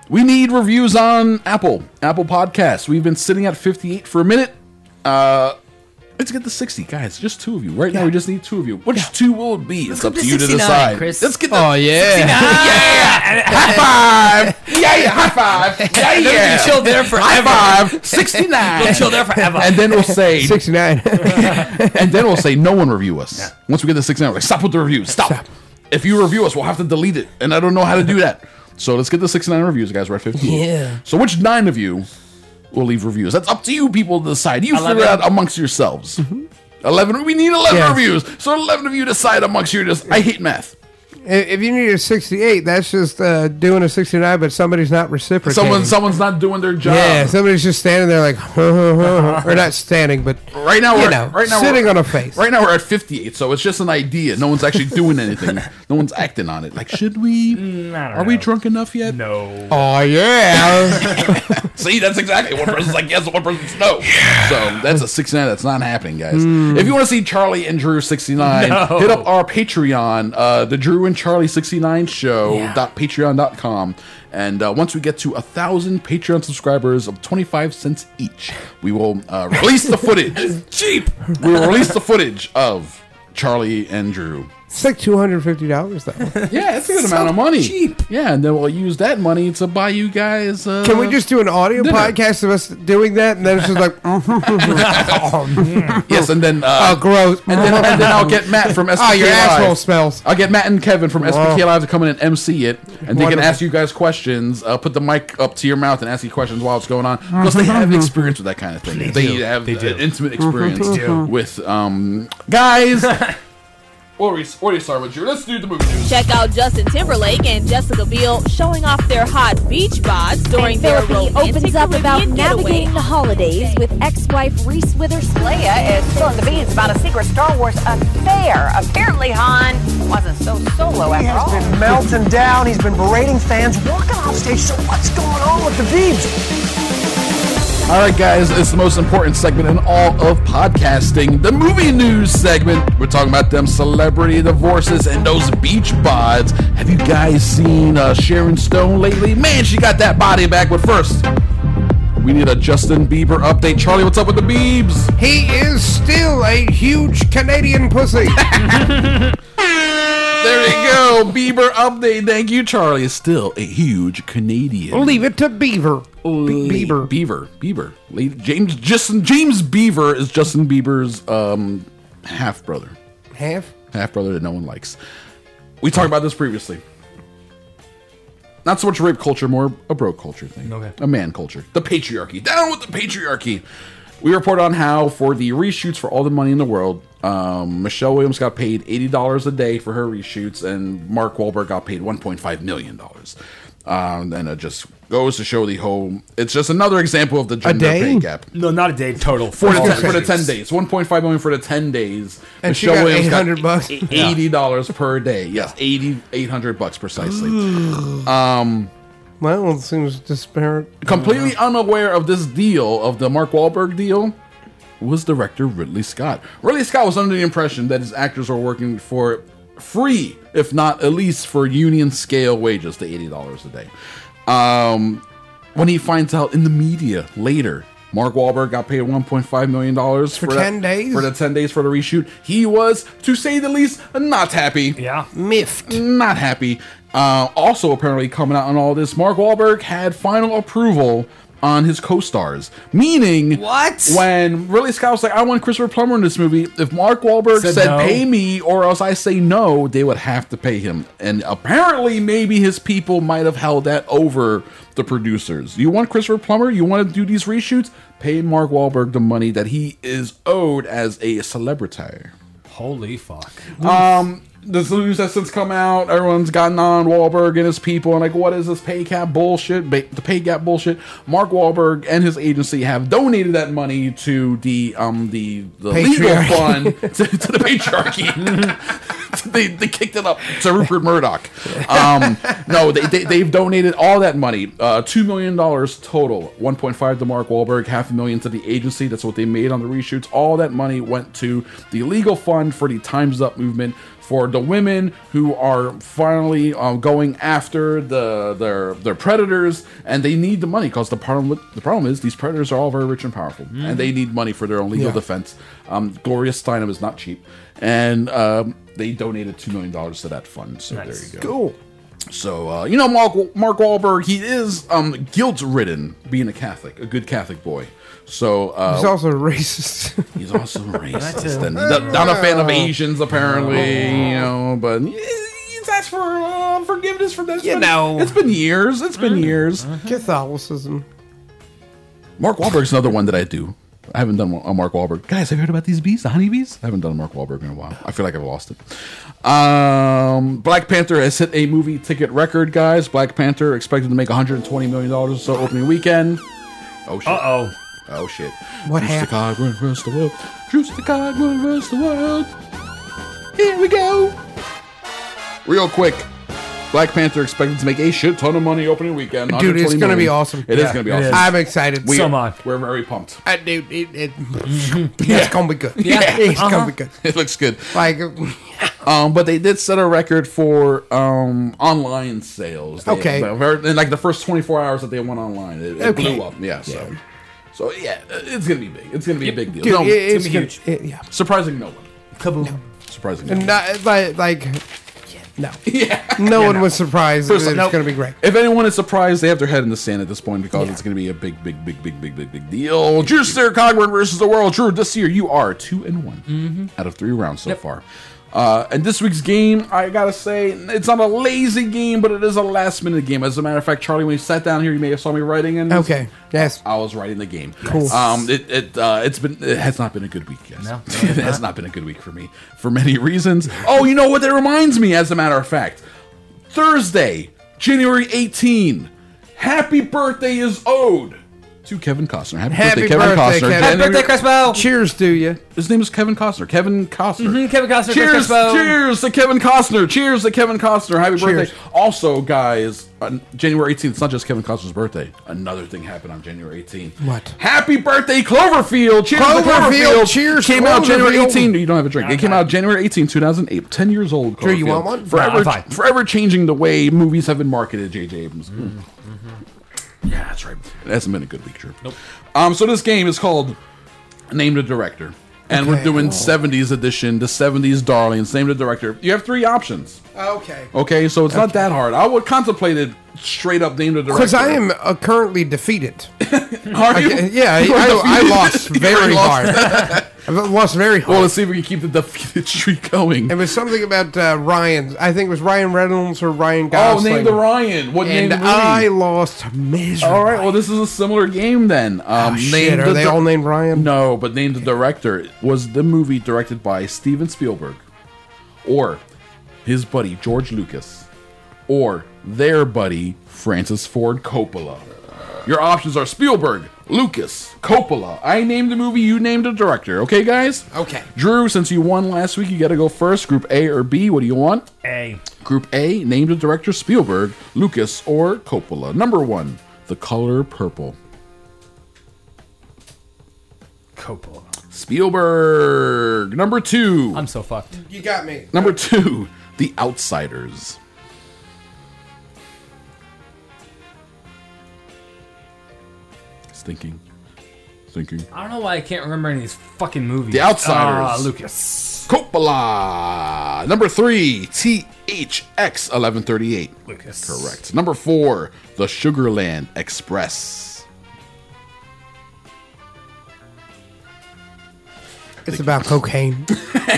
Speaker 4: we need reviews on Apple, Apple Podcasts. We've been sitting at fifty-eight for a minute. Uh, let's get to sixty, guys. Just two of you. Right yeah. now, we just need two of you. Which yeah. two will it be? Let's it's up to you to decide.
Speaker 7: Chris.
Speaker 4: Let's get the
Speaker 8: oh, yeah.
Speaker 4: yeah. High five. Yeah, yeah. High five. Yeah, yeah.
Speaker 7: We'll chill there forever.
Speaker 4: High five. sixty-nine.
Speaker 7: We'll chill there forever.
Speaker 4: And then we'll say...
Speaker 8: sixty-nine.
Speaker 4: And then we'll say, no one review us. Yeah. Once we get to sixty-nine, we're like, stop with the reviews. Stop. Stop. If you review us, we'll have to delete it. And I don't know how to do that. So let's get the sixty-nine reviews, guys. We're at fifty.
Speaker 8: Yeah.
Speaker 4: So which nine of you will leave reviews? That's up to you people to decide. You eleven. Figure it out amongst yourselves. Mm-hmm. eleven. We need eleven yes. reviews. So eleven of you decide amongst your... Just, I hate math.
Speaker 8: If you need a sixty-eight, that's just uh, doing a sixty-nine, but somebody's not reciprocating.
Speaker 4: Someone, someone's not doing their job.
Speaker 8: Yeah, somebody's just standing there like, or not standing, but
Speaker 4: right now, we're,
Speaker 8: know,
Speaker 4: right now
Speaker 8: sitting
Speaker 4: we're,
Speaker 8: on a face.
Speaker 4: Right now we're at fifty-eight, so it's just an idea. No one's actually doing anything. No one's acting on it. Like, should we?
Speaker 7: Mm, Are
Speaker 4: know. we drunk enough yet?
Speaker 7: No.
Speaker 8: Oh yeah.
Speaker 4: See, that's exactly one person's like yes, one person's no. Yeah. So that's a sixty-nine. That's not happening, guys. Mm. If you want to see Charlie and Drew sixty-nine, no. hit up our Patreon, uh, the Drew and Charlie sixty-nine show yeah. dot patreon dot com, and uh, once we get to a thousand Patreon subscribers of twenty-five cents each, we will uh, release the footage.
Speaker 7: Cheap.
Speaker 4: We will release the footage of Charlie and Drew.
Speaker 8: It's like two hundred fifty dollars though.
Speaker 4: Yeah, that's a good so amount of money. Cheap. Yeah, and then we'll use that money to buy you guys. Uh,
Speaker 8: Can we just do an audio dinner. podcast of us doing that, and then it's just like,
Speaker 4: yes, and then uh,
Speaker 8: oh, gross,
Speaker 4: and then and then I'll get Matt from S P K
Speaker 8: oh, your
Speaker 4: Live.
Speaker 8: asshole smells.
Speaker 4: I'll get Matt and Kevin from S P K Live to come in and M C it, and they Wonderful. can ask you guys questions. Uh, put the mic up to your mouth and ask you questions while it's going on. Plus, they have experience with that kind of thing. They, they have they do. intimate experience with um, guys. What do, we, what do you start with, Drew? Let's do the movie news.
Speaker 13: Check out Justin Timberlake and Jessica Biel showing off their hot beach bods during their romantic
Speaker 14: opens up about
Speaker 13: Caribbean
Speaker 14: navigating
Speaker 13: getaway.
Speaker 14: the holidays with ex-wife Reese Witherspoon.
Speaker 15: Leia is spilling the beans about a secret Star Wars affair. Apparently, Han wasn't so solo after all.
Speaker 16: He has been melting down. He's been berating fans, walking off stage. So what's going on with the Biebs?
Speaker 4: All right, guys, it's the most important segment in all of podcasting, the movie news segment. We're talking about them celebrity divorces and those beach bods. Have you guys seen uh, Sharon Stone lately? Man, she got that body back. But first, we need a Justin Bieber update. Charlie, what's up with the Biebs?
Speaker 8: He is still a huge Canadian pussy.
Speaker 4: There you go. Bieber update. Thank you, Charlie. Is still a huge Canadian.
Speaker 8: Leave it to Beaver. Be- Bieber.
Speaker 4: Beaver. Bieber. James Justin James Beaver is Justin Bieber's um, half brother.
Speaker 8: Half?
Speaker 4: Half brother that no one likes. We talked about this previously. Not so much rape culture, more a bro culture thing.
Speaker 7: Okay.
Speaker 4: A man culture. The patriarchy. Down with the patriarchy. We report on how for the reshoots for All the Money in the World, um, Michelle Williams got paid eighty dollars a day for her reshoots, and Mark Wahlberg got paid one point five million dollars. Um, and it just goes to show the whole... It's just another example of the gender pay gap.
Speaker 7: No, not a day total.
Speaker 4: For, the, ten, for the ten days. one point five million dollars for the ten days.
Speaker 8: And
Speaker 4: Michelle
Speaker 8: she got
Speaker 4: Williams
Speaker 8: eight hundred bucks.
Speaker 4: eighty dollars per day. Yes, eighty, eight hundred bucks precisely. um...
Speaker 8: Well, it seems disparate.
Speaker 4: Completely unaware of this deal, of the Mark Wahlberg deal, was director Ridley Scott. Ridley Scott was under the impression that his actors were working for free, if not at least for union scale wages, to eighty dollars a day. Um, when he finds out in the media later, Mark Wahlberg got paid one point five million dollars
Speaker 8: for,
Speaker 4: for
Speaker 8: ten
Speaker 4: that,
Speaker 8: days?
Speaker 4: For the ten days for the reshoot. He was, to say the least, not happy.
Speaker 7: Yeah.
Speaker 8: Miffed.
Speaker 4: Not happy. Uh, also, apparently, coming out on all this, Mark Wahlberg had final approval on his co-stars. Meaning,
Speaker 7: what?
Speaker 4: When Ridley Scott was like, I want Christopher Plummer in this movie, if Mark Wahlberg said, said no. pay me or else I say no, they would have to pay him. And apparently, maybe his people might have held that over the producers. You want Christopher Plummer? You want to do these reshoots? Pay Mark Wahlberg the money that he is owed as a celebrity.
Speaker 7: Holy fuck.
Speaker 4: Um... The news has since come out. Everyone's gotten on Wahlberg and his people and like, what is this pay cap bullshit? Ba- the pay gap bullshit. Mark Wahlberg and his agency have donated that money to the um the, the legal fund to, to the patriarchy they, they kicked it up to Rupert Murdoch. Um, no, they, they, they've donated all that money, uh, two million dollars total, one point five to Mark Wahlberg, half a million to the agency. That's what they made on the reshoots. All that money went to the legal fund for the Time's Up movement, for the women who are finally um, going after the their their predators, and they need the money because the problem with, the problem is these predators are all very rich and powerful, mm. and they need money for their own legal
Speaker 8: Yeah.
Speaker 4: defense. Um, Gloria Steinem is not cheap, and um, they donated two million dollars to that fund. So
Speaker 8: Nice.
Speaker 4: there you go.
Speaker 8: Cool.
Speaker 4: So uh, you know, Mark Mark Wahlberg, he is um, guilt ridden being a Catholic, a good Catholic boy. So uh,
Speaker 8: He's also a racist.
Speaker 4: He's also a racist, and not, not a fan of Asians apparently. You know, but he's asked for uh, forgiveness for that. It's
Speaker 8: You
Speaker 4: been-
Speaker 8: know.
Speaker 4: it's been years. It's been years.
Speaker 8: Catholicism.
Speaker 4: Mark Wahlberg's another one that I do. I haven't done a Mark Wahlberg. Guys, have you heard about these bees, the honeybees? I haven't done a Mark Wahlberg in a while. I feel like I've lost it. Um, Black Panther has hit a movie ticket record, guys. Black Panther expected to make one hundred twenty million dollars or so opening weekend. Oh, shit.
Speaker 7: Uh-oh.
Speaker 4: Oh, shit.
Speaker 8: What
Speaker 4: Juice
Speaker 8: happened?
Speaker 4: the cog, run across the world. Juice the cog, run across the world. Here we go. Real quick. Black Panther expected to make a shit ton of money opening weekend.
Speaker 8: Dude, it's
Speaker 4: one hundred twenty
Speaker 8: going to be
Speaker 4: million.
Speaker 8: awesome.
Speaker 4: It is
Speaker 7: Yeah,
Speaker 4: going to be
Speaker 7: it
Speaker 4: awesome.
Speaker 7: is.
Speaker 8: I'm excited.
Speaker 4: We,
Speaker 7: So much.
Speaker 4: We're very pumped.
Speaker 8: Uh, dude, it, it, it's going to be good.
Speaker 7: Yeah.
Speaker 8: It's
Speaker 7: Uh-huh.
Speaker 8: going to be good.
Speaker 4: It looks good.
Speaker 8: Like,
Speaker 4: Um, but they did set a record for um, online sales. They,
Speaker 8: Okay.
Speaker 4: very, in like the first twenty-four hours that they went online, it, it
Speaker 8: Okay.
Speaker 4: blew up. Yeah. So, so yeah, it's gonna be big. It's gonna be a big deal.
Speaker 8: dude,
Speaker 4: no,
Speaker 8: it- it's,
Speaker 7: be
Speaker 8: gonna-
Speaker 7: huge.
Speaker 8: it- yeah.
Speaker 4: surprising no one.
Speaker 7: Kaboom.
Speaker 4: Surprising. No
Speaker 8: And
Speaker 4: one.
Speaker 8: not, like, like, no.
Speaker 4: Yeah.
Speaker 8: No one was surprised.
Speaker 4: First,
Speaker 8: that it's
Speaker 4: nope.
Speaker 8: going to be great.
Speaker 4: If anyone is surprised, they have their head in the sand at this point because
Speaker 8: Yeah.
Speaker 4: it's going to be a big, big, big, big, big, big, big deal. Drew Steer Cogburn versus the world. Drew, this year you are two and one
Speaker 7: Mm-hmm.
Speaker 4: out of three rounds so far. Uh, and this week's game, I gotta say, it's not a lazy game, but it is a last minute game. As a matter of fact, Charlie, when you sat down here, you may have saw me writing in. this.
Speaker 8: Okay. Yes.
Speaker 4: I was writing the game.
Speaker 8: Cool.
Speaker 4: Um, it it uh, it's been it has not been a good week, guys.
Speaker 7: No,
Speaker 4: it has not been a good week for me for many reasons. Oh, you know what? That reminds me. As a matter of fact, Thursday, January eighteenth. Happy birthday is owed to Kevin Costner. Happy,
Speaker 8: Happy
Speaker 4: birthday, Kevin
Speaker 8: birthday,
Speaker 4: Costner.
Speaker 8: Kevin.
Speaker 7: Happy birthday, Crespo.
Speaker 8: Cheers to you.
Speaker 4: His name is Kevin Costner. Kevin Costner.
Speaker 7: Mhm, Kevin Costner,
Speaker 4: Cheers!
Speaker 7: Crespo.
Speaker 4: Cheers to Kevin Costner. Cheers to Kevin Costner. Happy
Speaker 8: Cheers.
Speaker 4: birthday. Also, guys, on January eighteenth, it's not just Kevin Costner's birthday. Another thing happened on January eighteenth.
Speaker 8: What?
Speaker 4: Happy birthday, Cloverfield. Cheers
Speaker 8: Cloverfield.
Speaker 4: to Cloverfield.
Speaker 8: Cheers,
Speaker 4: Came out January
Speaker 8: Cloverfield.
Speaker 4: eighteenth. You don't have a drink. It came out January eighteenth, two thousand eight. ten years old.
Speaker 8: Drew, you
Speaker 4: Cloverfield.
Speaker 8: want one?
Speaker 4: Forever,
Speaker 7: No, I'm fine.
Speaker 4: forever changing the way movies have been marketed, J J Abrams. Mm. Yeah, that's right. It hasn't been a good week, Drew. Nope. Um, so this game is called Name the Director. And we're
Speaker 8: Okay.
Speaker 4: doing
Speaker 8: Oh.
Speaker 4: seventies edition, the seventies darlings. Name the director. You have three options.
Speaker 8: Okay.
Speaker 4: Okay, so it's not that hard. I would contemplate it straight up. Name the director.
Speaker 8: Because I am uh, currently defeated.
Speaker 4: Are you?
Speaker 8: I- yeah, I,
Speaker 4: You are
Speaker 8: I, I
Speaker 4: defeated?
Speaker 8: lost
Speaker 4: You
Speaker 8: very
Speaker 4: already lost.
Speaker 8: hard. I lost very hard.
Speaker 4: Well, let's see if we can keep the defeated streak going.
Speaker 8: It was something about uh, Ryan. I think it was Ryan Reynolds or Ryan
Speaker 4: Oh,
Speaker 8: Gosling.
Speaker 4: name the Ryan. What name
Speaker 8: And
Speaker 4: the movie?
Speaker 8: I lost miserably.
Speaker 4: All right, well, this is a similar game then. Um,
Speaker 8: Oh, shit, are
Speaker 4: the
Speaker 8: they
Speaker 4: di-
Speaker 8: all named Ryan?
Speaker 4: No, but name the director. Was the movie directed by Steven Spielberg, or his buddy George Lucas, or their buddy Francis Ford Coppola? Your options are Spielberg, Lucas, Coppola. I named the movie, you named the director. Okay, guys?
Speaker 8: Okay.
Speaker 4: Drew, since you won last week, you got to go first. Group A or B, what do you want?
Speaker 7: A.
Speaker 4: Group A, name the director Spielberg, Lucas, or Coppola. Number one, The Color Purple.
Speaker 7: Coppola.
Speaker 4: Spielberg. Number two.
Speaker 7: I'm so fucked.
Speaker 8: You got me.
Speaker 4: Number two, The Outsiders. Thinking. Thinking.
Speaker 7: I don't know why I can't remember any of these fucking movies.
Speaker 4: The Outsiders.
Speaker 7: Ah, Lucas.
Speaker 4: Coppola. Number three, T H X eleven thirty-eight.
Speaker 7: Lucas.
Speaker 4: Correct. Number four, The Sugarland Express.
Speaker 8: It's about cocaine.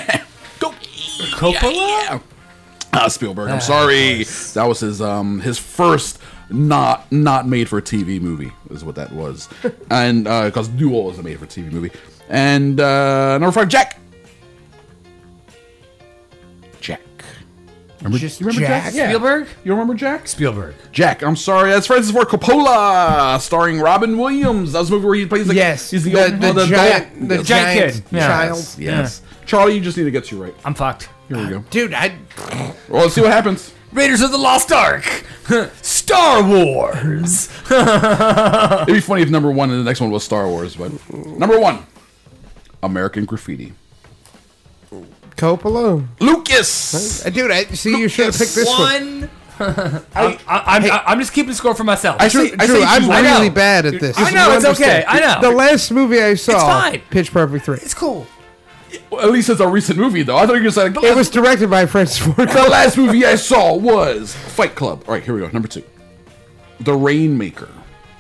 Speaker 7: Coppola?
Speaker 4: Ah, Spielberg. I'm sorry. That was his um his first not not made for T V movie is what that was, and because uh, Duel is a made for T V movie. And uh, number five, Jack. Jack. Remember,
Speaker 8: Just
Speaker 4: you remember Jack?
Speaker 8: Jack?
Speaker 4: Yeah.
Speaker 7: Spielberg?
Speaker 4: You remember Jack?
Speaker 7: Spielberg.
Speaker 4: Jack, I'm sorry. That's Francis Ford Coppola, starring Robin Williams. That was a movie where he plays like
Speaker 8: Yes,
Speaker 4: he's the,
Speaker 8: the-
Speaker 4: old,
Speaker 8: the
Speaker 4: oh,
Speaker 8: giant-
Speaker 4: adult-
Speaker 8: the
Speaker 4: yes.
Speaker 8: giant
Speaker 7: kid.
Speaker 8: Yeah. child.
Speaker 4: Yes, yes. Charlie, you just need to get you right.
Speaker 7: I'm fucked.
Speaker 4: Here we go.
Speaker 8: Dude, I
Speaker 4: Well, let's see what happens.
Speaker 7: Raiders of the Lost Ark. Star Wars.
Speaker 4: It'd be funny if number one and the next one was Star Wars, but number one, American Graffiti.
Speaker 8: Coppola.
Speaker 4: Lucas.
Speaker 8: Uh, Dude, I see. You should have picked this one.
Speaker 7: One. I'm, I'm,
Speaker 8: Hey.
Speaker 7: I'm just keeping score for myself.
Speaker 4: I say, I
Speaker 8: Drew,
Speaker 4: say
Speaker 8: I'm
Speaker 4: choose
Speaker 7: I
Speaker 4: one.
Speaker 7: know.
Speaker 8: really bad at this.
Speaker 7: I know,
Speaker 8: You
Speaker 7: it's okay.
Speaker 8: understand.
Speaker 7: I know.
Speaker 8: The last movie I saw,
Speaker 7: fine.
Speaker 8: Pitch Perfect three.
Speaker 7: It's cool.
Speaker 4: Well, at least it's a recent movie, though. I thought you were going to say, like, the
Speaker 8: It
Speaker 4: last,
Speaker 8: was directed by Francis Ford
Speaker 4: the
Speaker 8: Coppola.
Speaker 4: last movie I saw was Fight Club. All right, here we go. Number two, The Rainmaker.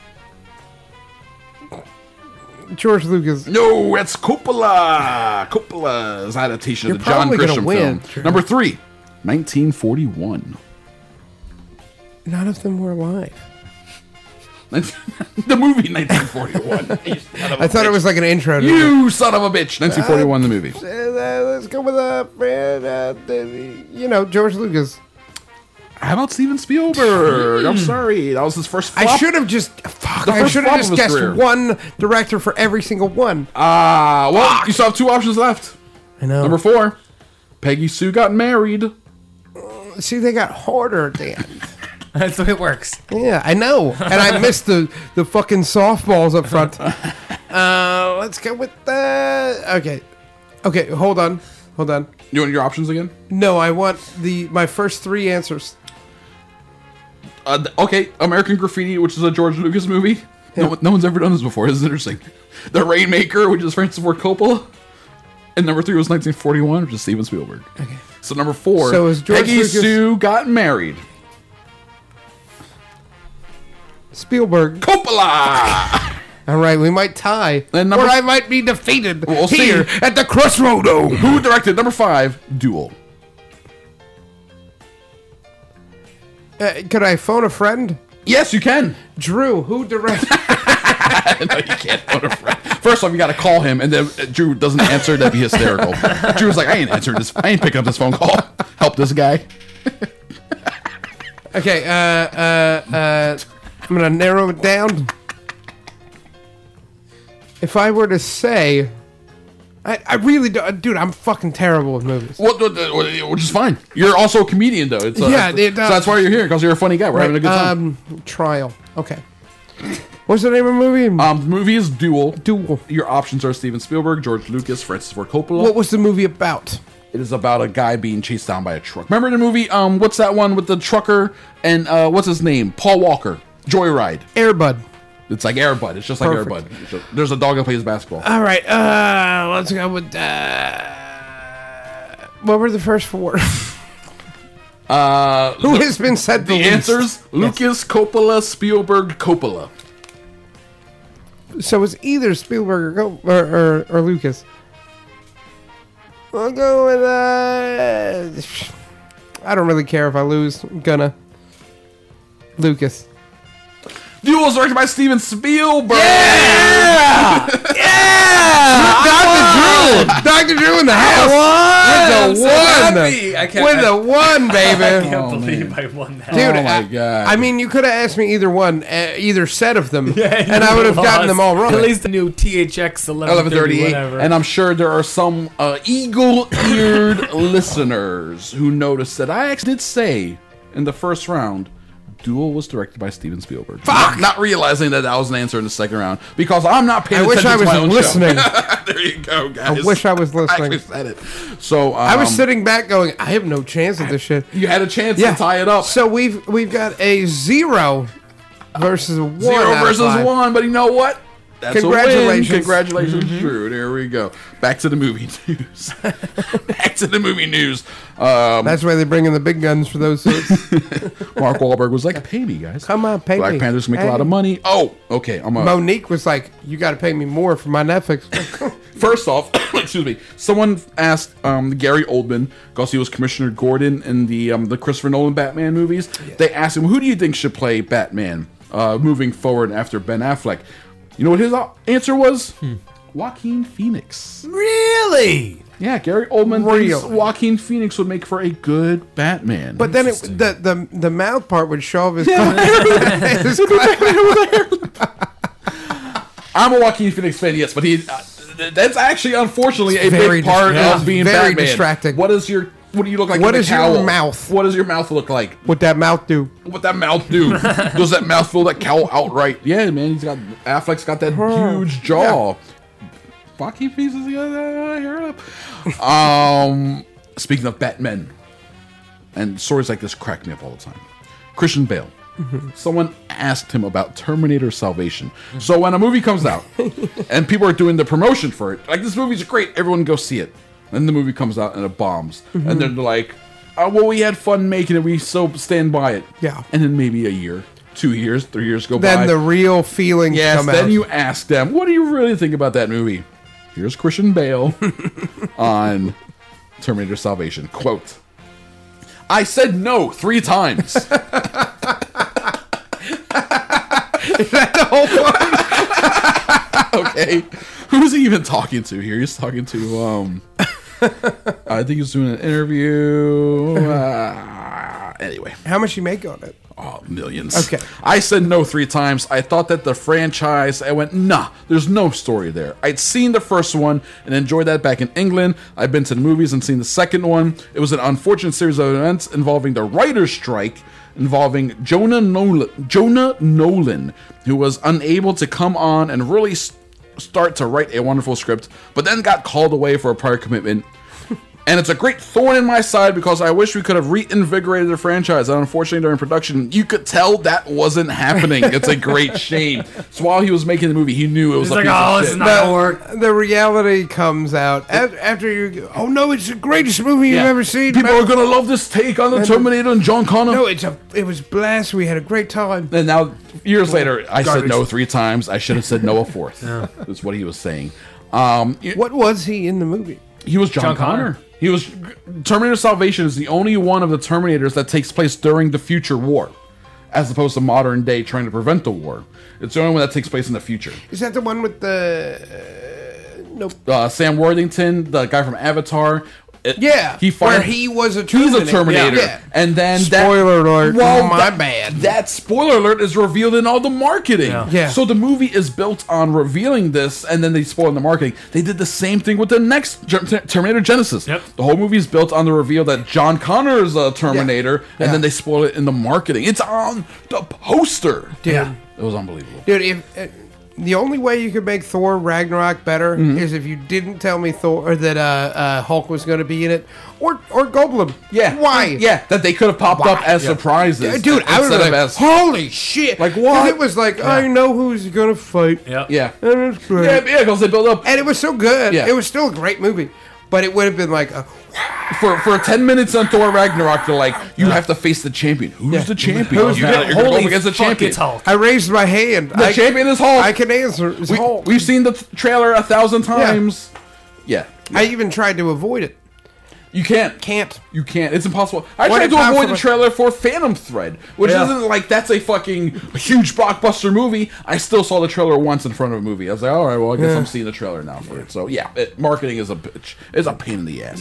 Speaker 8: George Lucas.
Speaker 4: No, it's Coppola. Coppola's adaptation
Speaker 8: You're
Speaker 4: of the John
Speaker 8: probably gonna
Speaker 4: Grisham
Speaker 8: win,
Speaker 4: film.
Speaker 8: Drew.
Speaker 4: Number three, nineteen forty-one.
Speaker 8: None of them were alive.
Speaker 4: The movie nineteen forty-one.
Speaker 8: I thought it was like an intro. To
Speaker 4: You son of a bitch. nineteen forty-one, the movie.
Speaker 8: Uh, let's go with uh, Fred, uh, you know, George Lucas.
Speaker 4: How about Steven Spielberg? I'm sorry. That was his first flop.
Speaker 8: I should have just fuck.
Speaker 4: The
Speaker 8: I
Speaker 4: first
Speaker 8: should
Speaker 4: flop
Speaker 8: have
Speaker 4: of
Speaker 8: just
Speaker 4: his
Speaker 8: guessed
Speaker 4: career.
Speaker 8: one director for every single one.
Speaker 4: Ah, well, you still have two options left.
Speaker 8: I know.
Speaker 4: Number four, Peggy Sue Got Married.
Speaker 8: See, they got harder at the end.
Speaker 7: That's the way it works.
Speaker 8: Yeah, I know. And I missed the the fucking softballs up front. Uh, let's go with that. Okay, okay. Hold on, hold on.
Speaker 4: You want your options again?
Speaker 8: No, I want the my first three answers.
Speaker 4: Uh, th- okay, American Graffiti, which is a George Lucas movie.
Speaker 8: Yeah.
Speaker 4: No, one- no one's ever done this before. This is interesting. The Rainmaker, which is Francis Ford Coppola. And number three was nineteen forty-one, which is Steven Spielberg.
Speaker 8: Okay.
Speaker 4: So number four,
Speaker 8: So is George
Speaker 4: Peggy
Speaker 8: Lucas-
Speaker 4: Sue Got Married.
Speaker 8: Spielberg.
Speaker 4: Coppola!
Speaker 8: All right, we might tie,
Speaker 4: And number-
Speaker 8: or I might be defeated
Speaker 4: We'll
Speaker 8: here
Speaker 4: see.
Speaker 8: at the Crossroads.
Speaker 4: Who directed number five, Duel?
Speaker 8: Uh, could I phone a friend?
Speaker 4: Yes, you can.
Speaker 8: Drew, who directed?
Speaker 4: No, you can't phone a friend. First off, you got to call him, and then uh, Drew doesn't answer. That'd be hysterical. Drew's like, I ain't answering this. I ain't picking up this phone call. Help this guy.
Speaker 8: Okay, uh, uh, uh, I'm gonna narrow it down. If I were to say, I, I really do, dude, I'm fucking terrible with movies.
Speaker 4: What, what, what- which is fine. You're also a comedian, though. It's, uh,
Speaker 8: Yeah,
Speaker 4: it's-
Speaker 8: it, uh,
Speaker 4: so that's why you're here, because you're a funny guy. We're having a good time.
Speaker 8: Um, Trial. Okay. What's the name of the movie?
Speaker 4: Um, the movie is Duel.
Speaker 8: Duel.
Speaker 4: Your options are Steven Spielberg, George Lucas, Francis Ford Coppola.
Speaker 8: What was the movie about?
Speaker 4: It is about a guy being chased down by a truck. Remember the movie? Um, what's that one with the trucker and uh, what's his name? Paul Walker. Joyride.
Speaker 8: Air Bud.
Speaker 4: It's like Air Bud. It's just like Air
Speaker 8: Perfect.
Speaker 4: Bud. It's a- There's a dog that plays basketball.
Speaker 8: All right. Uh, let's go with. Uh, what were the first four?
Speaker 4: Uh,
Speaker 8: Who
Speaker 4: the,
Speaker 8: has been said the,
Speaker 4: the
Speaker 8: least?
Speaker 4: answers? Lucas, Coppola, Spielberg, Coppola.
Speaker 8: So it's either Spielberg or, Go- or, or, or Lucas. I'll go with. Uh, I don't really care if I lose. I'm gonna. Lucas.
Speaker 4: Duel was directed by Steven Spielberg.
Speaker 8: Yeah! yeah! Doctor Drew! Doctor Drew in the house! With the
Speaker 7: so
Speaker 8: one!
Speaker 7: happy. I can't-
Speaker 8: With
Speaker 7: I-
Speaker 8: the one, baby!
Speaker 7: I can't
Speaker 4: Oh,
Speaker 7: believe
Speaker 4: man.
Speaker 7: I won that.
Speaker 8: Dude,
Speaker 4: Oh my
Speaker 8: I,
Speaker 4: God.
Speaker 8: I mean, you could have asked me either one, uh, either set of them,
Speaker 7: Yeah,
Speaker 8: and I would have gotten them all wrong.
Speaker 7: At least the new T H X eleven
Speaker 4: eleven
Speaker 7: thirty,
Speaker 4: thirty-eight,
Speaker 7: whatever.
Speaker 4: and I'm sure there are some uh, eagle-eared listeners who noticed that I actually did say in the first round, Duel was directed by Steven Spielberg. Fuck! Not, not realizing that that was an answer in the second round because I'm not paying
Speaker 8: I wish
Speaker 4: attention
Speaker 8: I
Speaker 4: to my
Speaker 8: was
Speaker 4: own
Speaker 8: listening.
Speaker 4: show. There you go, guys.
Speaker 8: I wish I was
Speaker 4: I
Speaker 8: listening.
Speaker 4: actually said it. So um,
Speaker 8: I was sitting back going, I have no chance at this shit.
Speaker 4: You had a chance
Speaker 8: Yeah.
Speaker 4: to tie it up.
Speaker 8: So we've we've got a zero versus a one.
Speaker 4: Zero
Speaker 8: out of
Speaker 4: versus
Speaker 8: five.
Speaker 4: one, but you know what? That's
Speaker 8: Congratulations.
Speaker 4: a win. Congratulations, Drew. There we go. Back to the movie news. Back to the movie news. Um,
Speaker 8: That's why they bring in the big guns for those sorts.
Speaker 4: Mark Wahlberg was like, "Pay me, guys.
Speaker 8: Come on, pay
Speaker 4: Black
Speaker 8: me.
Speaker 4: Panthers make a
Speaker 8: Pay
Speaker 4: lot of
Speaker 8: me.
Speaker 4: money." Oh, okay. I'm a,
Speaker 8: Monique was like, "You got to pay me more for my Netflix."
Speaker 4: First off, excuse me. Someone asked um, Gary Oldman because he was Commissioner Gordon in the um, the Christopher Nolan Batman movies. They asked him, "Who do you think should play Batman uh, moving forward after Ben Affleck?" You know what his uh, answer was? Joaquin Phoenix.
Speaker 7: Really?
Speaker 4: Yeah, Gary Oldman
Speaker 8: Real.
Speaker 4: thinks Joaquin Phoenix would make for a good Batman.
Speaker 8: But then it, the, the the mouth part would show off his his
Speaker 4: I'm a Joaquin Phoenix fan, yes, but he uh, that's actually unfortunately a
Speaker 8: Very
Speaker 4: big part
Speaker 8: dis- yeah.
Speaker 4: of being
Speaker 8: Very
Speaker 4: Batman.
Speaker 8: distracting.
Speaker 4: What is your what do you look like?
Speaker 8: What
Speaker 4: in the
Speaker 8: is your
Speaker 4: cowl?
Speaker 8: mouth?
Speaker 4: What does your mouth look like?
Speaker 8: What that mouth do?
Speaker 4: What that mouth do? Does that mouth fill that cowl outright? Yeah, man, he's got Affleck's got that huge jaw. Joaquin Phoenix is got that hair up. Um, speaking of Batman, and stories like this crack me up all the time. Christian Bale. Mm-hmm. Someone asked him about Terminator Salvation. Mm-hmm. So when a movie comes out and people are doing the promotion for it, like this movie's great, everyone go see it. And the movie comes out and it bombs. Mm-hmm. And then they're like, oh, well, we had fun making it, we so stand by it.
Speaker 8: Yeah.
Speaker 4: And then maybe a year, two years, three years go
Speaker 8: then
Speaker 4: by.
Speaker 8: Then the real feelings
Speaker 4: yes,
Speaker 8: come
Speaker 4: then
Speaker 8: out.
Speaker 4: you ask them, what do you really think about that movie? Here's Christian Bale on Terminator Salvation. Quote, I said no three times.
Speaker 8: Is that the whole one?
Speaker 4: Okay. Who's he even talking to here? He's talking to, um, I think he's doing an interview. Uh, anyway.
Speaker 8: How much you make on it?
Speaker 4: Oh, millions.
Speaker 8: Okay.
Speaker 4: I said no three times. I thought that the franchise, I went, nah, there's no story there. I'd seen the first one and enjoyed that back in England. I've been to the movies and seen the second one. It was an unfortunate series of events involving the writer's strike, involving Jonah Nolan, Jonah Nolan, who was unable to come on and really st- start to write a wonderful script, but then got called away for a prior commitment. And it's a great thorn in my side because I wish we could have reinvigorated the franchise. And unfortunately, during production, you could tell that wasn't happening. It's a great shame. So while he was making the movie, he knew it was
Speaker 7: He's
Speaker 4: a
Speaker 7: like,
Speaker 4: piece
Speaker 7: oh,
Speaker 4: of
Speaker 7: this
Speaker 4: shit.
Speaker 7: is not gonna work.
Speaker 8: The reality comes out after, after you. Oh no, it's the greatest movie
Speaker 4: Yeah.
Speaker 8: you've ever seen.
Speaker 4: People
Speaker 8: man.
Speaker 4: are gonna love this take on the Terminator and John Connor.
Speaker 8: No, it's a. It was blast. We had a great time.
Speaker 4: And now, years later, I
Speaker 8: Garbage.
Speaker 4: said no three times. I should have said no a fourth.
Speaker 7: Yeah.
Speaker 4: That's what he was saying. Um,
Speaker 8: What was he in the movie?
Speaker 4: He was John,
Speaker 7: John
Speaker 4: Connor.
Speaker 7: Connor.
Speaker 4: He was Terminator Salvation is the only one of the Terminators that takes place during the future war, as opposed to modern day trying to prevent the war. It's the only one that takes place in the future.
Speaker 8: Is that the one with the? Uh, nope.
Speaker 4: Uh, Sam Worthington, the guy from Avatar. It,
Speaker 8: Yeah,
Speaker 4: he
Speaker 8: where
Speaker 4: finds,
Speaker 8: he was a
Speaker 4: he's
Speaker 8: Terminator.
Speaker 4: a Terminator,
Speaker 8: Yeah, yeah.
Speaker 4: and then
Speaker 8: Spoiler
Speaker 4: that,
Speaker 8: alert.
Speaker 4: Well,
Speaker 8: My
Speaker 4: that,
Speaker 8: bad.
Speaker 4: That spoiler alert is revealed in all the marketing.
Speaker 7: Yeah.
Speaker 8: Yeah.
Speaker 4: So the movie is built on revealing this, and then they spoil in the marketing. They did the same thing with the next Ge- Terminator Genesis.
Speaker 7: Yep.
Speaker 4: The whole movie is built on the reveal that John Connor is a Terminator,
Speaker 8: Yeah.
Speaker 4: and then they spoil it in the marketing. It's on the poster.
Speaker 8: Dude.
Speaker 7: Yeah.
Speaker 4: It was unbelievable.
Speaker 8: Dude, if uh, the only way you could make Thor Ragnarok better
Speaker 4: Mm-hmm.
Speaker 8: is if you didn't tell me Thor or that uh, uh, Hulk was going to be in it, or or Goldblum.
Speaker 4: Yeah.
Speaker 8: why?
Speaker 4: Yeah, that they could have popped
Speaker 8: Why?
Speaker 4: up as
Speaker 8: Yeah.
Speaker 4: surprises.
Speaker 8: Dude, I would
Speaker 4: instead
Speaker 8: have
Speaker 4: of
Speaker 8: like,
Speaker 4: as
Speaker 8: holy shit!
Speaker 4: Like,
Speaker 8: 'Cause
Speaker 4: what?
Speaker 8: It was like I know who's going to fight.
Speaker 7: Yep.
Speaker 4: yeah.
Speaker 8: And it's great.
Speaker 4: Yeah, yeah, because they build up
Speaker 8: And it was so good.
Speaker 4: Yeah.
Speaker 8: It was still a great movie, but it would have been like, a,
Speaker 4: for for ten minutes on Thor Ragnarok. They're like, you have to face the champion. Who's
Speaker 8: Yeah.
Speaker 4: the champion?
Speaker 8: Who's
Speaker 4: you
Speaker 8: that?
Speaker 4: gotta, you're gonna go
Speaker 7: Holy
Speaker 4: up against the
Speaker 7: fuck,
Speaker 4: champion.
Speaker 7: it's Hulk.
Speaker 8: I raised my hand.
Speaker 4: The
Speaker 8: I,
Speaker 4: champion is Hulk.
Speaker 8: I can answer. It's
Speaker 4: we,
Speaker 8: Hulk.
Speaker 4: We've seen the t- trailer a thousand times. Yeah.
Speaker 8: I even tried to avoid it.
Speaker 4: You can't.
Speaker 8: Can't.
Speaker 4: You can't. It's impossible. I
Speaker 8: What
Speaker 4: tried to
Speaker 8: impossible?
Speaker 4: avoid the trailer for Phantom Thread, which
Speaker 7: Yeah.
Speaker 4: isn't like that's a fucking huge blockbuster movie. I still saw the trailer once in front of a movie. I was like, all right, well, I guess
Speaker 8: Yeah.
Speaker 4: I'm seeing the trailer now for it. So yeah, it, marketing is a bitch. It's a pain in the ass.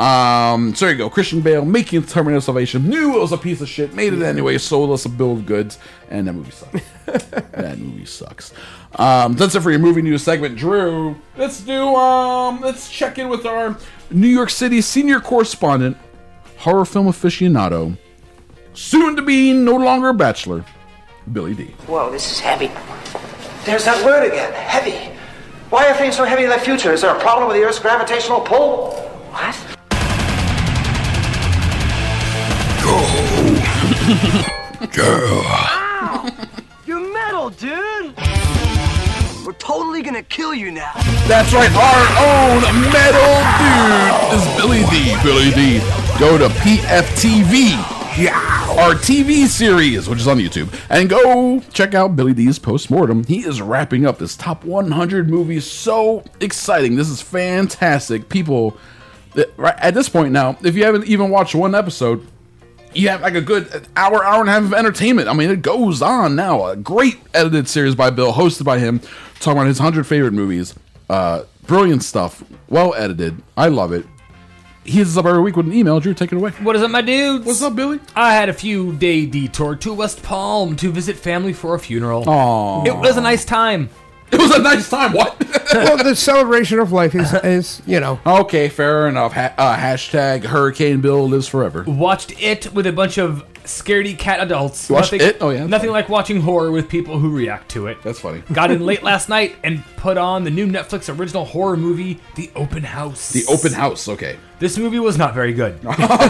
Speaker 4: Um, so there you go. Christian Bale making Terminator Salvation. Knew it was a piece of shit. Made it anyway. Sold us a bill of goods, and that movie sucks. That movie sucks. Um, that's it for your movie news segment, Drew. Let's do. Um, let's check in with our New York City senior correspondent, horror film aficionado, soon to be no longer a bachelor, Billy D.
Speaker 16: Whoa, this is heavy. There's that word again, heavy. Why are things so heavy in the future? Is there a problem with the Earth's gravitational pull? What?
Speaker 5: Girl.
Speaker 16: You're metal, dude! We're totally gonna kill you now.
Speaker 4: That's right, our own metal dude is Billy D. Billy D. Go to P F T V, yeah, our T V series, which is on YouTube, and go check out Billy D's postmortem. He is wrapping up this top one hundred movies. So exciting! This is fantastic. People, right at this point now, if you haven't even watched one episode, you have like a good hour, hour and a half of entertainment. I mean, it goes on now. A great edited series by Bill, hosted by him, talking about his one hundred favorite movies. Uh, brilliant stuff. Well edited. I love it. He hits us up every week with an email. Drew, take it away.
Speaker 7: What is up, my dudes?
Speaker 4: What's up, Billy?
Speaker 7: I had a few day detour to West Palm to visit family for a funeral.
Speaker 4: Aww.
Speaker 7: It was a nice time.
Speaker 4: It was a nice time. What?
Speaker 8: Well, the celebration of life is, is you know.
Speaker 4: Okay, fair enough. Ha- uh, hashtag Hurricane Bill lives forever.
Speaker 7: Watched it with a bunch of scaredy cat adults.
Speaker 4: You watched
Speaker 7: nothing,
Speaker 4: it? Oh, yeah.
Speaker 7: Nothing like watching horror with people who react to it.
Speaker 4: That's funny.
Speaker 7: Got in late last night and put on the new Netflix original horror movie, The Open House.
Speaker 4: The Open House, okay.
Speaker 7: This movie was not very good.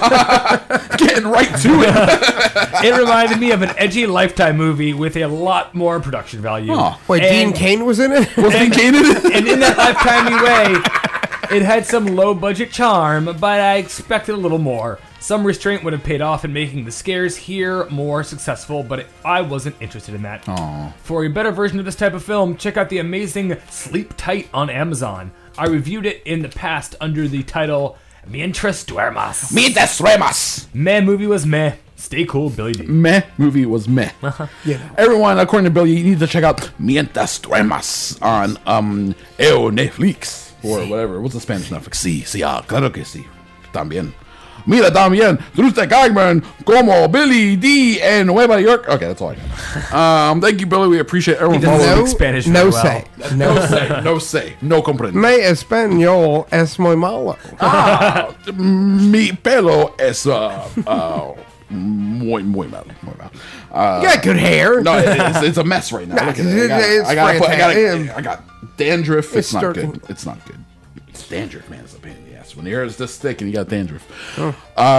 Speaker 4: Getting right to it.
Speaker 7: It reminded me of an edgy Lifetime movie with a lot more production value.
Speaker 4: Oh.
Speaker 8: Wait,
Speaker 7: and,
Speaker 8: Dean Cain was in it?
Speaker 4: Was Dean Cain in it?
Speaker 7: And in that Lifetimey way, it had some low-budget charm, but I expected a little more. Some restraint would have paid off in making the scares here more successful, but it, I wasn't interested in that.
Speaker 4: Aww.
Speaker 7: For a better version of this type of film, check out the amazing Sleep Tight on Amazon. I reviewed it in the past under the title Mientras Duermas.
Speaker 4: Mientras Duermas.
Speaker 7: Meh movie was meh. Stay cool, Billy D.
Speaker 4: Meh movie was meh.
Speaker 7: Uh-huh.
Speaker 8: Yeah.
Speaker 4: Everyone, according to Billy, you need to check out Mientras Duermas on um, El Netflix or sí. whatever. What's the Spanish Netflix? Sí, sí, ah, claro que sí. También. Mira también, Truste Gagman, como Billy D en Nueva York. Okay, that's all I got. Um, thank you, Billy. We appreciate everyone following.
Speaker 8: No,
Speaker 7: Spanish
Speaker 8: no
Speaker 7: well.
Speaker 8: say.
Speaker 4: No, no say. No say. No comprendo.
Speaker 8: Mi español es muy malo.
Speaker 4: Ah, mi pelo es uh, uh, muy, muy malo. Muy malo. Uh,
Speaker 8: you got good hair.
Speaker 4: No, it, it's, it's a mess right now.
Speaker 8: Nah,
Speaker 4: Look at it. I got, I, got, I, got, I, got, I got dandruff. It's,
Speaker 8: It's
Speaker 4: not
Speaker 8: starting.
Speaker 4: good. It's not good. It's dandruff, man. It's a pain in the ass. When your hair is this thick and you got dandruff. Oh.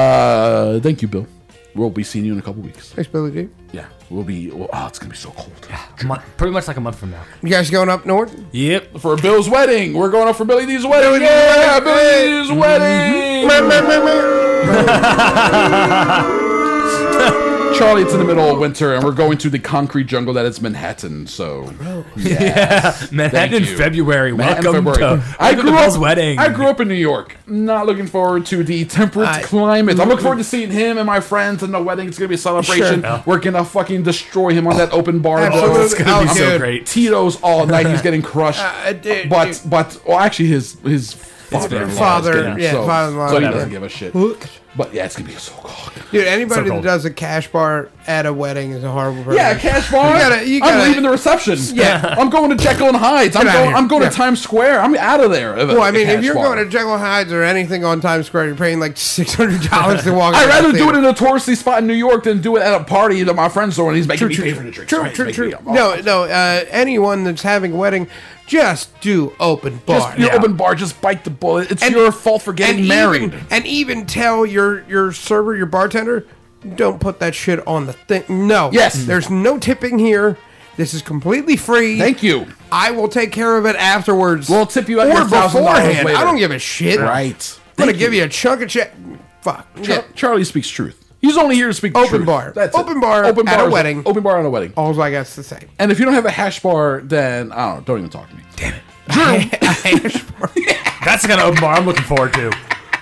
Speaker 4: Uh, thank you, Bill. We'll be seeing you in a couple weeks.
Speaker 8: Thanks, Billy D.
Speaker 4: Yeah, we'll be. Well, oh, it's gonna be so cold.
Speaker 7: Yeah, a month, pretty much like a month from now.
Speaker 8: You guys going up north?
Speaker 7: Yep.
Speaker 4: For Bill's wedding, we're going up for Billy D's wedding.
Speaker 8: Billy
Speaker 4: yeah,
Speaker 8: D's
Speaker 4: Billy D's wedding. Charlie, it's in the middle of winter, and we're going to the concrete jungle that is Manhattan. So,
Speaker 7: yeah, Manhattan in February.
Speaker 4: Manhattan
Speaker 7: Welcome
Speaker 4: February.
Speaker 7: to
Speaker 4: I grew
Speaker 7: Bill's
Speaker 4: up.
Speaker 7: wedding.
Speaker 4: I grew up in New York. Not looking forward to the temperate
Speaker 8: I-
Speaker 4: climate. I'm looking forward to seeing him and my friends in the wedding. It's gonna be a celebration.
Speaker 8: Sure.
Speaker 4: We're gonna fucking destroy him on that open bar.
Speaker 8: Absolutely.
Speaker 7: It's gonna be
Speaker 8: Oh,
Speaker 7: so
Speaker 8: dude.
Speaker 7: great.
Speaker 4: Tito's all night. He's getting crushed.
Speaker 8: Uh, dude,
Speaker 4: but
Speaker 8: dude.
Speaker 4: but well, actually, his his father,
Speaker 8: Father, yeah,
Speaker 4: so,
Speaker 8: father-in-law,
Speaker 4: so he
Speaker 8: yeah.
Speaker 4: doesn't give a shit. But yeah, it's gonna be so cold.
Speaker 8: Dude, anybody
Speaker 7: So
Speaker 8: that
Speaker 7: cold.
Speaker 8: does a cash bar at a wedding is a horrible person.
Speaker 4: Yeah, cash bar.
Speaker 8: You gotta, you gotta,
Speaker 4: I'm leaving the reception.
Speaker 8: Yeah.
Speaker 4: I'm going to Jekyll and Hyde's. I'm
Speaker 8: Get outta
Speaker 4: going.
Speaker 8: here.
Speaker 4: I'm going
Speaker 8: Yeah.
Speaker 4: to Times Square. I'm out of there.
Speaker 8: Well, I mean, if you're going to Jekyll and Hyde's or anything on Times Square, you're paying like six hundred dollars to walk.
Speaker 4: I'd
Speaker 8: into
Speaker 4: rather
Speaker 8: the
Speaker 4: do it
Speaker 8: theater.
Speaker 4: in a touristy spot in New York than do it at a party that my friend's throwing. He's making
Speaker 8: True,
Speaker 4: me
Speaker 8: true,
Speaker 4: pay
Speaker 8: true.
Speaker 4: for the drinks.
Speaker 8: True,
Speaker 4: right?
Speaker 8: true,
Speaker 4: He's
Speaker 8: true.
Speaker 4: making me-
Speaker 8: No, no. Uh, anyone that's having a wedding, just do open bar.
Speaker 4: Just your
Speaker 8: Yeah.
Speaker 4: open bar. Just bite the bullet. It's
Speaker 8: And-
Speaker 4: your fault for getting
Speaker 8: and
Speaker 4: married.
Speaker 8: Even, and even tell your your server, your bartender, don't put that shit on the thing. No.
Speaker 4: Yes.
Speaker 8: There's no tipping here. This is completely free.
Speaker 4: Thank you.
Speaker 8: I will take care of it afterwards.
Speaker 4: We'll tip you at
Speaker 8: or
Speaker 4: your thousand dollars
Speaker 8: beforehand.
Speaker 4: later.
Speaker 8: I don't give a shit.
Speaker 4: Right.
Speaker 8: I'm gonna
Speaker 4: Thank
Speaker 8: give
Speaker 4: you.
Speaker 8: you a chunk of check. Fuck.
Speaker 4: Char-
Speaker 8: Yeah.
Speaker 4: Charlie speaks truth. He's only here to speak the
Speaker 8: Open
Speaker 4: truth.
Speaker 8: bar.
Speaker 4: That's
Speaker 8: Open
Speaker 4: it.
Speaker 8: bar
Speaker 4: Open
Speaker 8: at
Speaker 4: bar
Speaker 8: a
Speaker 4: is-
Speaker 8: wedding.
Speaker 4: Open bar on a wedding.
Speaker 8: All I got to say.
Speaker 4: And if you don't have a hash bar, then I don't know. Don't even talk to me. Damn it.
Speaker 7: That's the kind of open bar I'm looking forward to.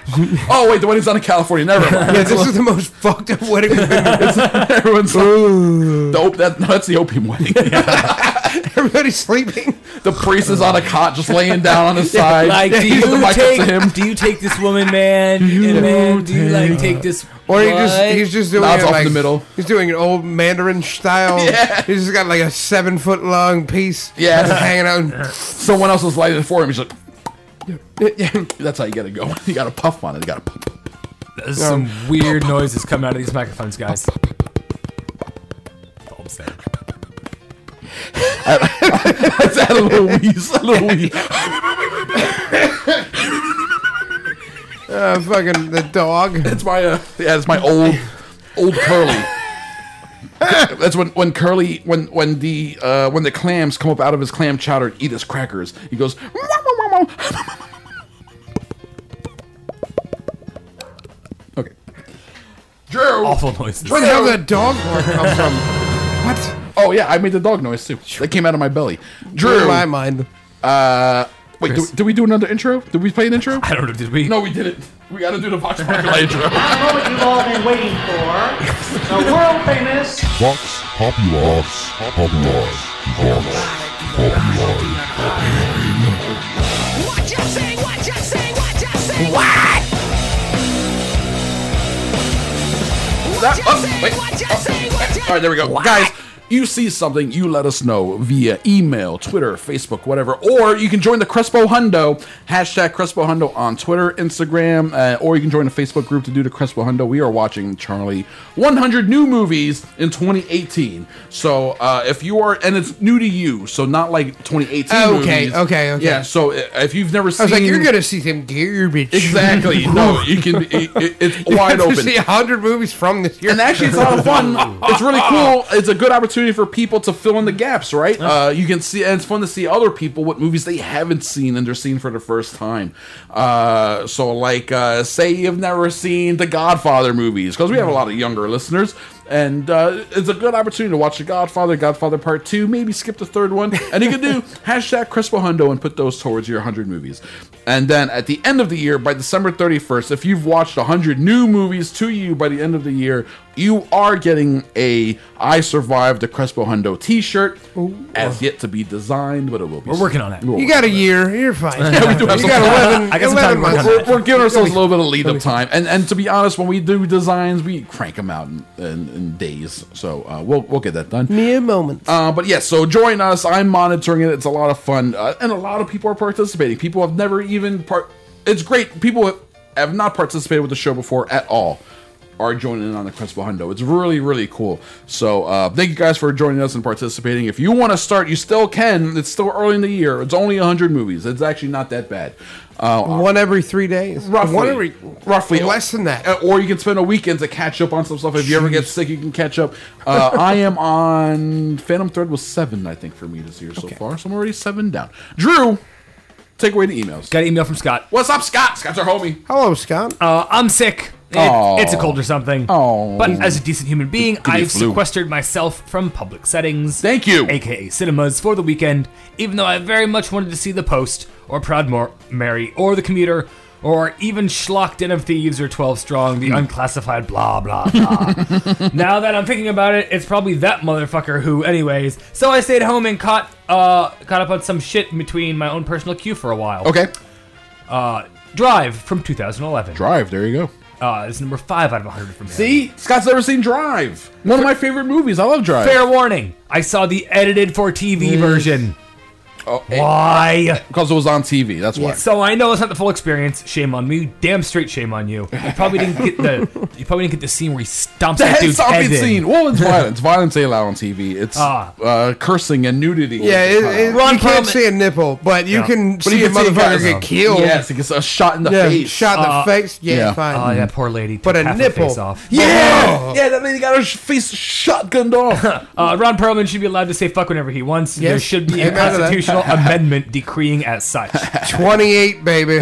Speaker 4: Oh wait, the wedding's not in California. Never mind.
Speaker 8: Yeah, this is the most fucked up wedding we've been to.
Speaker 4: Everyone's the op- that, no, that's the opium wedding.
Speaker 8: Everybody's sleeping.
Speaker 4: The priest is on a cot, just laying down on his side.
Speaker 7: Like, do
Speaker 4: He's the
Speaker 7: you
Speaker 4: mic up
Speaker 7: take
Speaker 4: to him.
Speaker 7: do you take this woman, man? And man, do you like take this?
Speaker 8: Or he just
Speaker 7: what?
Speaker 8: he's just doing
Speaker 4: Nods
Speaker 8: it
Speaker 4: off
Speaker 8: like
Speaker 4: in the middle.
Speaker 8: He's doing an old Mandarin style.
Speaker 4: Yeah.
Speaker 8: He's just got like a seven foot long piece.
Speaker 4: Yeah.
Speaker 8: just hanging out.
Speaker 4: Someone else is lighting it for him. He's like,
Speaker 8: Yeah.
Speaker 4: that's how you gotta go. You gotta puff on it. You gotta puff. puff, puff.
Speaker 7: There's some weird noises coming out of these microphones, guys. All I'm saying.
Speaker 4: Let's add a little wheeze. A little wheeze.
Speaker 8: Uh, fucking the dog.
Speaker 4: It's my uh, yeah, it's my old old Curly. That's when when Curly when when the uh, when the clams come up out of his clam chowder and eat his crackers. He goes. Okay. Drew.
Speaker 7: Awful noises.
Speaker 8: Where the hell did that dog bark come from? What?
Speaker 4: Oh yeah, I made the dog noise too. That came out of my belly.
Speaker 8: Drew.
Speaker 4: Drew.
Speaker 8: In my mind.
Speaker 4: Uh, wait,
Speaker 7: Chris.
Speaker 4: did, did we do another intro? Did we play an intro?
Speaker 7: I don't know. Did we?
Speaker 4: No, we didn't. We got to do the Vox Populi intro.
Speaker 17: I know what you've all been waiting for. The world famous
Speaker 5: Vox Populi. Populi. Vox Populi.
Speaker 8: What?
Speaker 4: That, oh, wait, oh, all right, there we go. Guys, you see something, you let us know via email, Twitter, Facebook, whatever. Or you can join the Crespo Hundo, hashtag Crespo Hundo on Twitter, Instagram, uh, or you can join the Facebook group to do the Crespo Hundo. We are watching, Charlie, one hundred new movies in twenty eighteen. So uh, if you are, and it's new to you, so not like twenty eighteen
Speaker 8: okay,
Speaker 4: movies.
Speaker 8: Okay, okay,
Speaker 4: Yeah, so if you've never seen...
Speaker 8: I was like, you're going to see some garbage.
Speaker 4: Exactly. No, you can, it, it, it's wide open.
Speaker 8: You see one hundred movies from this year.
Speaker 4: And actually, it's a lot of fun. It's really cool. It's a good opportunity for people to fill in the gaps, right? Uh, you can see, and it's fun to see other people what movies they haven't seen and they're seeing for the first time. Uh, so, like, uh, say you've never seen the Godfather movies, because we have a lot of younger listeners. And uh, it's a good opportunity to watch The Godfather, Godfather Part two, maybe skip the third one. And you can do hashtag Crespo Hundo and put those towards your one hundred movies. And then at the end of the year, by December thirty-first, if you've watched one hundred new movies to you by the end of the year, you are getting a I Survived the Crespo Hundo t-shirt. Ooh. As yet to be designed, but it will be.
Speaker 7: We're working on it.
Speaker 8: You got a year. You're fine.
Speaker 4: Yeah, we do have
Speaker 8: you
Speaker 4: some
Speaker 8: got
Speaker 4: time.
Speaker 8: eleven,
Speaker 7: I got some
Speaker 8: eleven
Speaker 7: time to work
Speaker 8: months.
Speaker 7: on
Speaker 4: We're, we're giving ourselves a little bit of lead up time. And and to be honest, when we do designs, we crank them out in, in, in days. So uh, we'll we'll get that done.
Speaker 8: Mere moments.
Speaker 4: Uh, but yes, yeah, so join us. I'm monitoring it. It's a lot of fun, uh, and a lot of people are participating. People have never even part. It's great. People have not participated with the show before at all are joining in on the Crespo Hundo. It's really, really cool. So uh, thank you guys for joining us and participating. If you want to start, you still can. It's still early in the year. It's only one hundred movies. It's actually not that bad. Uh,
Speaker 8: One every three days.
Speaker 4: Roughly.
Speaker 8: One every,
Speaker 4: roughly.
Speaker 8: Less than that.
Speaker 4: Uh, Or you can spend a weekend to catch up on some stuff. If you ever get sick, you can catch up. Uh, I am on... Phantom Thread was seven, I think, for me this year so
Speaker 8: Okay.
Speaker 4: far. So I'm already seven down. Drew, take away the emails.
Speaker 7: Got an email from Scott.
Speaker 4: What's up, Scott? Scott's our homie.
Speaker 8: Hello, Scott.
Speaker 7: Uh, I'm sick. It,
Speaker 4: Aw.
Speaker 7: it's a cold or something.
Speaker 4: Aw.
Speaker 7: But as a decent human being,
Speaker 4: be a
Speaker 7: I've
Speaker 4: flu.
Speaker 7: sequestered myself from public settings.
Speaker 4: Thank you.
Speaker 7: aka cinemas, for the weekend, even though I very much wanted to see The Post, or Proud Mo- Mary, or The Commuter, or even Schlock Den of Thieves or twelve Strong, the unclassified blah, blah, blah. Now that I'm thinking about it, it's probably that motherfucker who, anyways. So I stayed home and caught uh, caught up on some shit in between my own personal queue for a while.
Speaker 4: Okay.
Speaker 7: Uh, Drive from two thousand eleven.
Speaker 4: Drive, there you go.
Speaker 7: Uh, it's number five out of one hundred from him.
Speaker 4: See? Scott's never seen Drive. One of my favorite movies. I love Drive.
Speaker 7: Fair warning, I saw the edited for T V version.
Speaker 4: Oh,
Speaker 7: Why?
Speaker 4: Because it was on T V. That's why.
Speaker 7: So I know it's not the full experience. Shame on me. Damn straight shame on you. You probably didn't get the. You probably didn't get the scene where he stomps
Speaker 4: The
Speaker 7: that
Speaker 4: head
Speaker 7: dude's
Speaker 4: stomping
Speaker 7: head in.
Speaker 4: scene. Well, it's violence. Violence ain't allowed on T V. It's
Speaker 7: Ah.
Speaker 4: uh, cursing and nudity.
Speaker 8: Yeah, it, it,
Speaker 7: Ron
Speaker 8: you can't
Speaker 7: Perlman-
Speaker 8: see a nipple, but you
Speaker 7: Yeah.
Speaker 8: can
Speaker 4: But
Speaker 8: see
Speaker 4: you
Speaker 8: a
Speaker 4: can see a guy
Speaker 8: motherfucker get killed.
Speaker 4: Yes, he gets a shot in the
Speaker 8: Yeah,
Speaker 4: face.
Speaker 8: shot in the
Speaker 7: Uh,
Speaker 8: face. Yeah,
Speaker 4: yeah.
Speaker 8: fine.
Speaker 7: Oh, that poor lady.
Speaker 8: But
Speaker 7: took
Speaker 8: a
Speaker 7: half
Speaker 8: nipple.
Speaker 7: Her face off.
Speaker 4: Yeah,
Speaker 8: Oh.
Speaker 4: yeah, that lady got her sh- face shotgunned off.
Speaker 7: Uh, Ron Perlman should be allowed to say fuck whenever he wants. There
Speaker 8: Yes.
Speaker 7: should be a
Speaker 8: Amen to that.
Speaker 7: constitutional amendment decreeing as such.
Speaker 8: twenty-eight, baby.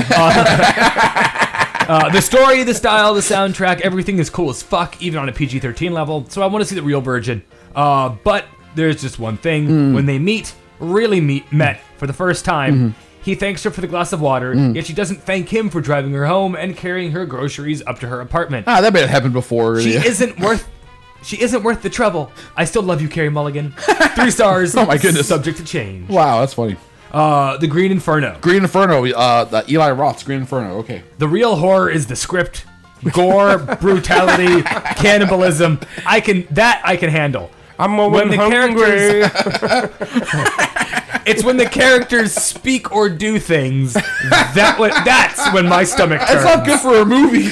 Speaker 7: Uh, the story, the style, the soundtrack, everything is cool as fuck, even on a P G thirteen level. So I want to see the real version. Uh, but there's just one thing:
Speaker 4: Mm.
Speaker 7: when they meet, really meet, met for the first time.
Speaker 4: Mm-hmm.
Speaker 7: He thanks her for the glass of water,
Speaker 4: Mm.
Speaker 7: yet she doesn't thank him for driving her home and carrying her groceries up to her apartment.
Speaker 4: Ah, that may have happened before.
Speaker 7: She
Speaker 4: yeah.
Speaker 7: isn't worth. She isn't worth the trouble. I still love you, Carrie Mulligan. Three stars.
Speaker 4: Oh my goodness.
Speaker 7: Subject to change.
Speaker 4: Wow, that's funny.
Speaker 7: Uh, the Green Inferno.
Speaker 4: Green Inferno. Uh, the Eli Roth's Green Inferno. Okay.
Speaker 7: The real horror is the script. Gore, brutality, cannibalism. I can that I can handle.
Speaker 8: I'm
Speaker 7: When the
Speaker 8: hungry.
Speaker 7: characters, it's when the characters speak or do things. That what that's when my stomach turns.
Speaker 4: That's not good for a movie.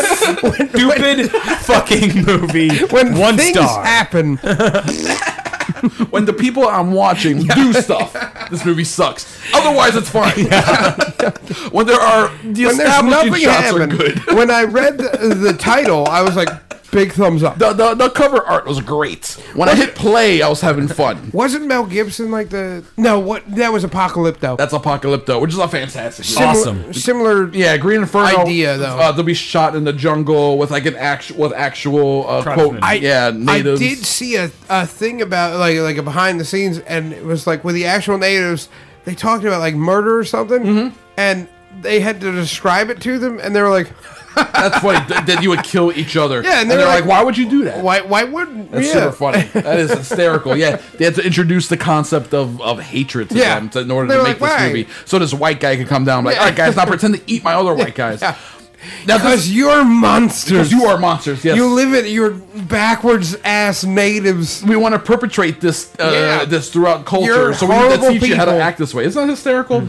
Speaker 7: Stupid fucking movie.
Speaker 8: When
Speaker 7: One
Speaker 8: things
Speaker 7: star.
Speaker 8: happen,
Speaker 4: When the people I'm watching do stuff, this movie sucks. Otherwise, it's fine. When there are the
Speaker 8: when there's
Speaker 4: establishing
Speaker 8: nothing
Speaker 4: shots
Speaker 8: happen,
Speaker 4: are good.
Speaker 8: when I read the, the title, I was like, big thumbs up.
Speaker 4: The, the the cover art was great. When I hit play, I was having fun.
Speaker 8: Wasn't Mel Gibson like the... No, what? That was Apocalypto.
Speaker 4: That's Apocalypto, which is a fantastic.
Speaker 8: Similar,
Speaker 7: awesome.
Speaker 8: Similar...
Speaker 4: Yeah, Green Inferno
Speaker 8: idea, though.
Speaker 4: Uh, they'll be shot in the jungle with like an actual with actual uh,
Speaker 7: Tribesmen.
Speaker 4: quote.
Speaker 8: I,
Speaker 4: yeah, natives.
Speaker 8: I did see a, a thing about like like a behind the scenes, and it was like with the actual natives, they talked about like murder or something,
Speaker 4: Mm-hmm.
Speaker 8: and they had to describe it to them, and they were like,
Speaker 4: That's funny that, that you would kill each other.
Speaker 8: Yeah, and
Speaker 4: and
Speaker 8: they're
Speaker 4: they're like,
Speaker 8: like,
Speaker 4: "Why would you do that?
Speaker 8: Why? Why wouldn't?
Speaker 4: That's
Speaker 8: yeah.
Speaker 4: super funny. That is hysterical. Yeah, they had to introduce the concept of, of hatred to
Speaker 8: Yeah.
Speaker 4: them to, in order
Speaker 8: They're
Speaker 4: to
Speaker 8: like,
Speaker 4: make this
Speaker 8: why?
Speaker 4: movie, so this white guy could come down, and be like,
Speaker 8: Yeah.
Speaker 4: all right, guys, now pretend to eat my other white guys.
Speaker 8: Yeah.
Speaker 4: Now,
Speaker 8: Because
Speaker 4: this,
Speaker 8: you're monsters.
Speaker 4: because you are monsters. Yes,
Speaker 8: You live it. You're backwards ass natives.
Speaker 4: we want to perpetrate this uh,
Speaker 8: Yeah.
Speaker 4: this throughout culture,
Speaker 8: You're
Speaker 4: so we need to
Speaker 8: horrible
Speaker 4: teach you how to
Speaker 8: people.
Speaker 4: act this way. Isn't that hysterical?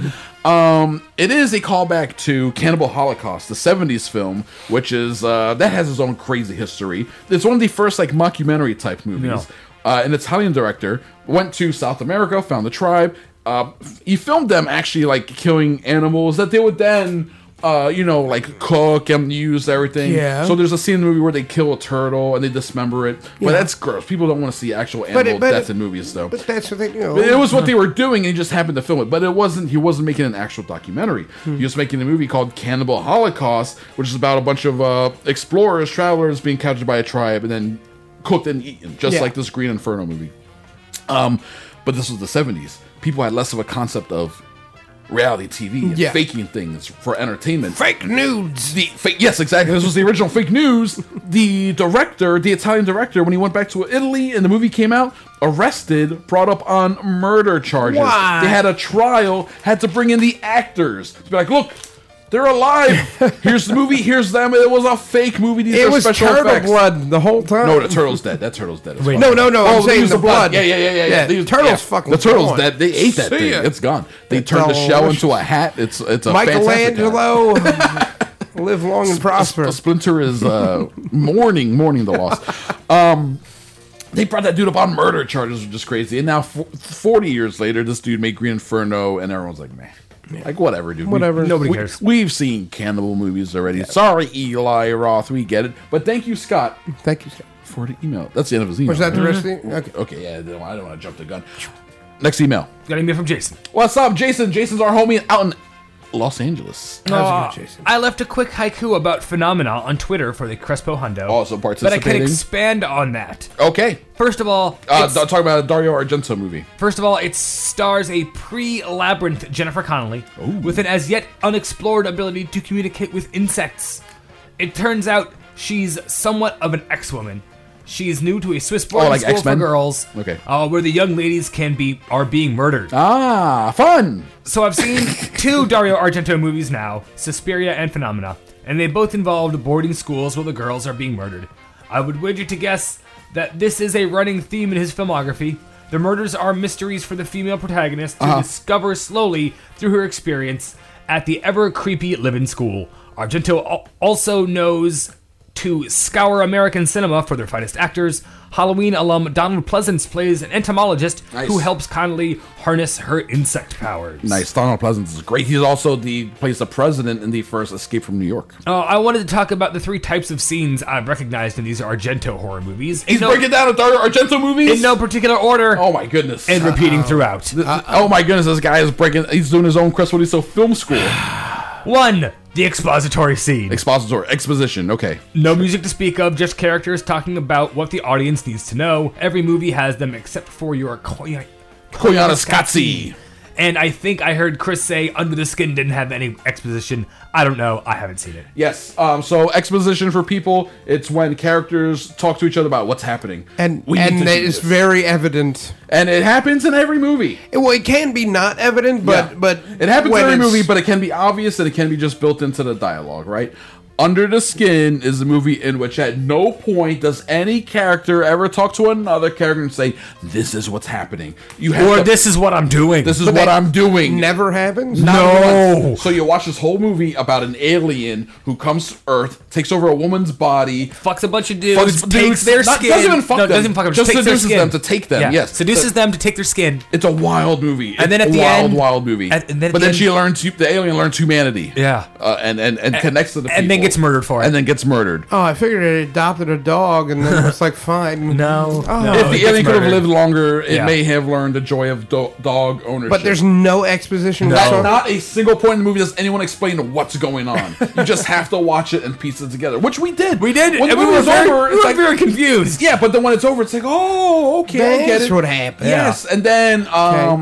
Speaker 4: Um, it is a callback to Cannibal Holocaust, the seventies film, which is uh, that has its own crazy history. It's one of the first like mockumentary type movies.
Speaker 7: Yeah.
Speaker 4: Uh, an Italian director went to South America, found the tribe. Uh, he filmed them actually like killing animals that they would then, uh, you know, like cook and use everything.
Speaker 8: Yeah.
Speaker 4: So there's a scene in the movie where they kill a turtle and they dismember it. But
Speaker 8: Yeah.
Speaker 4: that's gross. People don't want to see actual
Speaker 8: But
Speaker 4: animal
Speaker 8: it- but
Speaker 4: deaths
Speaker 8: it-
Speaker 4: in movies, though.
Speaker 8: But that's what they do.
Speaker 4: It was what they were doing, and he just happened to film it. But it wasn't. He wasn't making an actual documentary.
Speaker 8: Hmm.
Speaker 4: He was making a movie called Cannibal Holocaust, which is about a bunch of uh, explorers, travelers being captured by a tribe and then cooked and eaten, just
Speaker 8: Yeah.
Speaker 4: like this Green Inferno movie. Um, but this was the seventies. People had less of a concept of reality T V and
Speaker 8: Yeah.
Speaker 4: faking things for entertainment.
Speaker 8: Fake nudes.
Speaker 4: The fake, yes, exactly. This was the original fake news. The director, the Italian director, when he went back to Italy and the movie came out, arrested, brought up on murder charges.
Speaker 8: Why?
Speaker 4: They had a trial, had to bring in the actors to be like, look, they're alive. Here's the movie. Here's them. It was a fake movie. These
Speaker 8: It
Speaker 4: are
Speaker 8: was
Speaker 4: special
Speaker 8: turtle
Speaker 4: effects.
Speaker 8: blood the whole time.
Speaker 4: No, the turtle's dead. That turtle's dead. as
Speaker 8: Wait,
Speaker 4: well.
Speaker 8: no, no, no,
Speaker 4: Oh,
Speaker 8: I'm
Speaker 4: they
Speaker 8: saying
Speaker 4: used
Speaker 8: the blood.
Speaker 4: Yeah, yeah, yeah, yeah.
Speaker 8: Yeah,
Speaker 4: They used-
Speaker 8: turtle's
Speaker 4: yeah.
Speaker 8: fucking
Speaker 4: The turtle's
Speaker 8: gone.
Speaker 4: dead. They ate that
Speaker 8: See
Speaker 4: thing.
Speaker 8: ya.
Speaker 4: It's gone. They
Speaker 8: It's
Speaker 4: turned the shell
Speaker 8: delicious.
Speaker 4: into a hat. It's it's a fantastic hat.
Speaker 8: Michelangelo, live long and prosper.
Speaker 4: Splinter is uh, mourning, mourning the loss. Um, they brought that dude up on murder charges, which is crazy. And now, f- forty years later, this dude made Green Inferno, and everyone's like, man. Like, whatever, dude.
Speaker 8: Whatever.
Speaker 4: We,
Speaker 8: Nobody
Speaker 4: we,
Speaker 8: cares.
Speaker 4: We've seen cannibal movies already. Sorry, Eli Roth. We get it. But thank you, Scott.
Speaker 8: Thank you, Scott.
Speaker 4: For the email. That's the end of his email.
Speaker 8: Was that the
Speaker 4: right?
Speaker 8: rest of the Okay.
Speaker 4: Okay, yeah. I don't, I don't want to jump the gun. Next email.
Speaker 7: Got an email from Jason.
Speaker 4: What's up, Jason? Jason's our homie out in Los Angeles.
Speaker 7: Uh, I left a quick haiku about Phenomena on Twitter for the Crespo Hundo.
Speaker 4: Also
Speaker 7: But I
Speaker 4: participating.
Speaker 7: can expand on that.
Speaker 4: Okay.
Speaker 7: First of all,
Speaker 4: Uh,
Speaker 7: it's-
Speaker 4: talk about a Dario Argento movie.
Speaker 7: First of all, it stars a pre-Labyrinth Jennifer Connelly with an as yet unexplored ability to communicate with insects. It turns out she's somewhat of an X-woman. She is new to a Swiss boarding
Speaker 4: Oh, like
Speaker 7: school
Speaker 4: X-Men?
Speaker 7: for girls,
Speaker 4: Okay.
Speaker 7: uh, where the young ladies can be are being murdered.
Speaker 4: Ah, fun!
Speaker 7: So I've seen two Dario Argento movies now, Suspiria and Phenomena, and they both involved boarding schools where the girls are being murdered. I would wager to guess that this is a running theme in his filmography. The murders are mysteries for the female protagonist to
Speaker 4: Uh-huh.
Speaker 7: discover slowly through her experience at the ever-creepy live-in school. Argento al- also knows to scour American cinema for their finest actors. Halloween alum Donald Pleasance plays an entomologist
Speaker 4: Nice.
Speaker 7: who helps Connelly harness her insect powers.
Speaker 4: Nice. Donald Pleasance is great. He's also the plays the president in the first Escape from New York.
Speaker 7: Uh, I wanted to talk about the three types of scenes I've recognized in these Argento horror movies. In
Speaker 4: He's
Speaker 7: no-
Speaker 4: breaking down a Dario Argento movies
Speaker 7: in no particular order.
Speaker 4: Oh my goodness!
Speaker 7: And repeating throughout.
Speaker 4: This- oh my goodness! This guy is breaking. He's doing his own Chris What film school.
Speaker 7: One, the expository scene.
Speaker 4: Expository exposition. Okay.
Speaker 7: No music to speak of, just characters talking about what the audience needs to know. Every movie has them except for your Koy-
Speaker 4: Koyaanisqatsi.
Speaker 7: And I think I heard Chris say Under the Skin didn't have any exposition. I don't know. I haven't seen it.
Speaker 4: Yes. Um. So exposition for people. It's when characters talk to each other about what's happening.
Speaker 8: And
Speaker 4: We need
Speaker 8: and
Speaker 4: to do
Speaker 8: it's
Speaker 4: this.
Speaker 8: very evident.
Speaker 4: And it happens in every movie.
Speaker 8: It, well, it can be not evident, but
Speaker 4: Yeah.
Speaker 8: but
Speaker 4: It happens in
Speaker 8: when
Speaker 4: every
Speaker 8: it's-
Speaker 4: movie, but it can be obvious and it can be just built into the dialogue, right? Under the Skin is a movie in which at no point does any character ever talk to another character and say, this is what's happening. You have
Speaker 7: Or
Speaker 4: to-
Speaker 7: this is what I'm doing.
Speaker 4: This is
Speaker 8: But
Speaker 4: what
Speaker 8: that
Speaker 4: I'm doing.
Speaker 8: never happens.
Speaker 4: Not
Speaker 7: No.
Speaker 4: once. So you watch this whole movie about an alien who comes to Earth, takes over a woman's body,
Speaker 7: fucks a bunch of dudes,
Speaker 4: fucks
Speaker 7: takes
Speaker 4: dudes,
Speaker 7: their
Speaker 4: not-
Speaker 7: skin.
Speaker 4: doesn't even fuck
Speaker 7: no,
Speaker 4: them.
Speaker 7: doesn't even fuck them.
Speaker 4: Just
Speaker 7: Just, takes their
Speaker 4: seduces
Speaker 7: skin.
Speaker 4: them to take them,
Speaker 7: Yeah.
Speaker 4: yes.
Speaker 7: Seduces them to take their skin.
Speaker 4: It's a wild movie.
Speaker 7: And then
Speaker 4: It's
Speaker 7: at
Speaker 4: a
Speaker 7: the
Speaker 4: wild,
Speaker 7: end-
Speaker 4: wild movie.
Speaker 7: and- and then at
Speaker 4: but
Speaker 7: the
Speaker 4: then
Speaker 7: end-
Speaker 4: she learns, the alien learns humanity.
Speaker 7: Yeah.
Speaker 4: Uh, and, and, and connects to the people.
Speaker 7: And then gets murdered for it.
Speaker 4: And then gets murdered.
Speaker 8: Oh, I figured it adopted a dog, and then it's like fine.
Speaker 7: No.
Speaker 8: Oh.
Speaker 7: No.
Speaker 4: If
Speaker 7: it
Speaker 4: the
Speaker 7: gets
Speaker 4: alien could have
Speaker 7: murdered.
Speaker 4: lived longer, it
Speaker 7: Yeah.
Speaker 4: may have learned the joy of do- dog ownership.
Speaker 8: But there's no exposition.
Speaker 7: No.
Speaker 8: whatsoever.
Speaker 4: Not a single point in the movie does anyone explain what's going on. You just have to watch it and piece it together, which we did.
Speaker 7: We did,
Speaker 4: When the
Speaker 7: and we
Speaker 4: movie
Speaker 7: were
Speaker 4: was
Speaker 7: very-
Speaker 4: over,
Speaker 7: we
Speaker 4: it's
Speaker 7: were
Speaker 4: like
Speaker 7: very confused.
Speaker 4: Yeah, but then when it's over, it's like, oh, okay, I get
Speaker 8: That's
Speaker 4: it.
Speaker 8: what happened.
Speaker 4: Yes, and then um,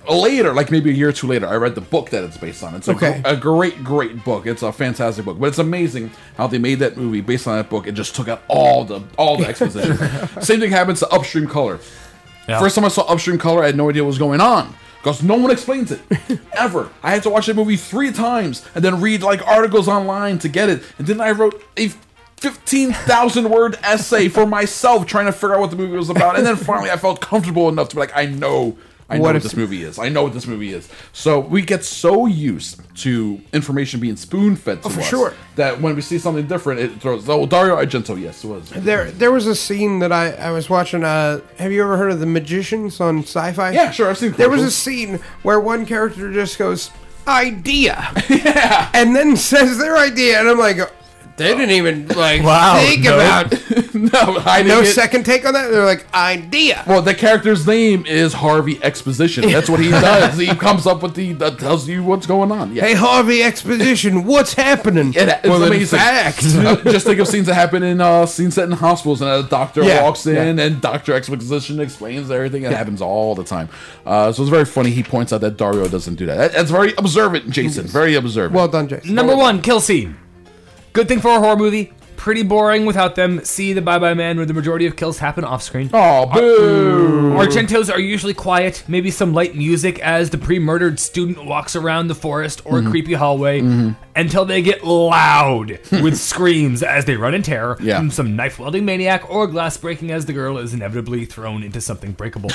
Speaker 4: later, like maybe a year or two later, I read the book that it's based on. It's a,
Speaker 8: Okay.
Speaker 4: gr- a great, great book. It's a fantastic book, but it's amazing how they made that movie based on that book. It just took out all the all the exposition. Same thing happens to Upstream Color.
Speaker 7: Yeah.
Speaker 4: First time I saw Upstream Color, I had no idea what was going on because no one explains it ever. I had to watch that movie three times and then read like articles online to get it, and then I wrote a fifteen thousand word essay for myself trying to figure out what the movie was about, and then finally I felt comfortable enough to be like, I know. I know
Speaker 8: What
Speaker 4: what,
Speaker 8: if-
Speaker 4: this movie is. I know what this movie is. So we get so used to information being spoon-fed to
Speaker 8: Oh, for
Speaker 4: us
Speaker 8: sure.
Speaker 4: that when we see something different, it throws. Oh, Dario Argento, yes, it was.
Speaker 8: There, there was a scene that I, I was watching. Uh, have you ever heard of The Magicians on Sci-Fi?
Speaker 4: Yeah, sure. I've seen.
Speaker 8: There was a
Speaker 4: commercials.
Speaker 8: scene where one character just goes, "Idea," yeah, and then says their idea, and I'm like, they didn't even like
Speaker 7: Wow,
Speaker 8: think
Speaker 7: no.
Speaker 8: about
Speaker 4: no, I
Speaker 8: no
Speaker 4: didn't get-
Speaker 8: second take on that. They're like, "Idea."
Speaker 4: Well, the character's name is Harvey Exposition. That's what he does. He comes up with the that tells you what's going on. Yeah.
Speaker 8: Hey, Harvey Exposition, what's happening?
Speaker 4: Yeah, that- it's
Speaker 8: well, in
Speaker 4: amazing.
Speaker 8: fact,
Speaker 4: Uh, just think of scenes that happen in uh, scenes set in hospitals, and a doctor
Speaker 8: Yeah,
Speaker 4: walks in,
Speaker 8: yeah.
Speaker 4: and Doctor Exposition explains everything. It happens all the time. Uh, so it's very funny. He points out that Dario doesn't do that. that that's very observant, Jason. Very observant.
Speaker 8: well done, Jason.
Speaker 7: Number one, kill scene. Good thing for a horror movie. Pretty boring without them. See the Bye Bye Man, where the majority of kills happen off screen.
Speaker 4: Oh, boo!
Speaker 7: Argentos are usually quiet, maybe some light music as the pre-murdered student walks around the forest or
Speaker 4: Mm-hmm.
Speaker 7: a creepy hallway until they get loud with screams as they run in terror
Speaker 4: Yeah.
Speaker 7: from some knife-wielding maniac or glass breaking as the girl is inevitably thrown into something breakable.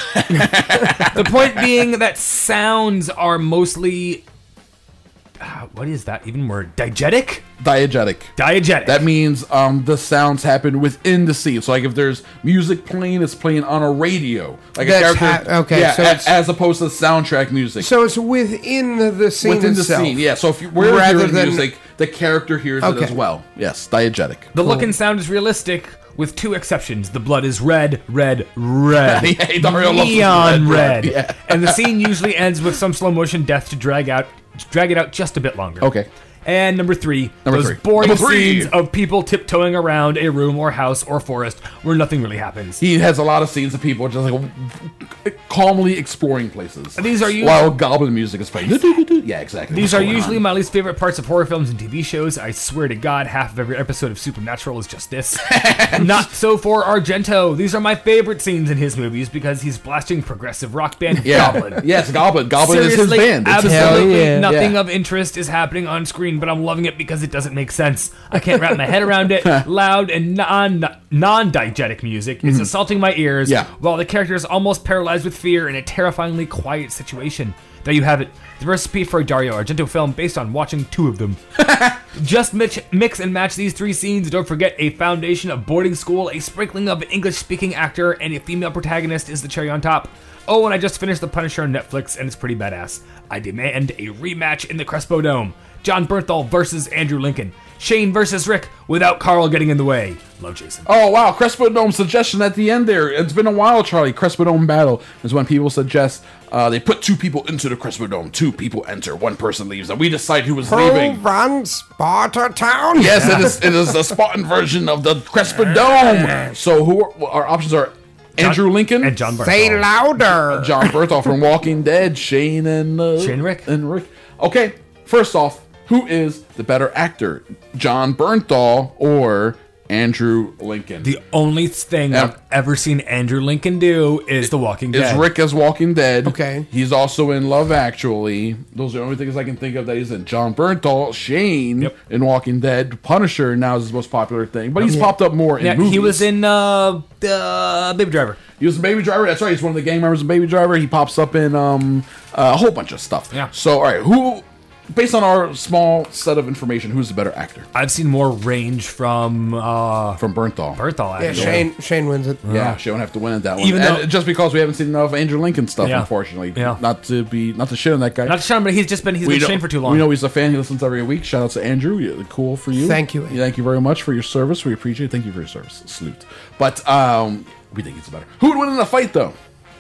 Speaker 7: The point being that sounds are mostly... uh, what is that even word? Diegetic?
Speaker 4: Diegetic.
Speaker 7: Diegetic.
Speaker 4: That means um, the sounds happen within the scene. So, like, if there's music playing, it's playing on a radio. Like
Speaker 8: That's
Speaker 4: a character,
Speaker 8: ha- okay,
Speaker 4: yeah,
Speaker 8: so
Speaker 4: a-
Speaker 8: it's-
Speaker 4: as opposed to soundtrack music.
Speaker 8: So it's within the, the scene
Speaker 4: within the
Speaker 8: itself.
Speaker 4: scene, yeah. So if you, we're
Speaker 8: Rather
Speaker 4: hearing
Speaker 8: than-
Speaker 4: music, the character hears it
Speaker 8: Okay.
Speaker 4: as well. Yes, diegetic.
Speaker 7: The look and sound is realistic, with two exceptions. The blood is red, red, red.
Speaker 4: Yeah, Dario loves his
Speaker 7: Neon
Speaker 4: red
Speaker 7: red.
Speaker 4: blood, yeah.
Speaker 7: And the scene usually ends with some slow motion death to drag out, drag it out just a bit longer.
Speaker 4: Okay.
Speaker 7: And number three,
Speaker 4: Number
Speaker 7: those
Speaker 4: three.
Speaker 7: boring
Speaker 4: Number three.
Speaker 7: scenes of people tiptoeing around a room or house or forest where nothing really happens.
Speaker 4: He has a lot of scenes of people just like calmly exploring places.
Speaker 7: These are usually-
Speaker 4: while goblin music is playing. Yeah, exactly.
Speaker 7: These
Speaker 4: What's
Speaker 7: are
Speaker 4: going
Speaker 7: usually
Speaker 4: on?
Speaker 7: my least favorite parts of horror films and T V shows. I swear to God, half of every episode of Supernatural is just this. Not so for Argento. These are my favorite scenes in his movies because he's blasting progressive rock band
Speaker 4: Yeah.
Speaker 7: Goblin.
Speaker 4: Yes, Goblin. Goblin is his
Speaker 7: Seriously,
Speaker 4: band. It's his-
Speaker 7: absolutely
Speaker 8: Hell yeah.
Speaker 7: nothing
Speaker 4: Yeah.
Speaker 7: of interest is happening on screen, but I'm loving it because it doesn't make sense. I can't wrap my head around it. Loud and non non-diegetic music is assaulting my ears,
Speaker 4: Yeah.
Speaker 7: while the character is almost paralyzed with fear in a terrifyingly quiet situation. There you have it. The recipe for a Dario Argento film based on watching two of them. Just mix, mix and match these three scenes. Don't forget a foundation of boarding school, a sprinkling of an English-speaking actor, and a female protagonist is the cherry on top. Oh, and I just finished The Punisher on Netflix, and it's pretty badass. I demand a rematch in the Crespo Dome. John Bernthal versus Andrew Lincoln. Shane versus Rick without Carl getting in the way. Love, Jason.
Speaker 4: Oh, wow. Crespo Dome suggestion at the end there. It's been a while, Charlie. Crespo Dome battle is when people suggest uh, they put two people into the Crespo Dome. Two people enter. One person leaves. And we decide who was leaving.
Speaker 8: Who runs Sparta Town?
Speaker 4: Yes, it is, it is the Spartan version of the Crespo Dome. So who are, well, our options are Andrew Lincoln
Speaker 7: And John Bernthal.
Speaker 8: Say louder.
Speaker 4: John Bernthal from Walking Dead, Shane and uh,
Speaker 7: Shane Rick.
Speaker 4: and Rick. Okay, first off, who is the better actor, John Bernthal or Andrew Lincoln?
Speaker 7: The only thing
Speaker 4: Yeah.
Speaker 7: I've ever seen Andrew Lincoln do is The Walking
Speaker 4: Is
Speaker 7: Dead.
Speaker 4: Rick as Walking Dead?
Speaker 8: Okay.
Speaker 4: He's also in Love Actually. Those are the only things I can think of that he's in. John Bernthal, Shane
Speaker 7: Yep.
Speaker 4: in Walking Dead, Punisher now is his most popular thing, but he's popped up more in
Speaker 7: Yeah,
Speaker 4: movies.
Speaker 7: he was in uh, uh, Baby Driver.
Speaker 4: He was in Baby Driver. That's right. He's one of the gang members in Baby Driver. He pops up in um, a whole bunch of stuff.
Speaker 7: Yeah.
Speaker 4: So, all right, who? Based on our small set of information, who's the better actor?
Speaker 7: I've seen more range from uh,
Speaker 4: From Bernthal.
Speaker 7: Bernthal.
Speaker 8: Yeah,
Speaker 7: Actually.
Speaker 8: Shane Shane wins it.
Speaker 4: Yeah, she won't have to win at that one.
Speaker 7: Even
Speaker 4: And
Speaker 7: though-
Speaker 4: just because we haven't seen enough Andrew Lincoln stuff,
Speaker 7: Yeah.
Speaker 4: unfortunately.
Speaker 7: Yeah.
Speaker 4: Not to be, not to shit on that guy.
Speaker 7: Not to Sean, but he's just been he's
Speaker 4: we
Speaker 7: been
Speaker 4: know,
Speaker 7: Shane for too long.
Speaker 4: We know he's a fan. He listens every week. Shout out to Andrew. Yeah, cool for you.
Speaker 8: Thank you.
Speaker 4: Thank you very much for your service. We appreciate it. Thank you for your service. Salute. But um, we think he's better. Who would win in a fight, though?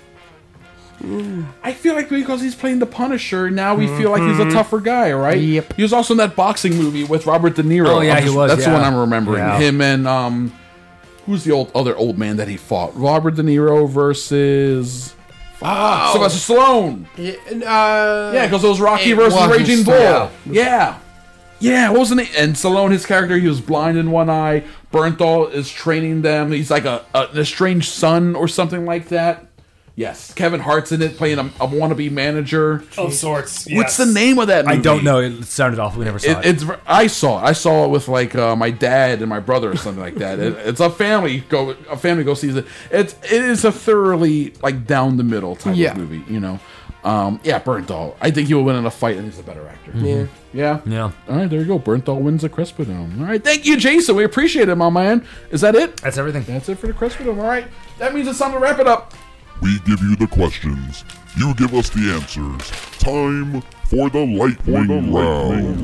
Speaker 4: I feel like because he's playing the Punisher, now we feel like he's a tougher guy, right?
Speaker 8: Yep.
Speaker 4: He was also in that boxing movie with Robert De Niro.
Speaker 7: Oh, yeah,
Speaker 4: I'm
Speaker 7: he was,
Speaker 4: That's the
Speaker 7: yeah.
Speaker 4: one I'm remembering.
Speaker 7: Yeah.
Speaker 4: Him and um, who's the old other old man that he fought? Robert De Niro versus Oh, Sylvester Stallone.
Speaker 8: Yeah, uh,
Speaker 4: Yeah, because it was Rocky
Speaker 8: it
Speaker 4: versus
Speaker 8: wasn't
Speaker 4: Raging Bull.
Speaker 8: Stallone.
Speaker 4: Yeah. Yeah, what was the name? And Stallone, his character, he was blind in one eye. Bernthal is training them. He's like a, a an estranged son or something like that. Yes, Kevin Hart's in it, playing a, a wannabe manager.
Speaker 7: Of sorts.
Speaker 4: What's
Speaker 7: yes.
Speaker 4: the name of that movie?
Speaker 7: I don't know. It sounded awful. We never saw it.
Speaker 4: It, it's I saw it. I saw it with like uh, my dad and my brother or something like that. It, it's a family go a family go sees it. It's it is a thoroughly like down the middle type
Speaker 8: Yeah.
Speaker 4: of movie. You know, um, yeah, Bernthal. I think he will win in a fight, and he's a better actor.
Speaker 8: Yeah.
Speaker 4: Yeah.
Speaker 7: Yeah.
Speaker 4: All right, there you go. Bernthal wins the Crespidome. All right, thank you, Jason. We appreciate it, my man. Is that it?
Speaker 7: That's everything.
Speaker 4: That's it for the Crespidome. All right, that means it's time to wrap it up.
Speaker 5: We give you the questions. You give us the answers. Time for the lightning round.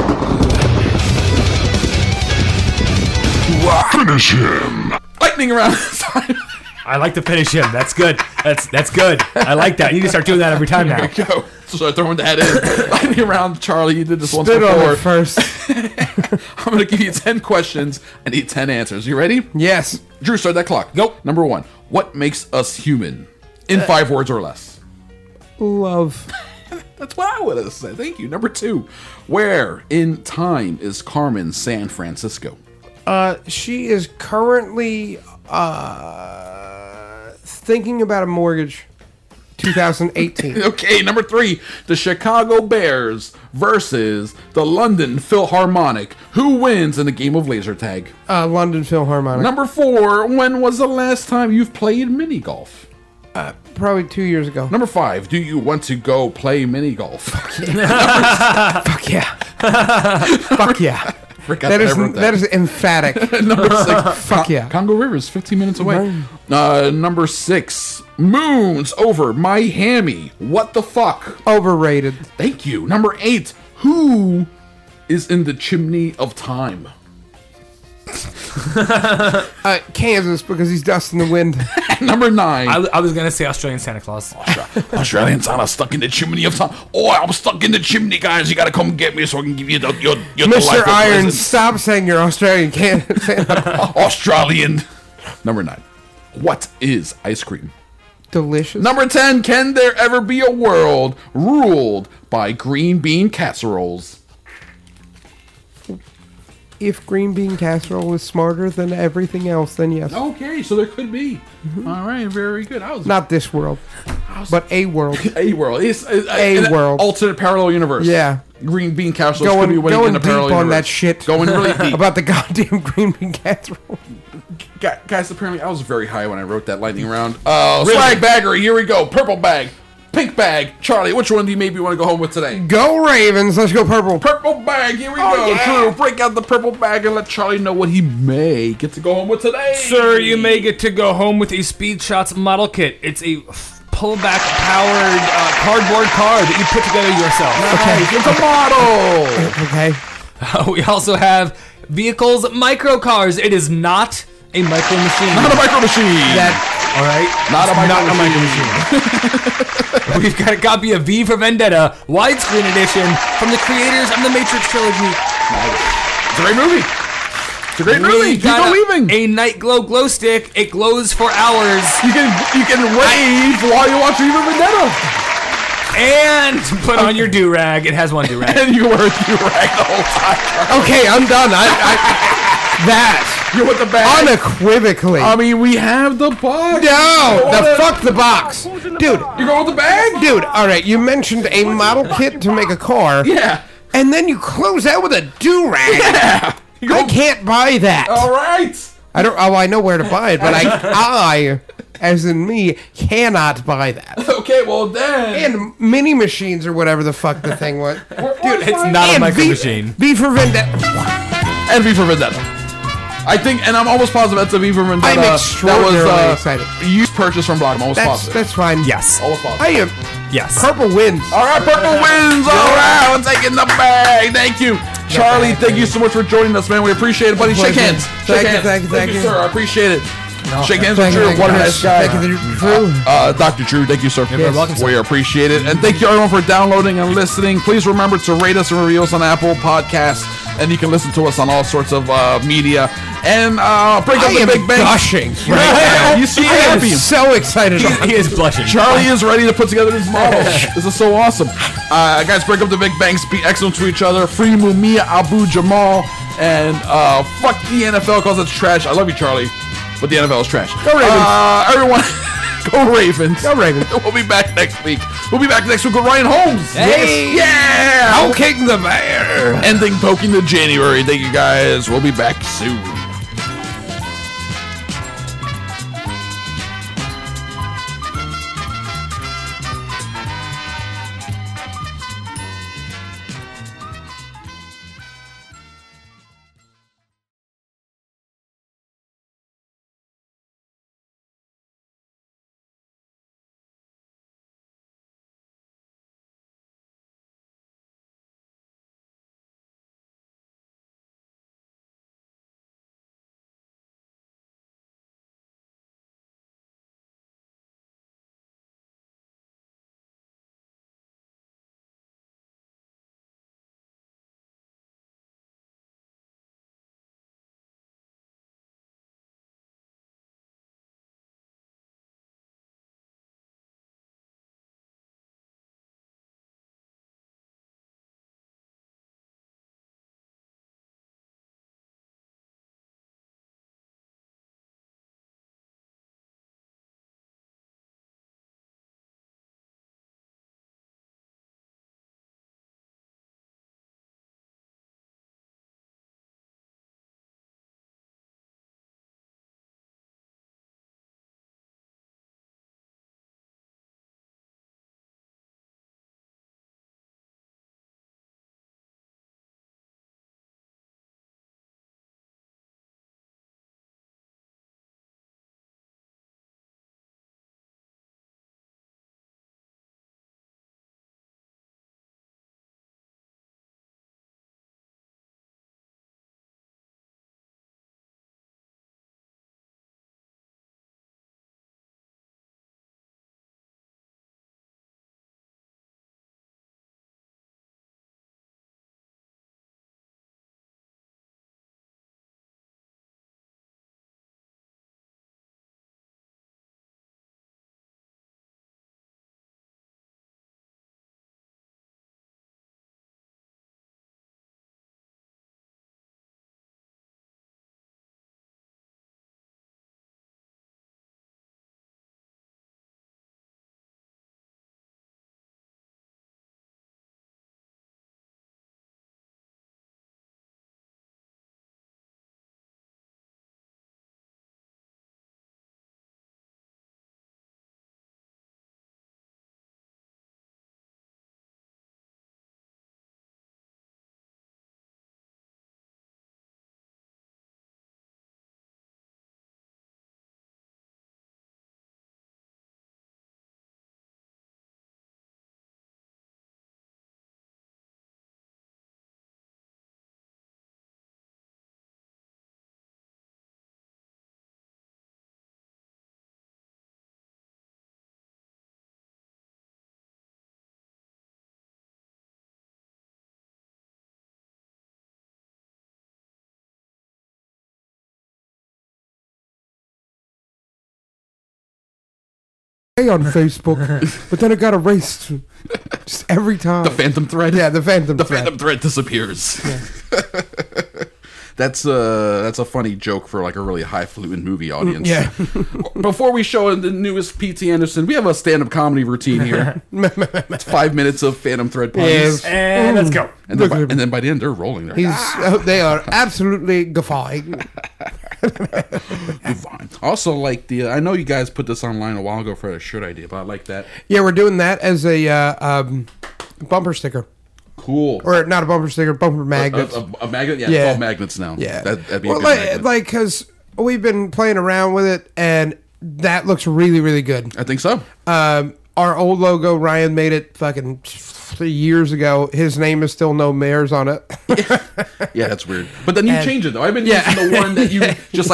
Speaker 5: Finish him.
Speaker 4: Lightning round.
Speaker 7: I like to finish him. That's good. That's that's good. I like that. You need to start doing that every time now.
Speaker 4: There you go. So start throwing that in. Lightning round, Charlie. You did this once
Speaker 8: Spit on
Speaker 4: before.
Speaker 8: it first.
Speaker 4: I'm going to give you ten questions. I need ten answers. You ready?
Speaker 8: Yes.
Speaker 4: Drew, start that clock. Go. Number one. What makes us human? In five words or less.
Speaker 8: Love.
Speaker 4: That's what I would have said. Thank you. Number two. Where in time is Carmen San Francisco?
Speaker 8: Uh, she is currently uh, thinking about a mortgage. twenty eighteen.
Speaker 4: Okay, number three. The Chicago Bears versus the London Philharmonic. Who wins in a game of laser tag?
Speaker 8: Uh, London Philharmonic.
Speaker 4: Number four. When was the last time you've played mini golf?
Speaker 8: Uh, probably two years ago.
Speaker 4: Number five. Do you want to go play mini golf?
Speaker 8: Fuck yeah. Fuck yeah.
Speaker 4: Forgot
Speaker 8: That
Speaker 4: that
Speaker 8: is
Speaker 4: I wrote
Speaker 8: that is emphatic.
Speaker 4: Number six.
Speaker 8: Fuck
Speaker 4: Con-
Speaker 8: yeah.
Speaker 4: Congo River is fifteen minutes away.
Speaker 8: Right.
Speaker 4: Uh, number six. Moons over Miami. What the fuck?
Speaker 8: Overrated.
Speaker 4: Thank you. Number eight. Who is in the chimney of time?
Speaker 8: uh, Kansas, because he's dust in the wind.
Speaker 4: Number nine.
Speaker 7: I, I was gonna say Australian Santa Claus.
Speaker 4: Australian Santa stuck in the chimney of time. Oh, I'm stuck in the chimney, guys. You gotta come get me so I can give you the, your, your
Speaker 8: Mister
Speaker 4: delightful
Speaker 8: Irons,
Speaker 4: presents.
Speaker 8: stop saying you're Australian. Can't
Speaker 4: Australian. Number nine. What is ice cream?
Speaker 8: Delicious.
Speaker 4: Number ten. Can there ever be a world ruled by green bean casseroles?
Speaker 8: If green bean casserole is smarter than everything else, then yes.
Speaker 4: Okay, so there could be. Mm-hmm. All right, very good. I was
Speaker 8: Not this world, but a world.
Speaker 4: a world. It's, it's
Speaker 8: A
Speaker 4: an
Speaker 8: world.
Speaker 4: Alternate parallel universe.
Speaker 8: Yeah.
Speaker 4: Green bean casseroles
Speaker 8: Going,
Speaker 4: could be winning
Speaker 8: going
Speaker 4: in the
Speaker 8: deep
Speaker 4: parallel
Speaker 8: on
Speaker 4: universe.
Speaker 8: that shit.
Speaker 4: Going really deep.
Speaker 8: about the goddamn green bean casserole.
Speaker 4: Guys, apparently I was very high when I wrote that lightning round. Uh, really? Swag baggery, here we go. Purple bag, pink bag. Charlie, which one do you maybe want to go home with today?
Speaker 8: Go Ravens. Let's go purple.
Speaker 4: Purple bag, here we
Speaker 8: oh,
Speaker 4: go.
Speaker 8: Yeah.
Speaker 4: Drew, break out the purple bag and let Charlie know what he may get to go home with today.
Speaker 7: Sir, you may get to go home with a Speed Shots model kit. It's a pullback powered uh, cardboard car that you put together yourself.
Speaker 4: Nice. It's a model.
Speaker 8: Okay.
Speaker 7: Uh, we also have Vehicles Micro Cars. It is not a micro machine.
Speaker 4: Not a micro machine.
Speaker 7: That, all right?
Speaker 4: Not a micro
Speaker 7: not
Speaker 4: machine.
Speaker 7: A micro machine. We've got a copy of V for Vendetta, widescreen edition from the creators of the Matrix trilogy.
Speaker 4: Nice. It's a great movie. It's a great
Speaker 7: We
Speaker 4: movie. Keep
Speaker 7: got a,
Speaker 4: believing.
Speaker 7: a night glow glow stick. It glows for hours.
Speaker 4: You can you can rave while you watch V for Vendetta.
Speaker 7: And put on your do-rag. It has one do-rag.
Speaker 4: And you wear a do-rag the whole time.
Speaker 8: Okay, I'm done. I, I that.
Speaker 4: You're with the bag.
Speaker 8: Unequivocally.
Speaker 4: I mean, we have the box.
Speaker 8: No, the fuck the box, dude.
Speaker 4: You go with the bag,
Speaker 8: dude. All right, you mentioned a model kit to make a car.
Speaker 4: Yeah.
Speaker 8: And then you close out with a do-rag.
Speaker 4: Yeah.
Speaker 8: I can't buy that.
Speaker 4: All right.
Speaker 8: I don't. Oh, I know where to buy it, but I, I, as in me, cannot buy that.
Speaker 4: Okay, well then.
Speaker 8: And mini machines or whatever the fuck the thing was.
Speaker 7: Dude, it's not a micro
Speaker 8: v,
Speaker 7: machine.
Speaker 8: V for Vendetta.
Speaker 4: And V for Vendetta. I think, and I'm almost positive that's a V for Vendetta.
Speaker 8: I'm extraordinarily
Speaker 4: that was, uh,
Speaker 8: excited.
Speaker 4: Used purchase from Block. I'm almost
Speaker 8: That's,
Speaker 4: positive.
Speaker 8: that's fine.
Speaker 7: Yes.
Speaker 4: Almost positive.
Speaker 8: I am.
Speaker 7: Yes.
Speaker 8: Purple wins.
Speaker 4: All right, purple wins. All right, I'm taking the bag. Thank you, Charlie. Thank you so much for joining us, man. We appreciate it, buddy. Shake hands. Shake
Speaker 8: Thank you,
Speaker 4: hands.
Speaker 8: thank you, thank you.
Speaker 4: sir. I appreciate it.
Speaker 7: No,
Speaker 4: Shake hands
Speaker 8: Thank
Speaker 4: with
Speaker 8: you,
Speaker 4: Drew. What a
Speaker 8: thank
Speaker 4: nice
Speaker 8: you.
Speaker 4: guy.
Speaker 8: Thank you, Drew.
Speaker 4: Uh, Doctor Drew, thank you, sir.
Speaker 7: You're very welcome, sir.
Speaker 4: We appreciate it. And thank you, everyone, for downloading and listening. Please remember to rate us and review us on Apple Podcasts. and you can listen to us on all sorts of uh, media. And uh, break up
Speaker 8: I
Speaker 4: the
Speaker 8: am
Speaker 4: Big Bang.
Speaker 8: gushing right now.
Speaker 4: You see,
Speaker 8: I am
Speaker 4: happy.
Speaker 8: so excited.
Speaker 7: He, he is blushing.
Speaker 4: Charlie is ready to put together his model. This is so awesome. Uh, guys, break up the Big Bangs. Be excellent to each other. Free Mumia Abu Jamal. And uh, fuck the N F L because it's trash. I love you, Charlie, but the N F L is trash.
Speaker 8: Go Ravens.
Speaker 4: Uh, everyone, go Ravens.
Speaker 8: Go Ravens.
Speaker 4: We'll be back next week. We'll be back next week with Ryan Holmes.
Speaker 8: Hey.
Speaker 4: Yeah.
Speaker 8: Poking the bear.
Speaker 4: Ending Poking the January. Thank you, guys. We'll be back soon.
Speaker 8: On Facebook, but then it got erased just every time.
Speaker 4: The Phantom Thread?
Speaker 8: Yeah, the Phantom
Speaker 4: the
Speaker 8: Thread.
Speaker 4: Phantom Thread disappears.
Speaker 8: Yeah.
Speaker 4: That's uh that's a funny joke for like a really highfalutin movie audience.
Speaker 8: Yeah.
Speaker 4: Before we show the newest P T Anderson, we have a stand-up comedy routine here. It's five minutes of Phantom Thread puns.
Speaker 8: Yes.
Speaker 7: And let's go.
Speaker 4: And then, by, and then by the end, they're rolling. They're
Speaker 8: He's,
Speaker 4: ah!
Speaker 8: uh, they are absolutely guffawing.
Speaker 4: Fine. Also, like the I know you guys put this online a while ago for a shirt idea, but I like that.
Speaker 8: Yeah, we're doing that as a uh, um, bumper sticker.
Speaker 4: Cool.
Speaker 8: Or not a bumper sticker, bumper magnets.
Speaker 4: A, a, a magnet? Yeah,
Speaker 8: Yeah.
Speaker 4: it's all magnets now.
Speaker 8: Yeah.
Speaker 4: That, that'd be
Speaker 8: well,
Speaker 4: a good
Speaker 8: like,
Speaker 4: magnet.
Speaker 8: like, because we've been playing around with it, and that looks really, really good.
Speaker 4: I think so.
Speaker 8: Um, our old logo, Ryan made it fucking three years ago. His name is still No Mares on it.
Speaker 4: Yeah, that's weird. But then you
Speaker 8: And-
Speaker 4: change it, though. I've been
Speaker 8: Yeah.
Speaker 4: using the one that you just, like,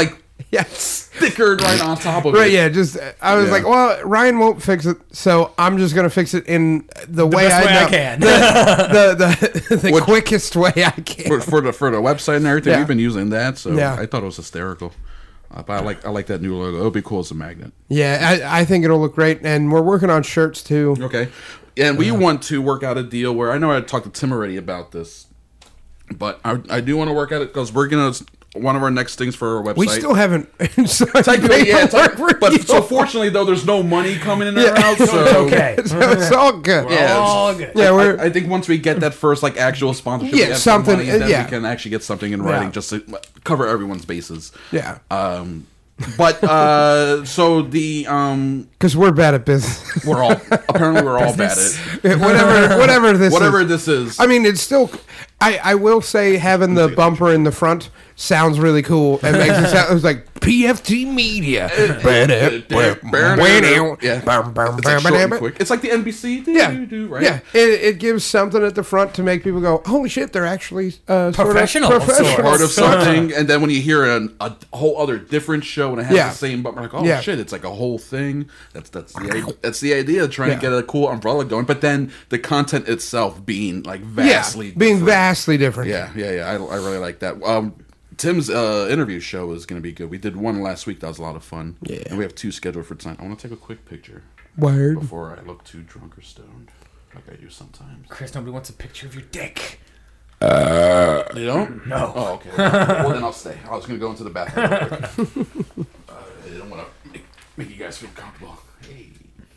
Speaker 8: Yes.
Speaker 4: stickered right on top of
Speaker 8: Right,
Speaker 4: it.
Speaker 8: yeah, just I was
Speaker 4: Yeah.
Speaker 8: like, well, Ryan won't fix it, so I'm just gonna fix it in the, way,
Speaker 7: best
Speaker 8: I,
Speaker 7: way
Speaker 8: know,
Speaker 7: I can.
Speaker 8: the the, the, the
Speaker 4: What-
Speaker 8: quickest way I can.
Speaker 4: For, for the for the website and everything,
Speaker 8: Yeah.
Speaker 4: we've been using that, so
Speaker 8: Yeah.
Speaker 4: I thought it was hysterical. Uh, but I like I like that new logo. It'll be cool as a magnet.
Speaker 8: Yeah, I, I think it'll look great, and we're working on shirts too.
Speaker 4: Okay, and we want to work out a deal where I know I talked to Tim already about this, but I, I do want to work at it because we're gonna one of our next things for our website.
Speaker 8: We still haven't.
Speaker 4: Technically, yeah, it's like,
Speaker 8: paperwork
Speaker 4: but
Speaker 8: for
Speaker 4: so
Speaker 8: you.
Speaker 4: fortunately though, there's no money coming in
Speaker 8: Yeah.
Speaker 4: and out, so
Speaker 7: It's okay.
Speaker 8: So it's all good.
Speaker 7: We're
Speaker 4: Yeah,
Speaker 7: all good.
Speaker 8: Yeah,
Speaker 4: I,
Speaker 8: we're-
Speaker 4: I think once we get that first like actual sponsorship,
Speaker 8: Yeah,
Speaker 4: we have some
Speaker 8: something,
Speaker 4: money, then
Speaker 8: yeah.
Speaker 4: we can actually get something in writing
Speaker 8: Yeah.
Speaker 4: just to cover everyone's bases.
Speaker 8: Yeah,
Speaker 4: Um, but uh, so the um,
Speaker 8: because we're bad at business.
Speaker 4: we're all apparently we're all bad at
Speaker 8: whatever, whatever this,
Speaker 4: whatever
Speaker 8: is.
Speaker 4: this is.
Speaker 8: I mean, it's still. I, I will say having the bumper in the front sounds really cool. It makes it sound. It was like P F T Media.
Speaker 4: Yeah, it's like short and quick. It's like the N B C.
Speaker 8: Yeah,
Speaker 4: right?
Speaker 8: yeah. It, it gives something at the front to make people go, "Holy shit, they're actually uh, sort of
Speaker 7: Professional of
Speaker 8: professional."
Speaker 7: sorts.
Speaker 4: Part of something, and then when you hear an, a whole other different show and it has
Speaker 8: Yeah.
Speaker 4: the same bumper, like, oh
Speaker 8: Yeah.
Speaker 4: shit, it's like a whole thing. That's that's the idea, that's the idea, trying
Speaker 8: Yeah.
Speaker 4: to get a cool umbrella going. But then the content itself being like vastly,
Speaker 8: yeah, being
Speaker 4: different.
Speaker 8: vastly different.
Speaker 4: Yeah, yeah, yeah. I, I really like that. Um, Tim's uh, interview show is going to be good. We did one last week. That was a lot of fun.
Speaker 8: Yeah.
Speaker 4: And we have two scheduled for tonight. I want to take a quick picture
Speaker 8: Word.
Speaker 4: before I look too drunk or stoned, like I do sometimes.
Speaker 7: Chris, nobody wants a picture of your dick.
Speaker 4: Uh, you don't?
Speaker 7: No.
Speaker 4: Oh, okay. Well, then I'll stay. I was going to go into the bathroom real quick. uh, I don't want to make, make you guys feel comfortable. Hey.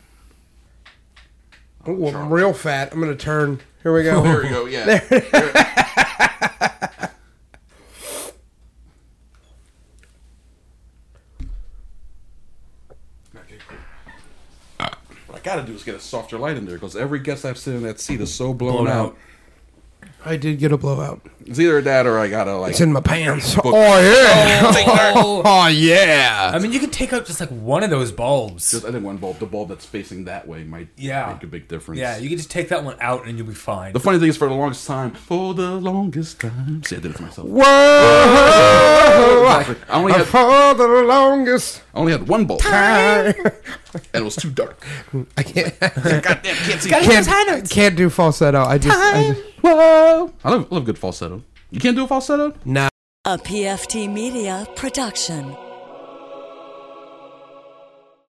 Speaker 8: Ooh, I'm real fat. I'm gonna turn. Here we go.
Speaker 4: There we go. Yeah. Okay, cool. What I gotta do is get a softer light in there because every guest I've seen in that seat is so blown,
Speaker 7: Blown
Speaker 4: out.
Speaker 7: out.
Speaker 8: I did get a blowout.
Speaker 4: It's either that or I gotta like.
Speaker 8: It's in my pants.
Speaker 4: book-
Speaker 8: Oh yeah.
Speaker 7: Oh.
Speaker 8: Oh yeah.
Speaker 7: I mean, you could take out just like one of those bulbs.
Speaker 4: Just, I think one bulb, the bulb that's facing that way, might
Speaker 7: Yeah.
Speaker 4: make a big difference.
Speaker 7: Yeah, you could just take that one out and you'll be fine.
Speaker 4: The funny thing is, for the longest time, for the longest time, see, I did it to myself.
Speaker 8: Whoa.
Speaker 4: Exactly. I only had,
Speaker 8: For the longest
Speaker 4: I only had one bulb,
Speaker 8: time.
Speaker 4: and it was too dark.
Speaker 8: I can't.
Speaker 4: Goddamn, can't see.
Speaker 8: Can't, can't do falsetto. I just. I just
Speaker 4: Whoa! I love, love good falsetto. You can't do a falsetto?
Speaker 8: nah.
Speaker 1: A P F T Media production.